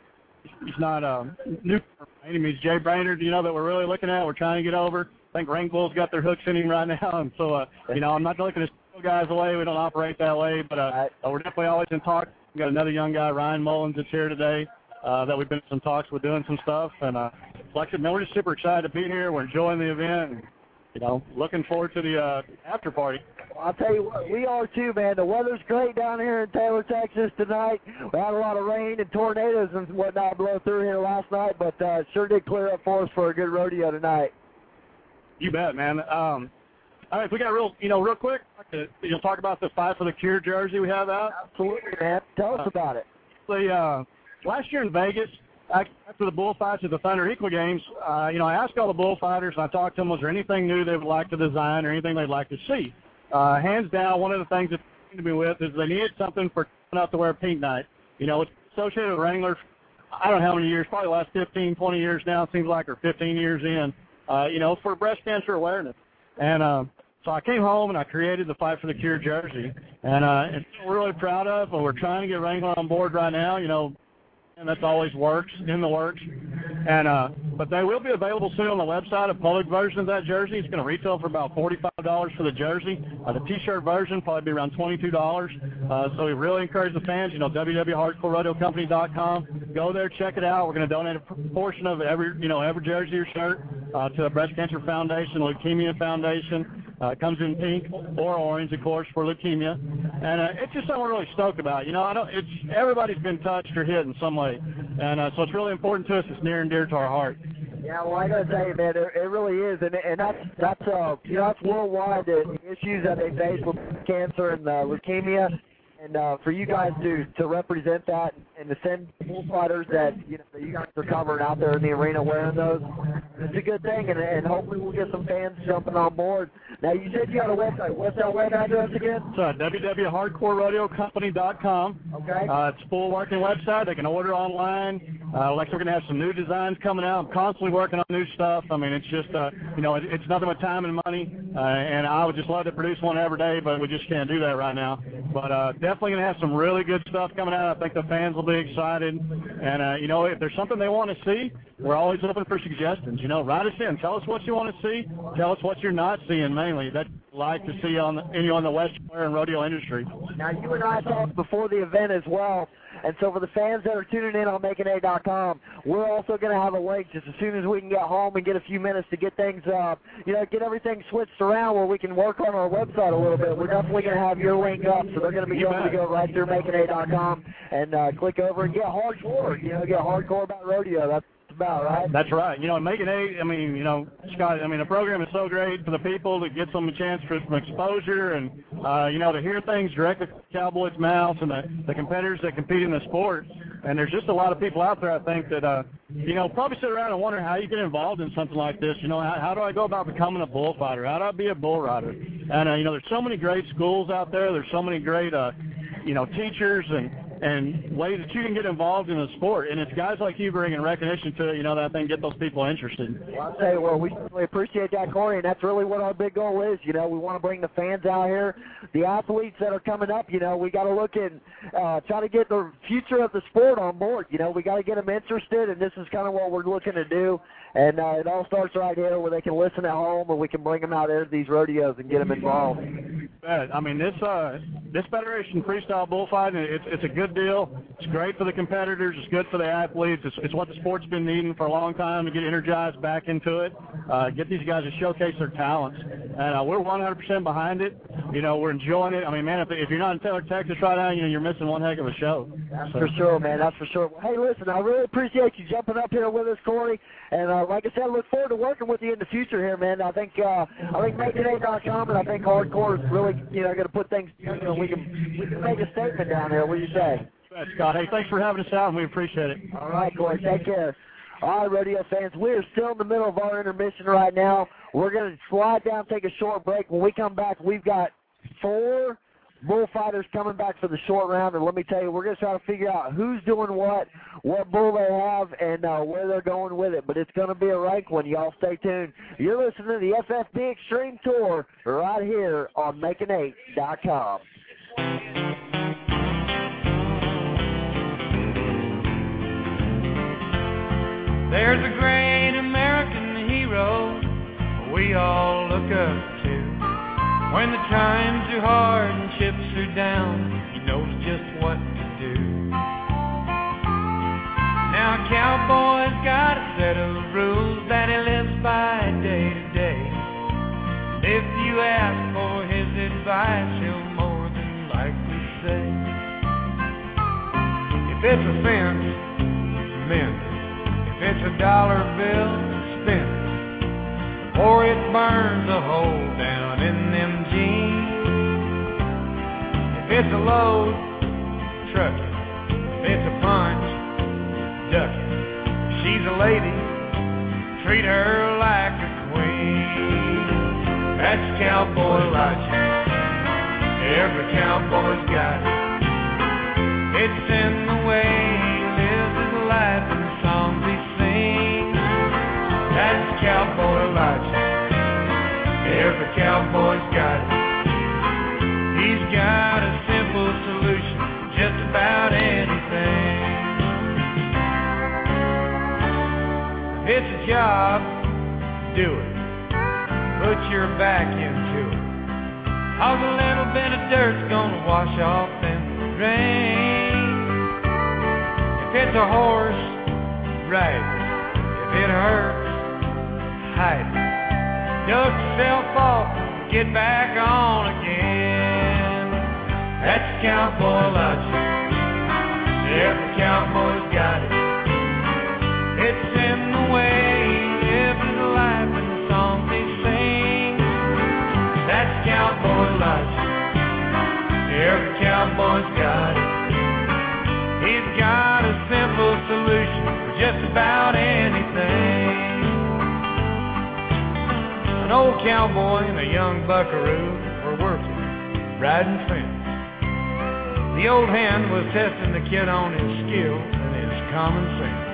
not a new by any means. Jay Brainerd, that we're really looking at. We're trying to get over. I think Ring Bull's got their hooks in him right now. And so, I'm not looking to steal guys away. We don't operate that way. But we're definitely always in talks. We got another young guy, Ryan Mullins, that's here today that we've been in some talks with doing some stuff. And like I said, man, we're just super excited to be here. We're enjoying the event. And, looking forward to the after party. I'll tell you what, we are too, man. The weather's great down here in Taylor, Texas tonight. We had a lot of rain and tornadoes and whatnot blow through here last night, but it sure did clear up for us for a good rodeo tonight. You bet, man. All right, we got real quick, talk about the Fight for the Cure jersey we have out. Absolutely, man. Tell us about it. Last year in Vegas, after the bullfights at the Thunder Equal Games, I asked all the bullfighters, and I talked to them, was there anything new they would like to design or anything they'd like to see? Hands down, one of the things that they came to me with is they needed something for coming out to wear pink night. It's associated with Wrangler, I don't know how many years, probably the last 15, 20 years now, it seems like, or 15 years in, for breast cancer awareness. And so I came home and I created the Fight for the Cure jersey. And we're really proud of, and we're trying to get Wrangler on board right now, and that's always in the works. And but they will be available soon on the website, a public version of that jersey. It's going to retail for about $45 for the jersey. The T-shirt version probably be around $22. So we really encourage the fans, www.hardcoreradiocompany.com. Go there, check it out. We're going to donate a portion of every jersey or shirt to the Breast Cancer Foundation, Leukemia Foundation. It comes in pink or orange, of course, for leukemia. And it's just something we're really stoked about. Everybody's been touched or hit in some way. And so it's really important to us. It's near and dear to our heart. Yeah, well, I got to tell you, man, it really is. And that's worldwide, the issues that they face with cancer and leukemia. And for you guys to represent that and to send bullfighters that you guys are covering out there in the arena wearing those, it's a good thing. And hopefully we'll get some fans jumping on board. Now, you said you had a website. What's that web address again? It's www.hardcoreradiocompany.com. Okay. It's a full working website. They can order online. We're going to have some new designs coming out. I'm constantly working on new stuff. I mean, it's just, it's nothing but time and money. And I would just love to produce one every day, but we just can't do that right now. But definitely going to have some really good stuff coming out. I think the fans will be excited. And, if there's something they want to see, we're always open for suggestions. Write us in. Tell us what you want to see. Tell us what you're not seeing, mainly. like to see on the West Square and rodeo industry. Now, you and I talked before the event as well, and so for the fans that are tuning in on MakinA.com, we're also going to have a link just as soon as we can get home and get a few minutes to get things, get everything switched around where we can work on our website a little bit. We're definitely going to have your link up, so they're going to be able to go right through MakinA.com and click over and get hardcore, get hardcore about rodeo. That's about right. That's right. Making 8, Scott, the program is so great for the people to get some chance for some exposure and, to hear things directly from the Cowboys' mouths and the competitors that compete in the sport. And there's just a lot of people out there, I think, that, probably sit around and wonder how you get involved in something like this. How do I go about becoming a bullfighter? How do I be a bull rider? And, there's so many great schools out there. There's so many great, teachers and ways that you can get involved in the sport. And it's guys like you bringing recognition to it, that I think get those people interested. Well, I'll tell you what, we really appreciate that, Corey, and that's really what our big goal is. We want to bring the fans out here, the athletes that are coming up. We got to look and try to get the future of the sport on board. We got to get them interested, and this is kind of what we're looking to do. And it all starts right here where they can listen at home, and we can bring them out into these rodeos and get them involved. This Federation Freestyle Bullfighting, it's a good deal. It's great for the competitors. It's good for the athletes. It's what the sport's been needing for a long time to get energized back into it, get these guys to showcase their talents. And we're 100% behind it. We're enjoying it. If you're not in Taylor, Texas right now, you're missing one heck of a show. That's for sure, man. That's for sure. Well, hey, listen, I really appreciate you jumping up here with us, Corey. And like I said, I look forward to working with you in the future here, man. I think MakinA.com and I think Hardcore is really, going to put things together, and we can make a statement down there. What do you say? Right, Scott. Hey, thanks for having us out, and we appreciate it. All right, Corey. Take care. All right, rodeo fans, we are still in the middle of our intermission right now. We're going to slide down, take a short break. When we come back, we've got 4 bullfighters coming back for the short round, and let me tell you, we're going to try to figure out who's doing what bull they have, and where they're going with it. But it's going to be a rank one. Y'all stay tuned. You're listening to the FFB Extreme Tour right here on Making8.com. There's a great American hero we all look up to. When the times are hard and chips are down, he knows just what to do. Now a cowboy's got a set of rules that he lives by day to day. And if you ask for his advice, he'll more than likely say, if it's a fence, mend it. If it's a dollar bill, spend it. Or it burns a hole down in them jeans. If it's a load, truck it. If it's a punch, duck it. If she's a lady, treat her like a queen. That's cowboy logic. Every cowboy's got it. It's in the way he lives his life and the songs he sings. That's cowboy logic. Every cowboy's got it. He's got a simple solution for just about anything. If it's a job, do it. Put your back into it. 'Cause a little bit of dirt's gonna wash off in the rain. If it's a horse, ride it. If it hurts, hide it. Dust yourself off, get back on again. That's cowboy logic. Every cowboy's got it. It's in the way he lives his life and the songs he sings. That's cowboy logic. Every cowboy's got it. He's got a simple solution for just about anything. An old cowboy and a young buckaroo were working, riding fence. The old hand was testing the kid on his skill and his common sense.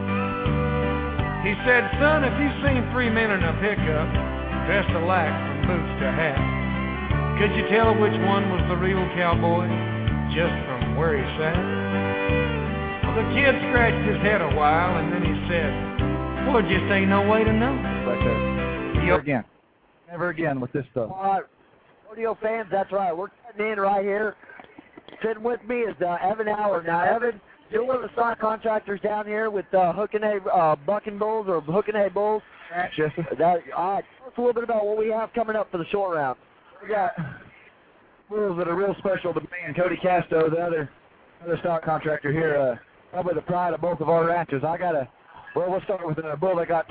He said, son, if you've seen 3 men in a pickup, dressed alike from boots to hat, could you tell which one was the real cowboy just from where he sat? Well, the kid scratched his head a while and then he said, well, just ain't no way to know. Never again with this stuff. rodeo fans. That's right. We're cutting in right here. Sitting with me is Evan Howard. Now, Evan, you're one of the stock contractors down here with Hook and A Bucking Bulls or Hook and A Bulls. Yes, sir. All right. Tell us a little bit about what we have coming up for the short round. We got bulls that are real special to me and Cody Casto, the other stock contractor here. Probably the pride of both of our ranches. We'll start with a bull that got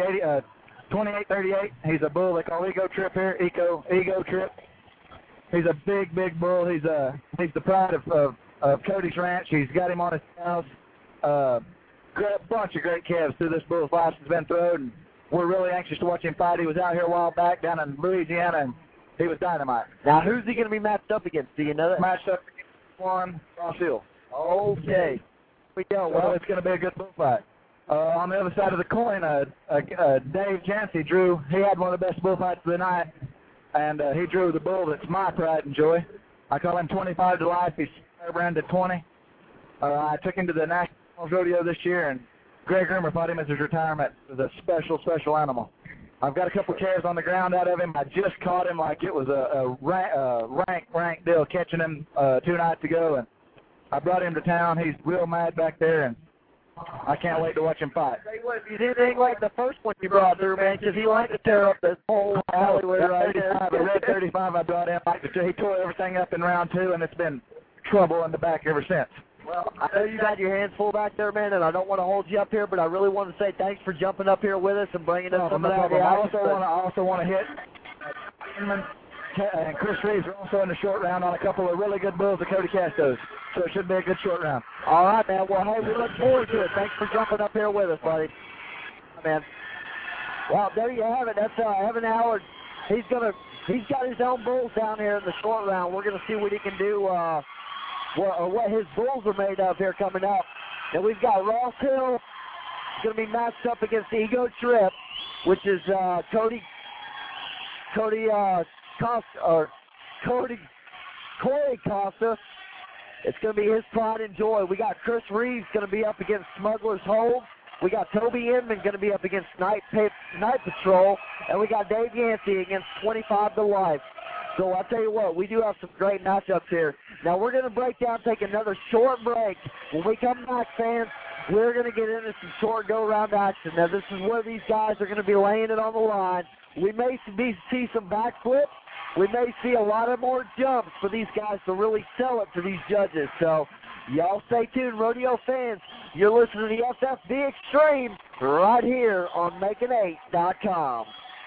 2838. He's a bull they call Ego Trip here. Ego Trip. He's a big bull. He's the pride of Cody's ranch. He's got him on his house. Bunch of great calves through this bull's life has been thrown. And we're really anxious to watch him fight. He was out here a while back down in Louisiana, and he was dynamite. Now, who's he going to be matched up against? Do you know that? Matched up against Juan Ross Hill. Okay. We go. Well, it's going to be a good bullfight. On the other side of the coin, Dave Jancy drew. He had one of the best bullfights of the night, and he drew the bull that's my pride and joy. I call him 25 to life. He's branded 20. I took him to the National Rodeo this year, and Greg Rimmer fought him as his retirement. It was a special animal. I've got a couple calves on the ground out of him. I just caught him like it was a rank deal, catching him 2 nights ago, and I brought him to town. He's real mad back there, and I can't wait to watch him fight. You didn't think like the first one you brought through, man, because he liked to tear up this whole alleyway right there. The red 35 I brought in, he tore everything up in round 2, and it's been trouble in the back ever since. Well, I know you got your hands full back there, man, and I don't want to hold you up here, but I really want to say thanks for jumping up here with us and bringing us some of that. I also want to hit Inman and Chris Reeves are also in the short round on a couple of really good bulls of Cody Casto's, so it should be a good short round. All right, man. Well, hey, we look forward to it. Thanks for jumping up here with us, buddy. Man. Well, there you have it. That's Evan Howard. He's got his own bulls down here in the short round. We're gonna see what he can do. What his bulls are made of here coming up. And we've got Ross Hill going to be matched up against Ego Trip, which is Corey Costa. It's going to be his pride and joy. We got Chris Reeves going to be up against Smuggler's Hold. We got Toby Inman going to be up against Night Patrol. And we got Dave Yancey against 25 to Life. So I'll tell you what, we do have some great matchups here. Now we're going to break down, take another short break. When we come back, fans, we're going to get into some short go-round action. Now this is where these guys are going to be laying it on the line. We may see some backflips. We may see a lot of more jumps for these guys to really sell it to these judges. So y'all stay tuned, rodeo fans. You're listening to the FFB Extreme right here on Making8.com.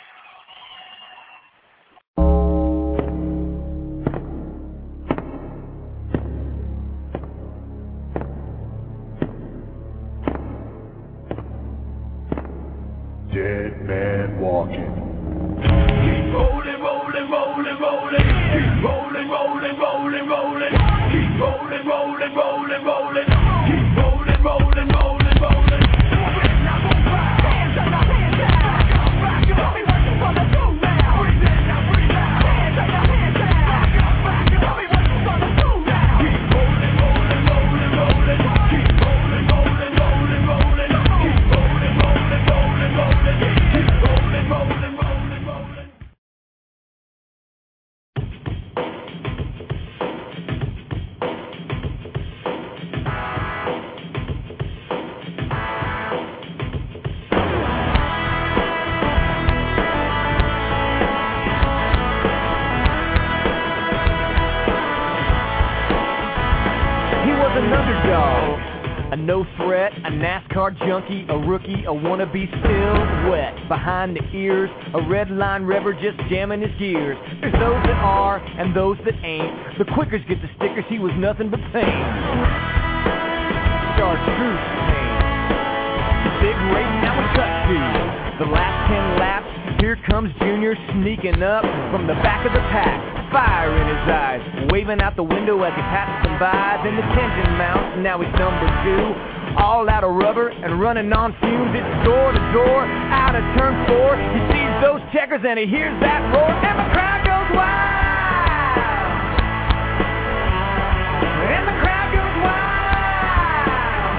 Dead man walking. Keep rolling, rolling, rolling, rolling. Keep rolling, rolling, rolling, rolling. Keep rolling, rolling, rolling, rolling. Keep rolling, rolling, rolling, rolling. No threat, a NASCAR junkie, a rookie, a wannabe silhouette. Behind the ears, a red line rever just jamming his gears. There's those that are and those that ain't. The quickers get the stickers, he was nothing but pain. Chartreuse pain. Big race, now we cut to the last 10 laps. Here comes Junior sneaking up from the back of the pack. Fire in his eyes, waving out the window as he passes them by. Then the tension mounts, now he's number 2. All out of rubber and running on fumes. It's door to door, out of turn 4. He sees those checkers and he hears that roar, and the crowd goes wild. And the crowd goes wild.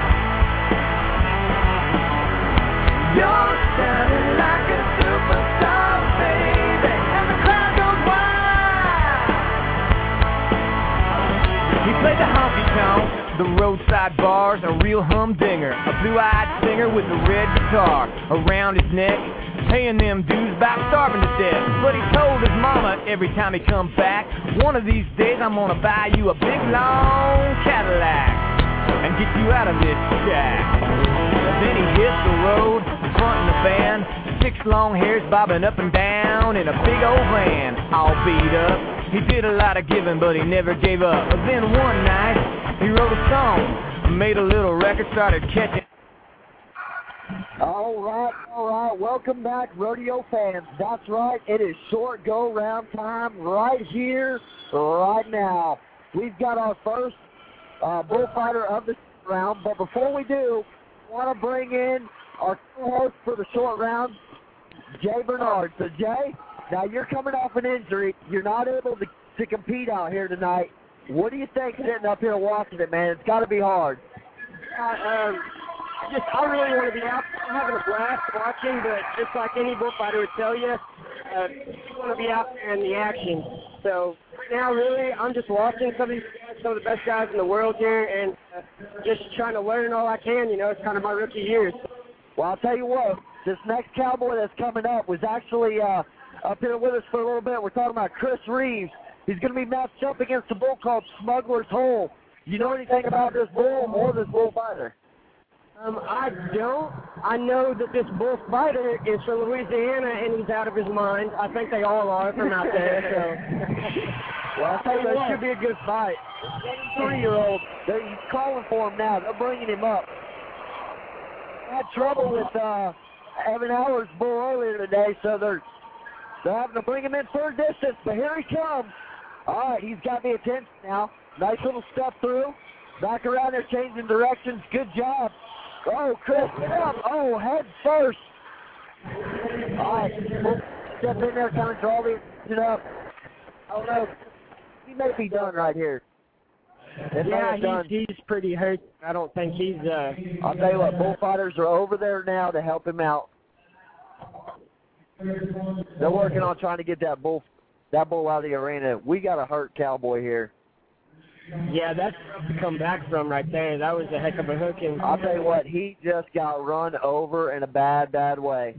You're sounding like a superstar, baby. And the crowd goes wild. The roadside bar's a real humdinger, a blue-eyed singer with a red guitar around his neck, paying them dues about starving to death. But he told his mama every time he come back, one of these days I'm gonna buy you a big long Cadillac and get you out of this shack. Then he hit the road, fronting the band, 6 long hairs bobbing up and down in a big old van, all beat up. He did a lot of giving, but he never gave up. But then one night, he wrote a song, made a little record, started catching. All right. Welcome back, rodeo fans. That's right. It is short go-round time right here, right now. We've got our first bullfighter of the round, but before we do, I want to bring in our co-host for the short round, Jay Bernard. So, Jay, now you're coming off an injury. You're not able to compete out here tonight. What do you think sitting up here watching it, man? It's got to be hard. I really want to be out. I'm having a blast watching, but just like any bullfighter would tell you, you want to be out there in the action. So right now, really, I'm just watching some of these guys, some of the best guys in the world here, and just trying to learn all I can. You know, it's kind of my rookie years. Well, I'll tell you what, this next cowboy that's coming up was actually up here with us for a little bit. We're talking about Chris Reeves. He's going to be matched up against a bull called Smuggler's Hole. You know anything about this bull or this bullfighter? I don't. I know that this bullfighter is from Louisiana, and he's out of his mind. I think they all are from out there. So, well, I'll tell you what, it should be a good fight. 3-year-old, they're calling for him now. They're bringing him up. Had trouble with Evan Howard's bull earlier today, so they're having to bring him in third distance. But here he comes. All right, he's got the attention now. Nice little step through. Back around there, changing directions. Good job. Oh, Chris, get up. Oh, head first. All right, we'll step in there, kind of draw the attention up. I don't know. He may be done right here. Yeah, he's pretty hurt. I don't think he's... I'll tell you what, bullfighters are over there now to help him out. They're working on trying to get that bull out of the arena. We got a hurt cowboy here. Yeah, that's tough to come back from right there. That was a heck of a hooking. I'll tell you what, he just got run over in a bad, bad way.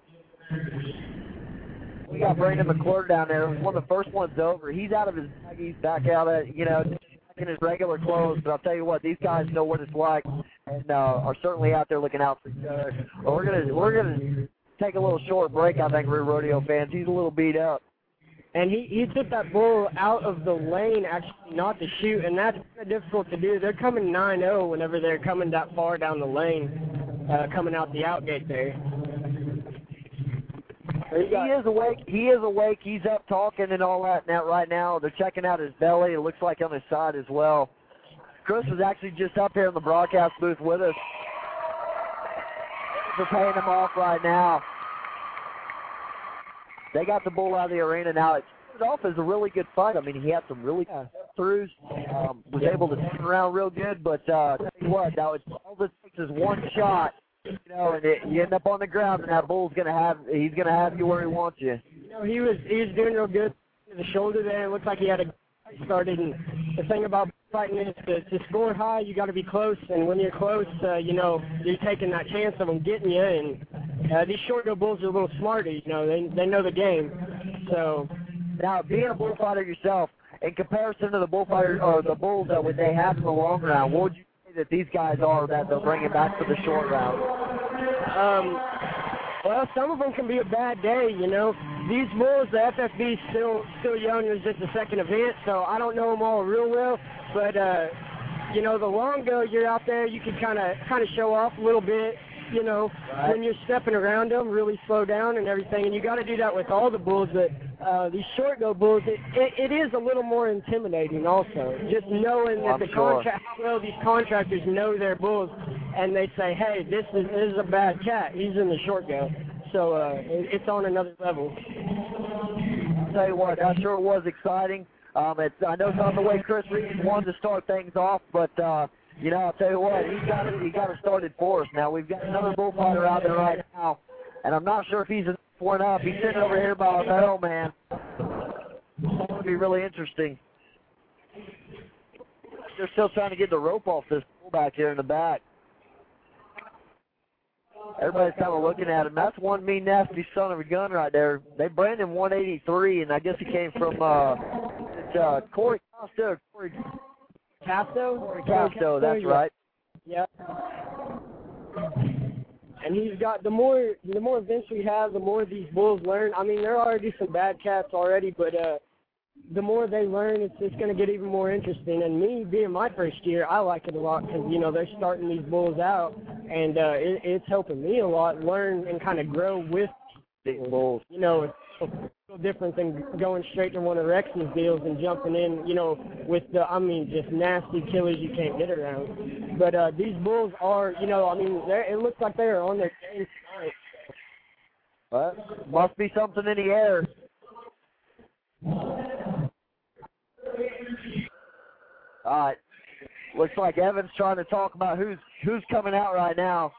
We got Brandon McClure down there. One of the first ones over. He's out of his bag. He's back out at, in his regular clothes. But I'll tell you what, these guys know what it's like and are certainly out there looking out for each other. We're gonna take a little short break, I think, for rodeo fans. He's a little beat up. And he took that bull out of the lane, actually, not to shoot, and that's kind of difficult to do. They're coming 9-0 whenever they're coming that far down the lane, coming out the outgate there. He is awake. He's up talking and all that right now. They're checking out his belly. It looks like on his side as well. Chris was actually just up here in the broadcast booth with us. They're paying him off right now. They got the bull out of the arena now. It started off as a really good fight. I mean, he had some really good throughs, was able to turn around real good. But tell you what, now all this takes is one shot, and you end up on the ground, and that bull's gonna have you where he wants you. He was doing real good to the shoulder there. It looked like he had a fight started. And the thing about fighting is to score high, you got to be close. And when you're close, you're taking that chance of them getting you. And these short go bulls are a little smarter. They know the game. So now, being a bullfighter yourself, in comparison to the bullfighters or the bulls that they have in the long round, what would you say that these guys are that they're bringing back for the short round? Well, some of them can be a bad day, These bulls, the FFB is still young. It was just a second event, so I don't know them all real well. But, the long go, you're out there, you can kind of show off a little bit, right. When you're stepping around them, really slow down and everything. And you got to do that with all the bulls. But these short go bulls, it is a little more intimidating also. Just knowing that these contractors know their bulls, and they say, hey, this is a bad cat. He's in the short go. So it's on another level. I'll tell you what, that sure was exciting. I know it's not the way Chris Reeves wanted to start things off, but I'll tell you what, he got it started for us. Now we've got another bullfighter out there right now, and I'm not sure if he's enough one up. He's sitting over here by a mailman. It's going to be really interesting. they're still trying to get the rope off this bull back here in the back. Everybody's kind of looking at him. That's one mean, nasty son of a gun right there. They brand him 183, and I guess he came from Corey Casto. Corey Casto? Corey Casto, that's right. Yeah. And he's got, the more events we have, the more these bulls learn. I mean, there are already some bad cats already, but the more they learn, it's just going to get even more interesting. And me, being my first year, I like it a lot because, you know, they're starting these bulls out, and it's helping me a lot learn and kind of grow with these bulls. You know, it's a little different than going straight to one of Rex's deals and jumping in, you know, with the, I mean, just nasty killers you can't get around. But these bulls are, you know, I mean, it looks like they're on their game tonight. Well, must be something in the air. All right. Looks like Evan's trying to talk about who's coming out right now.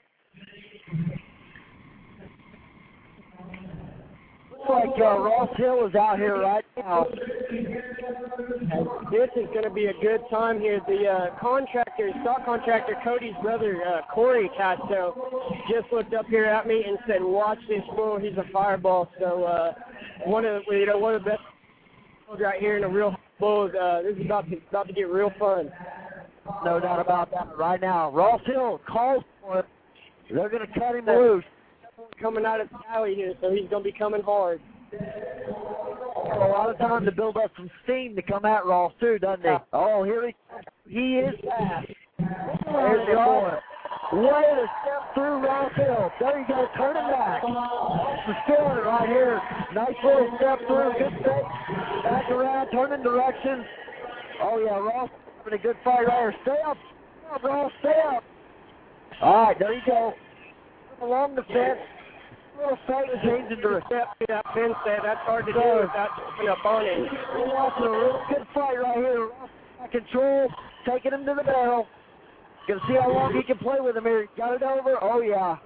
Looks like Ross Hill is out here right now. And this is going to be a good time here. The stock contractor Cody's brother, Corey Casto, just looked up here at me and said, "Watch this bull. He's a fireball." So one of the best bulls right here in a real bulls. This is about to get real fun. No doubt about that. Right now, Ross Hill calls for it. They're going to cut him loose. Coming out of the alley here, so he's going to be coming hard. A lot of time to build up some steam to come at Ross too, doesn't he? Oh, here he is fast. There's the boy. Way to step through Ross Hill. There you go, turn him back. Just feeling it right here. Nice little step through, good fake. Back around, turning directions. Oh yeah, Ross having a good fight right here. Stay up, Ross, stay up. All right, there you go. Along the fence. Little fake changing to a step to that fence there. That's hard to do without jumping up on it. We're watching a real good fight right here. Ross got control, taking him to the barrel. Gonna see how long he can play with him here. Got it over. Oh yeah.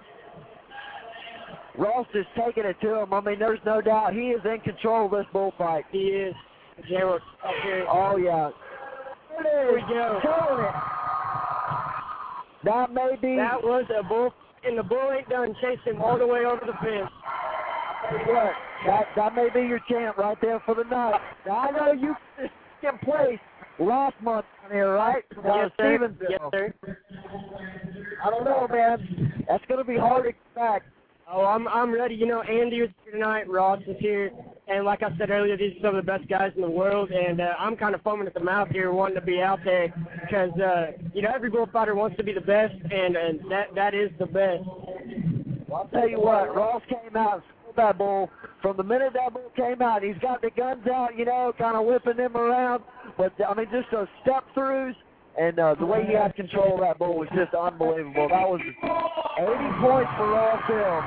Ross is taking it to him. I mean, there's no doubt he is in control of this bullfight. He is. Oh yeah. There we go. Killing it. That may be. That was a bull. And the bull ain't done. Chased him all the way over the fence. What? That may be your champ right there for the night. Now, I know you in place last month on here, right? Yes, sir. Yes, sir. I don't know, man. That's going to be hard to get back. Oh, I'm ready. You know, Andy was here tonight. Ross is here. And like I said earlier, these are some of the best guys in the world. And I'm kind of foaming at the mouth here wanting to be out there because, you know, every bullfighter wants to be the best, and that is the best. Well, I'll tell you what, Ross came out and stole that bull. From the minute that bull came out, he's got the guns out, you know, kind of whipping them around. But, I mean, just those step-throughs. And the way he had control of that bull was just unbelievable. That was 80 points for Ross Hill.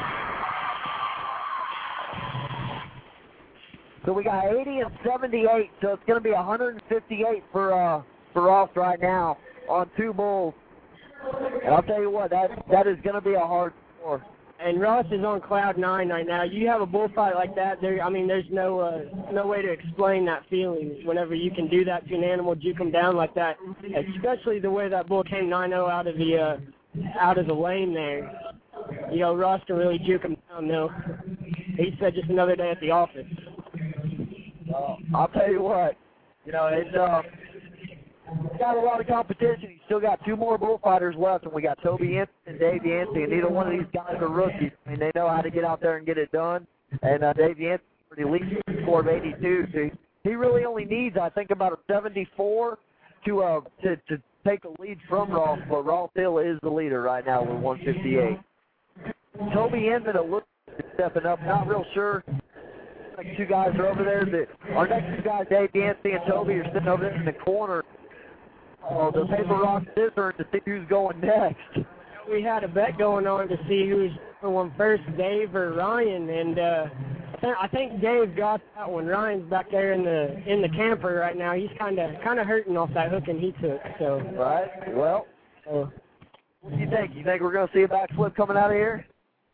So we got 80 and 78, so it's going to be 158 for Ross right now on two bulls. And I'll tell you what, that is going to be a hard score. And Ross is on cloud 9 right now. You have a bullfight like that, I mean, there's no way to explain that feeling whenever you can do that to an animal, juke him down like that, especially the way that bull came 9-0 out of the lane there. You know, Ross can really juke him down, though. He said just another day at the office. I'll tell you what, you know, it's got a lot of competition. He's still got two more bullfighters left, and we got Toby Yancey and Dave Yancey, and neither one of these guys are rookies. I mean, they know how to get out there and get it done. And Dave Yancey pretty leads a score of 82, so he really only needs, I think, about a 74 to take the lead from Ross, but Ross Hill is the leader right now with 158. Toby Inman looks stepping up, not real sure. Like two guys are over there. Our next two guys, Dave Yancey and Toby, are sitting over there in the corner. Oh, the paper, rock, scissors to see who's going next. We had a bet going on to see who's going first, Dave or Ryan, and I think Dave got that one. Ryan's back there in the camper right now. He's kind of hurting off that hooking he took. So right. Well, what do you think? You think we're going to see a backflip coming out of here?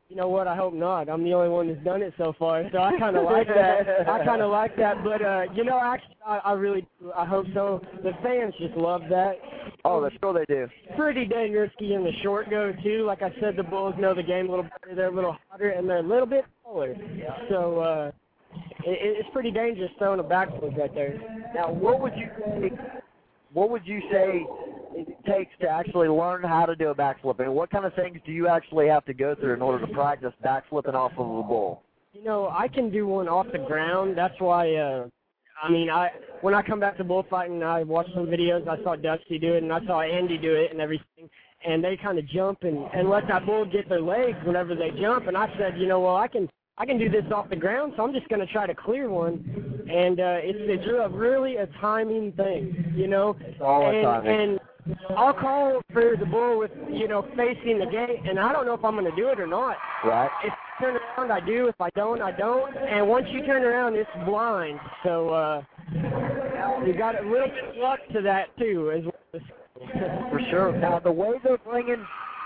You know what? I hope not. I'm the only one that's done it so far, so I kind of like that. I kind of like that, but you know, actually, I really do. I hope so. The fans just love that. Oh, that's sure they do. Pretty dang risky in the short go too. Like I said, the bulls know the game a little better. They're a little hotter and they're a little bit taller. So it's pretty dangerous throwing a backflip right there. Now, what would you say it takes to actually learn how to do a backflip? And what kind of things do you actually have to go through in order to practice backflipping off of a bull? You know, I can do one off the ground. That's why, when I come back to bullfighting, I watch some videos. I saw Dusty do it, and I saw Andy do it and everything. And they kind of jump and let that bull get their legs whenever they jump. And I said, you know, well, I can do this off the ground, so I'm just going to try to clear one. And it's really a timing thing, you know. It's all timing. And I'll call for the bull with, you know, facing the gate, and I don't know if I'm going to do it or not. Right. If I turn around, I do. If I don't, I don't. And once you turn around, it's blind. So you got a little bit of luck to that, too, as well. For sure. Now, the way they're bringing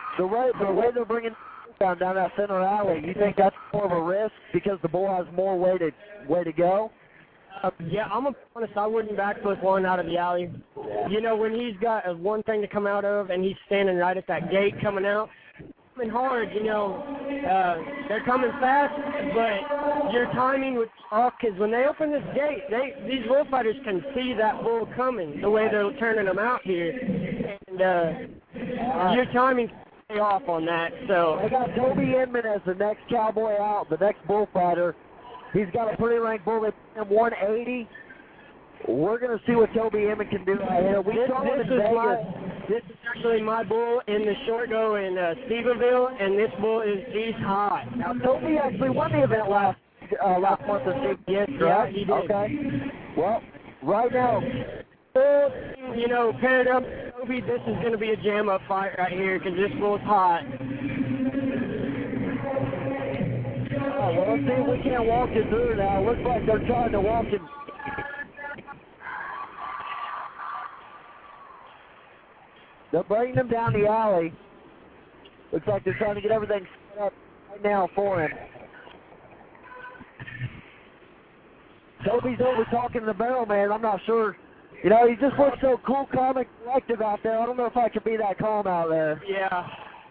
down that center alley, you think that's more of a risk because the bull has more way to go? Yeah, I'm gonna be honest. I wouldn't backflip one out of the alley. You know, when he's got one thing to come out of and he's standing right at that gate coming out, coming hard. You know, they're coming fast, but your timing would off because when they open this gate, these bullfighters can see that bull coming the way they're turning them out here, and your timing. Off on that, so I got Toby Inman as the next cowboy out, the next bullfighter. He's got a pretty ranked bull at 180. We're going to see what Toby Inman can do right here. We saw him in Vegas. This is actually my bull in the short go in Stephenville, and this bull he's hot. Now Toby actually won the event last month of Stephenville. Yes, yeah, he did. Okay. Well, right now. You know, paired up, Toby, this is going to be a jam-up fight right here because this bull's hot. Well, let's see if we can't walk it through now. Looks like they're trying to walk him. They're bringing him down the alley. Looks like they're trying to get everything set up right now for him. Toby's over talking to the barrel man. I'm not sure. You know, he just looks so cool, calm, and collective out there. I don't know if I could be that calm out there. Yeah.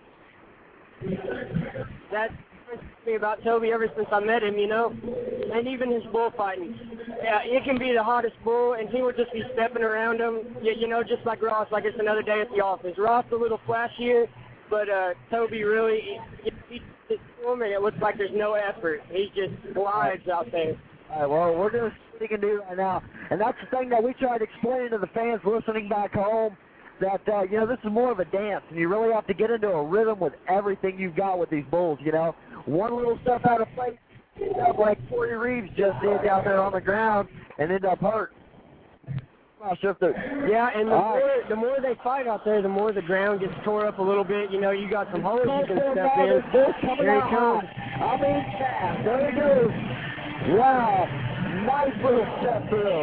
That's me about Toby ever since I met him, you know, and even his bullfighting. Yeah, he can be the hottest bull, and he would just be stepping around him, you know, just like Ross, like it's another day at the office. Ross a little flashier, but Toby really, he just to him, and it looks like there's no effort. He just glides out there. All right, well, we're going to see what he can do right now. And that's the thing that we try to explain to the fans listening back home, that, you know, this is more of a dance, and you really have to get into a rhythm with everything you've got with these bulls, you know. One little step out of place, like Corey Reeves just did down there on the ground and end up hurt. I'm not sure if they're... Yeah, and the more they fight out there, the more the ground gets tore up a little bit. You know, you got some holes you can step in. Here he comes. I mean, fast. There he goes. Wow. Nice little step through.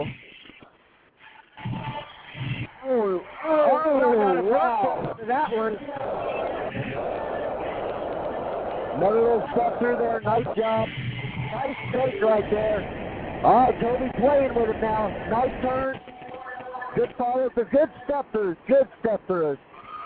Wow. That one. Another little step through there. Nice job. Nice take right there. All right, Toby playing with it now. Nice turn. Good follow. Good step throughs. Good step throughs.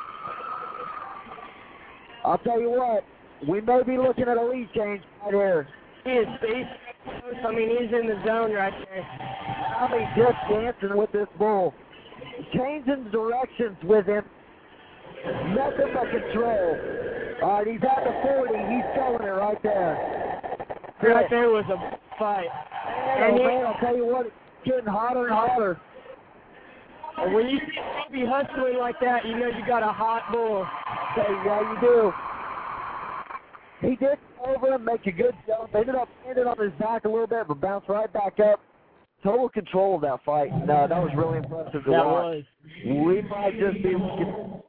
I'll tell you what. We may be looking at a lead change right here. He is space. I mean, he's in the zone right there. I mean, just dancing with this bull. Changing directions with him. Nothing but control. All right, he's at the 40. He's going it right there. Right there was a fight. And man, I'll tell you what, it's getting hotter and hotter. And when you see Toby hustling like that, you know you got a hot bull. Yeah, you do. He did over him, make a good jump. Ended up on his back a little bit, but bounced right back up. Total control of that fight. No, that was really impressive to watch. We might just be looking.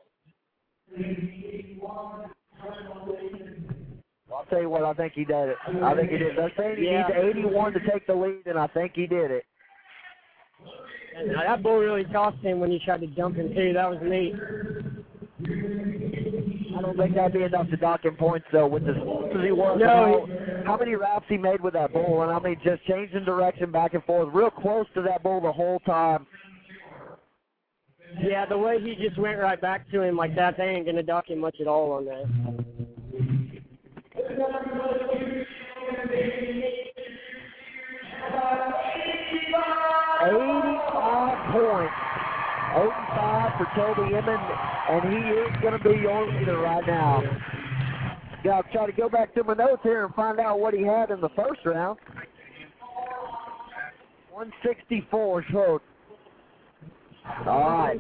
I'll tell you what, I think he did it. I think he did. They're saying he needs 81 to take the lead, and I think he did it. And that bull really tossed him when he tried to jump him, too. That was neat. I don't think that'd be enough to dock him points, though, with as close as he was. No. How many wraps he made with that bull, and I mean, just changing direction back and forth, real close to that bull the whole time. Yeah, the way he just went right back to him like that, they ain't going to dock him much at all on that. 85 points. 85 for Toby Inman, and he is going to be your leader right now. Got to try to go back to my notes here and find out what he had in the first round. 164 short. All right.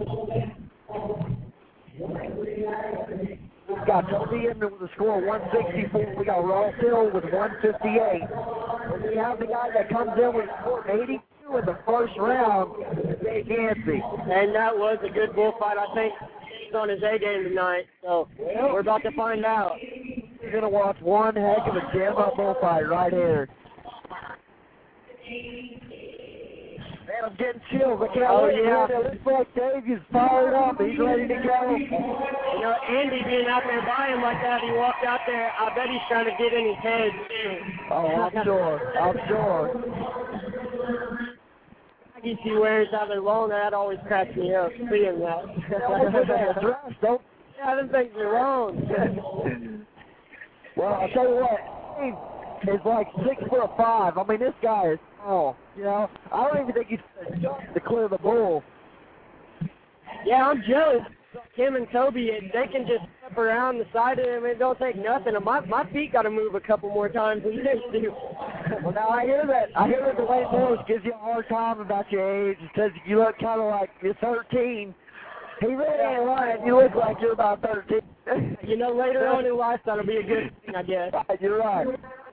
We've got Toby Inman with a score of 164. We got Ross Hill with 158. And we have the guy that comes in with a score of 82 in the first round, Dave Yancey. And that was a good bullfight. I think he's on his A game tonight, so we're about to find out. We're going to watch one heck of a jam-up bullfight right here. Man, I'm getting chills. I can't wait. Yeah. It looks like Dave is fired up. He's ready to go. You know, Andy being out there by him like that, he walked out there. I bet he's trying to get in his head, too. Oh, I'm sure. I'm sure. You see wears out their long, that always cracks me up, seeing that. Yeah, them things are wrong. Well, I'll tell you what, Dave is like 6'5". I mean, this guy is small. You know, I don't even think he's going to jump to clear the bull. Yeah, I'm jealous. Him and Toby, they can just step around the side of him. It don't take nothing. My feet got to move a couple more times than theirs do. Well, now I hear that Dwayne Morris gives you a hard time about your age. He says you look kind of like you're 13. He really ain't lying. You look like you're about 13. You know, later on in life, that'll be a good thing, I guess. You're right.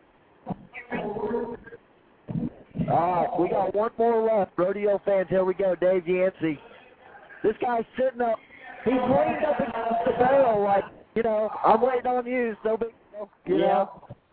All right, we got one more left. Rodeo fans, here we go. Dave Yancey. This guy's sitting up. He's leaned up against the barrel like, you know, I'm waiting on you, so big deal, you know.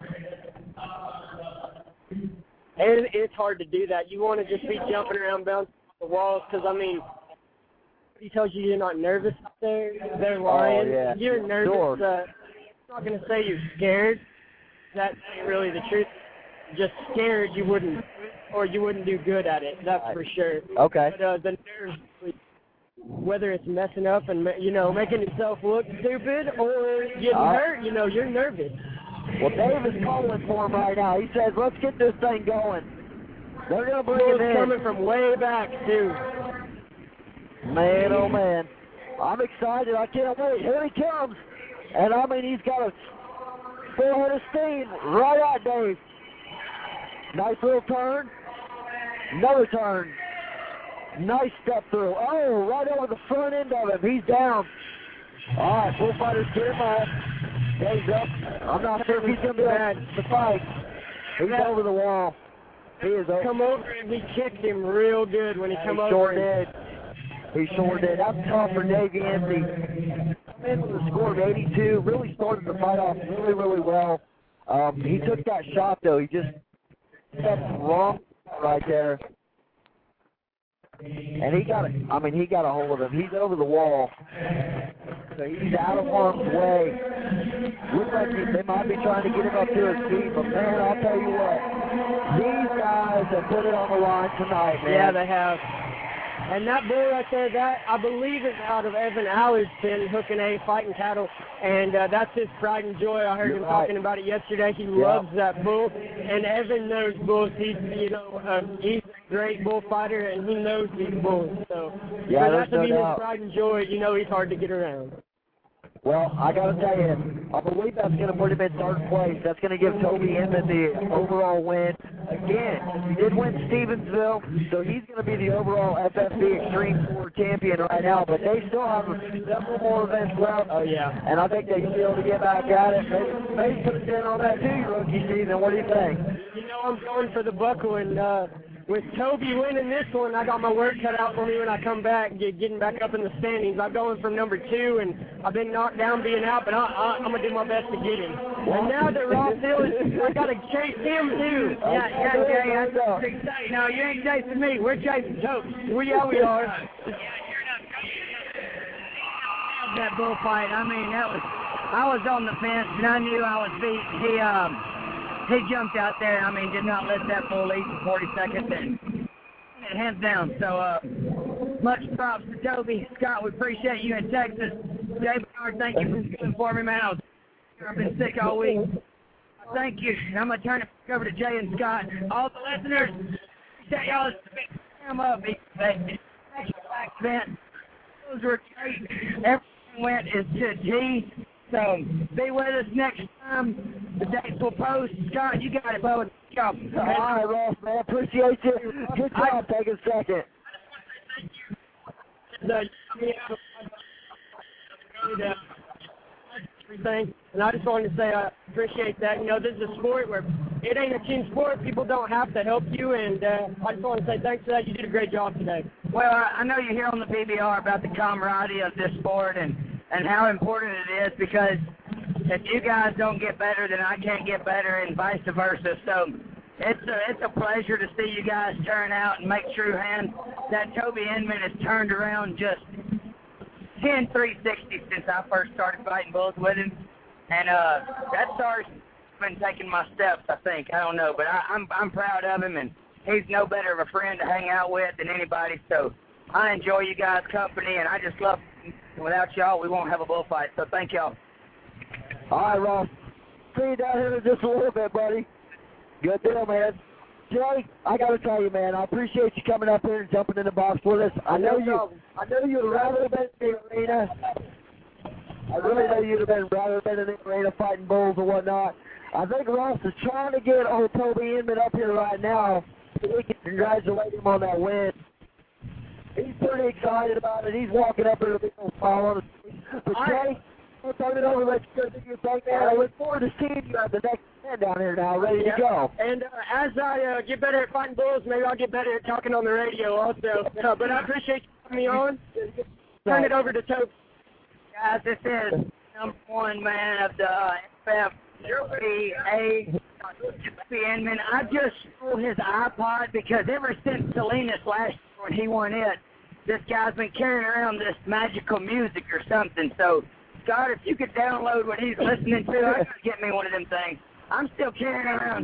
And it's hard to do that. You want to just be jumping around, bouncing off the walls, because, I mean, he tells you you're not nervous out there. They're lying. Oh, yeah. You're nervous. Sure. I'm not going to say you're scared. That's really the truth. Just scared you wouldn't, or you wouldn't do good at it. That's for sure. Okay. But the nerves, whether it's messing up and, you know, making yourself look stupid or getting hurt, you know, you're nervous. Well, Dave is calling for him right now. He says, let's get this thing going. They're going to bring him in. Coming from way back, too. Man, oh, man. I'm excited. I can't wait. Here he comes. And, I mean, he's got a full head of steam right at Dave. Nice little turn. Another turn. Nice step through. Oh, right over the front end of him. He's down. All right, bullfighters get him up. Dave's up. I'm not sure if he's going to be able to fight. He's over the wall. He is over. Come over and he kicked him real good when he come over. Sure did. He sure did. That's tough for Dave Yancey. Come in with a score of 82. Really started the fight off really, really well. He took that shot, though. He just stepped wrong right there. And he got it. I mean, he got a hold of him. He's over the wall. So he's out of harm's way. Looks like they might be trying to get him up to his feet, but man, I'll tell you what, these guys have put it on the line tonight, man. Yeah, they have. And that bull right there, that I believe is out of Evan Allerton, Hooking A, Fighting Cattle, and that's his pride and joy. I heard him talking about it yesterday. He loves that bull, and Evan knows bulls. He's, you know, he's a great bullfighter, and he knows these bulls. So for that to be his pride and joy, you know he's hard to get around. Well, I got to tell you, I believe that's going to put him in third place. That's going to give Toby Inman the overall win. Again, he did win Stevensville, so he's going to be the overall FFB Extreme Sport champion right now, but they still have several more events left. Oh, yeah. And I think they should be able to get back at it. Maybe put a dent on that too, rookie season. What do you think? You know, I'm going for the buckle, and with Toby winning this one, I got my work cut out for me when I come back, getting back up in the standings. I'm going from number 2, and I've been knocked down being out, but I'm going to do my best to get him. And now that Ross Hill is, I got to chase him, too. Yeah, Jay, that's exciting. No, you ain't chasing me. We're chasing Toby. We are. that bullfight. I mean, I was on the fence, and I knew I was beat. He jumped out there, I mean, did not let that bull eat for 40 seconds, and hands down. So, much props to Toby. Scott, we appreciate you in Texas. Jay Bernard, thank you for coming for me, man. I've been sick all week. Thank you. I'm going to turn it back over to Jay and Scott. All the listeners, appreciate y'all. Come up. Those were great. Everything went to G. So be with us next time. The dates will post. Scott, you got it, bud. All right, Ross, man. Appreciate you. Good job. Take a second. Everything, and I just wanted to say I appreciate that. You know, this is a sport where it ain't a team sport. People don't have to help you, and I just want to say thanks for that. You did a great job today. Well, I know you hear on the PBR about the camaraderie of this sport and how important it is, because if you guys don't get better, then I can't get better, and vice versa. So it's a pleasure to see you guys turn out and make true hands. That Toby Inman has turned around just 10 360 since I first started fighting bulls with him, and that star's been taking my steps, I think. I don't know, but I'm proud of him, and he's no better of a friend to hang out with than anybody. So I enjoy you guys' company, and I just love. Without y'all, we won't have a bullfight. So thank y'all. All right, Ross. See you down here in just a little bit, buddy. Good deal, man. Jay, I got to tell you, man, I appreciate you coming up here and jumping in the box with us. I know you'd rather have been in the arena. I really know you'd have rather been in the arena fighting bulls or whatnot. I think Ross is trying to get old Toby Inman up here right now so we can congratulate him on that win. He's pretty excited about it. He's walking up here with a big old smile on his face. But Jay, I'll turn it over and let you go do your thing, man. I look forward to seeing you at the next man down here now, ready to go. And as I get better at fighting bulls, maybe I'll get better at talking on the radio also. But I appreciate you having me on. Turn it over to Toby. Guys, this is #1 man of the FFBA. Inman. I just stole his iPod because ever since Salinas last year when he won it, this guy's been carrying around this magical music or something. So, Scott, if you could download what he's listening to, I gotta get me one of them things. I'm still carrying around.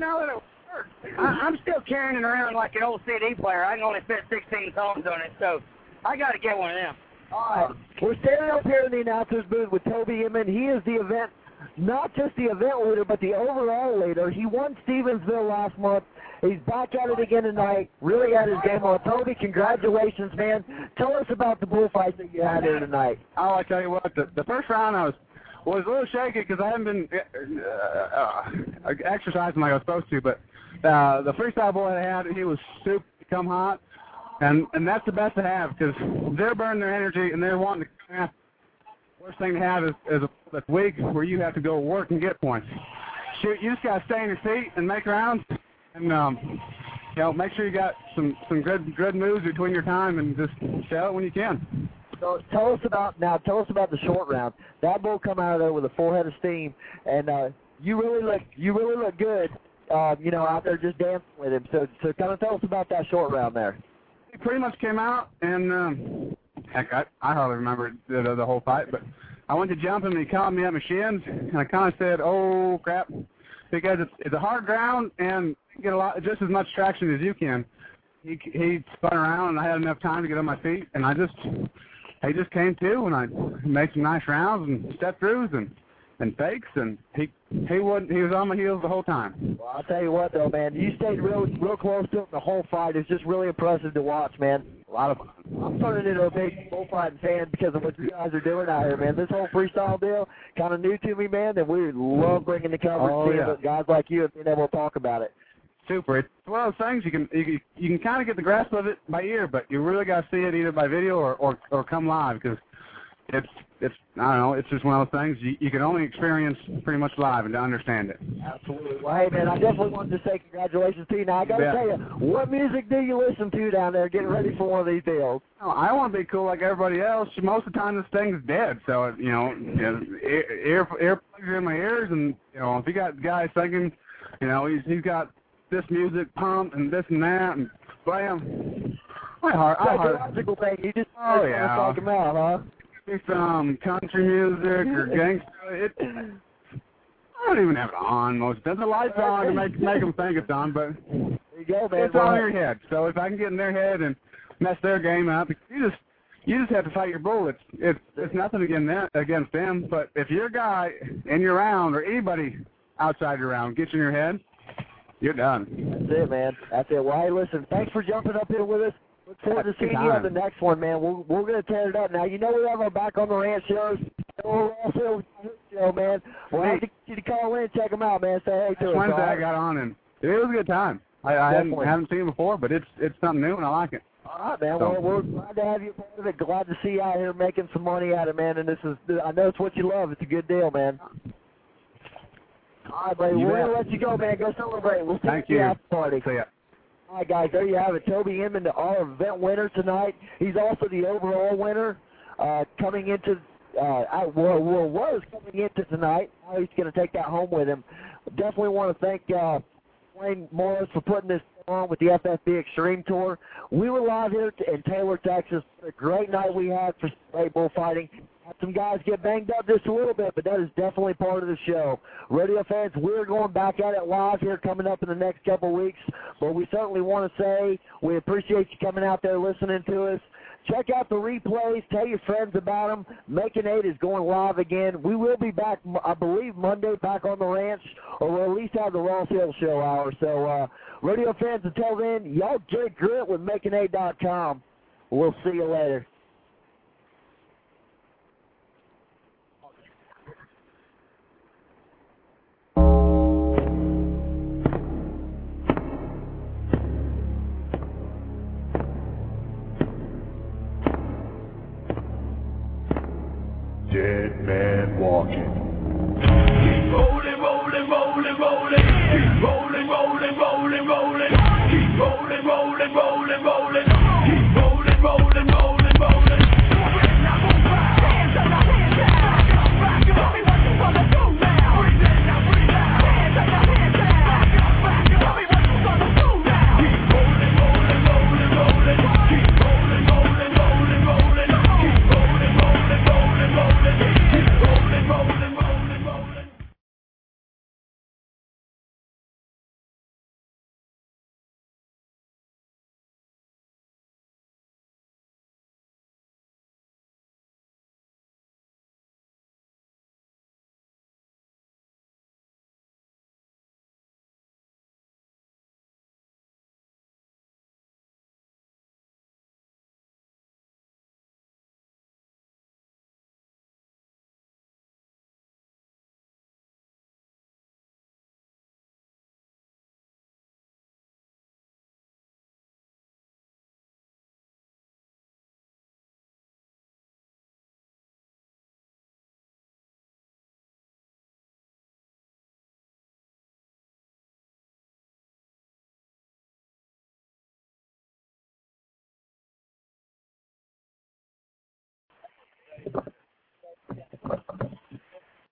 I'm still carrying it around like an old CD player. I can only fit 16 songs on it, so I got to get one of them. All right. We're standing up here in the announcer's booth with Toby Inman. He is the event, not just the event leader, but the overall leader. He won Stevensville last month. He's back at it again tonight. Really had his game on. Toby, congratulations, man. Tell us about the bullfight that you had here tonight. Oh, I tell you what, the first round I was a little shaky because I haven't been exercising like I was supposed to, but the freestyle boy I had, he was super come hot, and that's the best to have because they're burning their energy and they're wanting to come out. Worst thing to have is a week where you have to go work and get points. Shoot, you just got to stay on your feet and make rounds, and make sure you got some good moves between your time and just show it when you can. So tell us about the short round. That bull come out of there with a full head of steam, and you really look good. Out there just dancing with him. So kind of tell us about that short round there. He pretty much came out, and heck, I hardly remember the whole fight, but I went to jump him, and he caught me at my shins, and I kind of said, "Oh crap," because it's a hard ground, and you get just as much traction as you can. He spun around, and I had enough time to get on my feet, and he just came to, and I made some nice rounds and step throughs and fakes, and he was on my heels the whole time. Well, I'll tell you what, though, man, you stayed real close to him the whole fight. It's just really impressive to watch, man. A lot of fun. I'm turning into a big bullfighting fan because of what you guys are doing out here, man. This whole freestyle deal kind of new to me, man, and we love bringing the coverage to guys like you and being able to talk about it. Super. It's one of those things you can kind of get the grasp of it by ear, but you really got to see it either by video or come live because it's I don't know, it's just one of those things you can only experience pretty much live and to understand it. Absolutely. Well, hey, man, I definitely wanted to say congratulations to you. Now, I got to tell you, what music do you listen to down there getting ready for one of these deals? Oh, I want to be cool like everybody else. Most of the time, this thing's dead. So, earplugs are in my ears, and, if you got guys thinking, he's got this music pumped and this and that, and blam. Psychological thing. You just talk him out, huh? me some country music or gangster. I don't even have it on most of the time. The lights are on to make them think it's on, but there you go, man. It's on your head. So if I can get in their head and mess their game up, you just have to fight your bull. It's nothing against them, but if your guy in your round or anybody outside your round gets in your head, you're done. That's it, man. That's it. Well, hey, listen, thanks for jumping up here with us. Look forward to seeing you on the next one, man. We're going to tear it up. Now, you know we have our Back on the Ranch shows. We're also show, man. We'll have to get you to call in and check them out, man. Say hey to us. Wednesday I got on, and it was a good time. I haven't seen it before, but it's something new, and I like it. All right, man. So, well, we're glad to have you part of it. Glad to see you out here making some money out of it, man. And I know it's what you love. It's a good deal, man. All right, buddy. We're going to let you go, man. Go celebrate. We'll see you after the party. See ya. All right, guys, there you have it. Toby Inman, our event winner tonight. He's also the overall winner coming into was coming into tonight. Now he's going to take that home with him. Definitely want to thank Wayne Morris for putting this on with the FFB Extreme Tour. We were live here in Taylor, Texas. A great night we had for great bullfighting. Had some guys get banged up just a little bit, but that is definitely part of the show. Rodeo fans, we're going back at it live here coming up in the next couple of weeks, but we certainly want to say we appreciate you coming out there listening to us. Check out the replays. Tell your friends about them. Making 8 is going live again. We will be back, I believe, Monday back on the ranch, or we'll at least have the Ross Hill Show hour. So, rodeo fans, until then, y'all get grit with making8.com. We'll see you later. Dead man walking. Keep rolling, rolling, rolling, rolling. Keep rolling, rolling, rolling, rolling. Keep rolling, rolling, rolling, rolling. Keep rolling, rolling, rolling.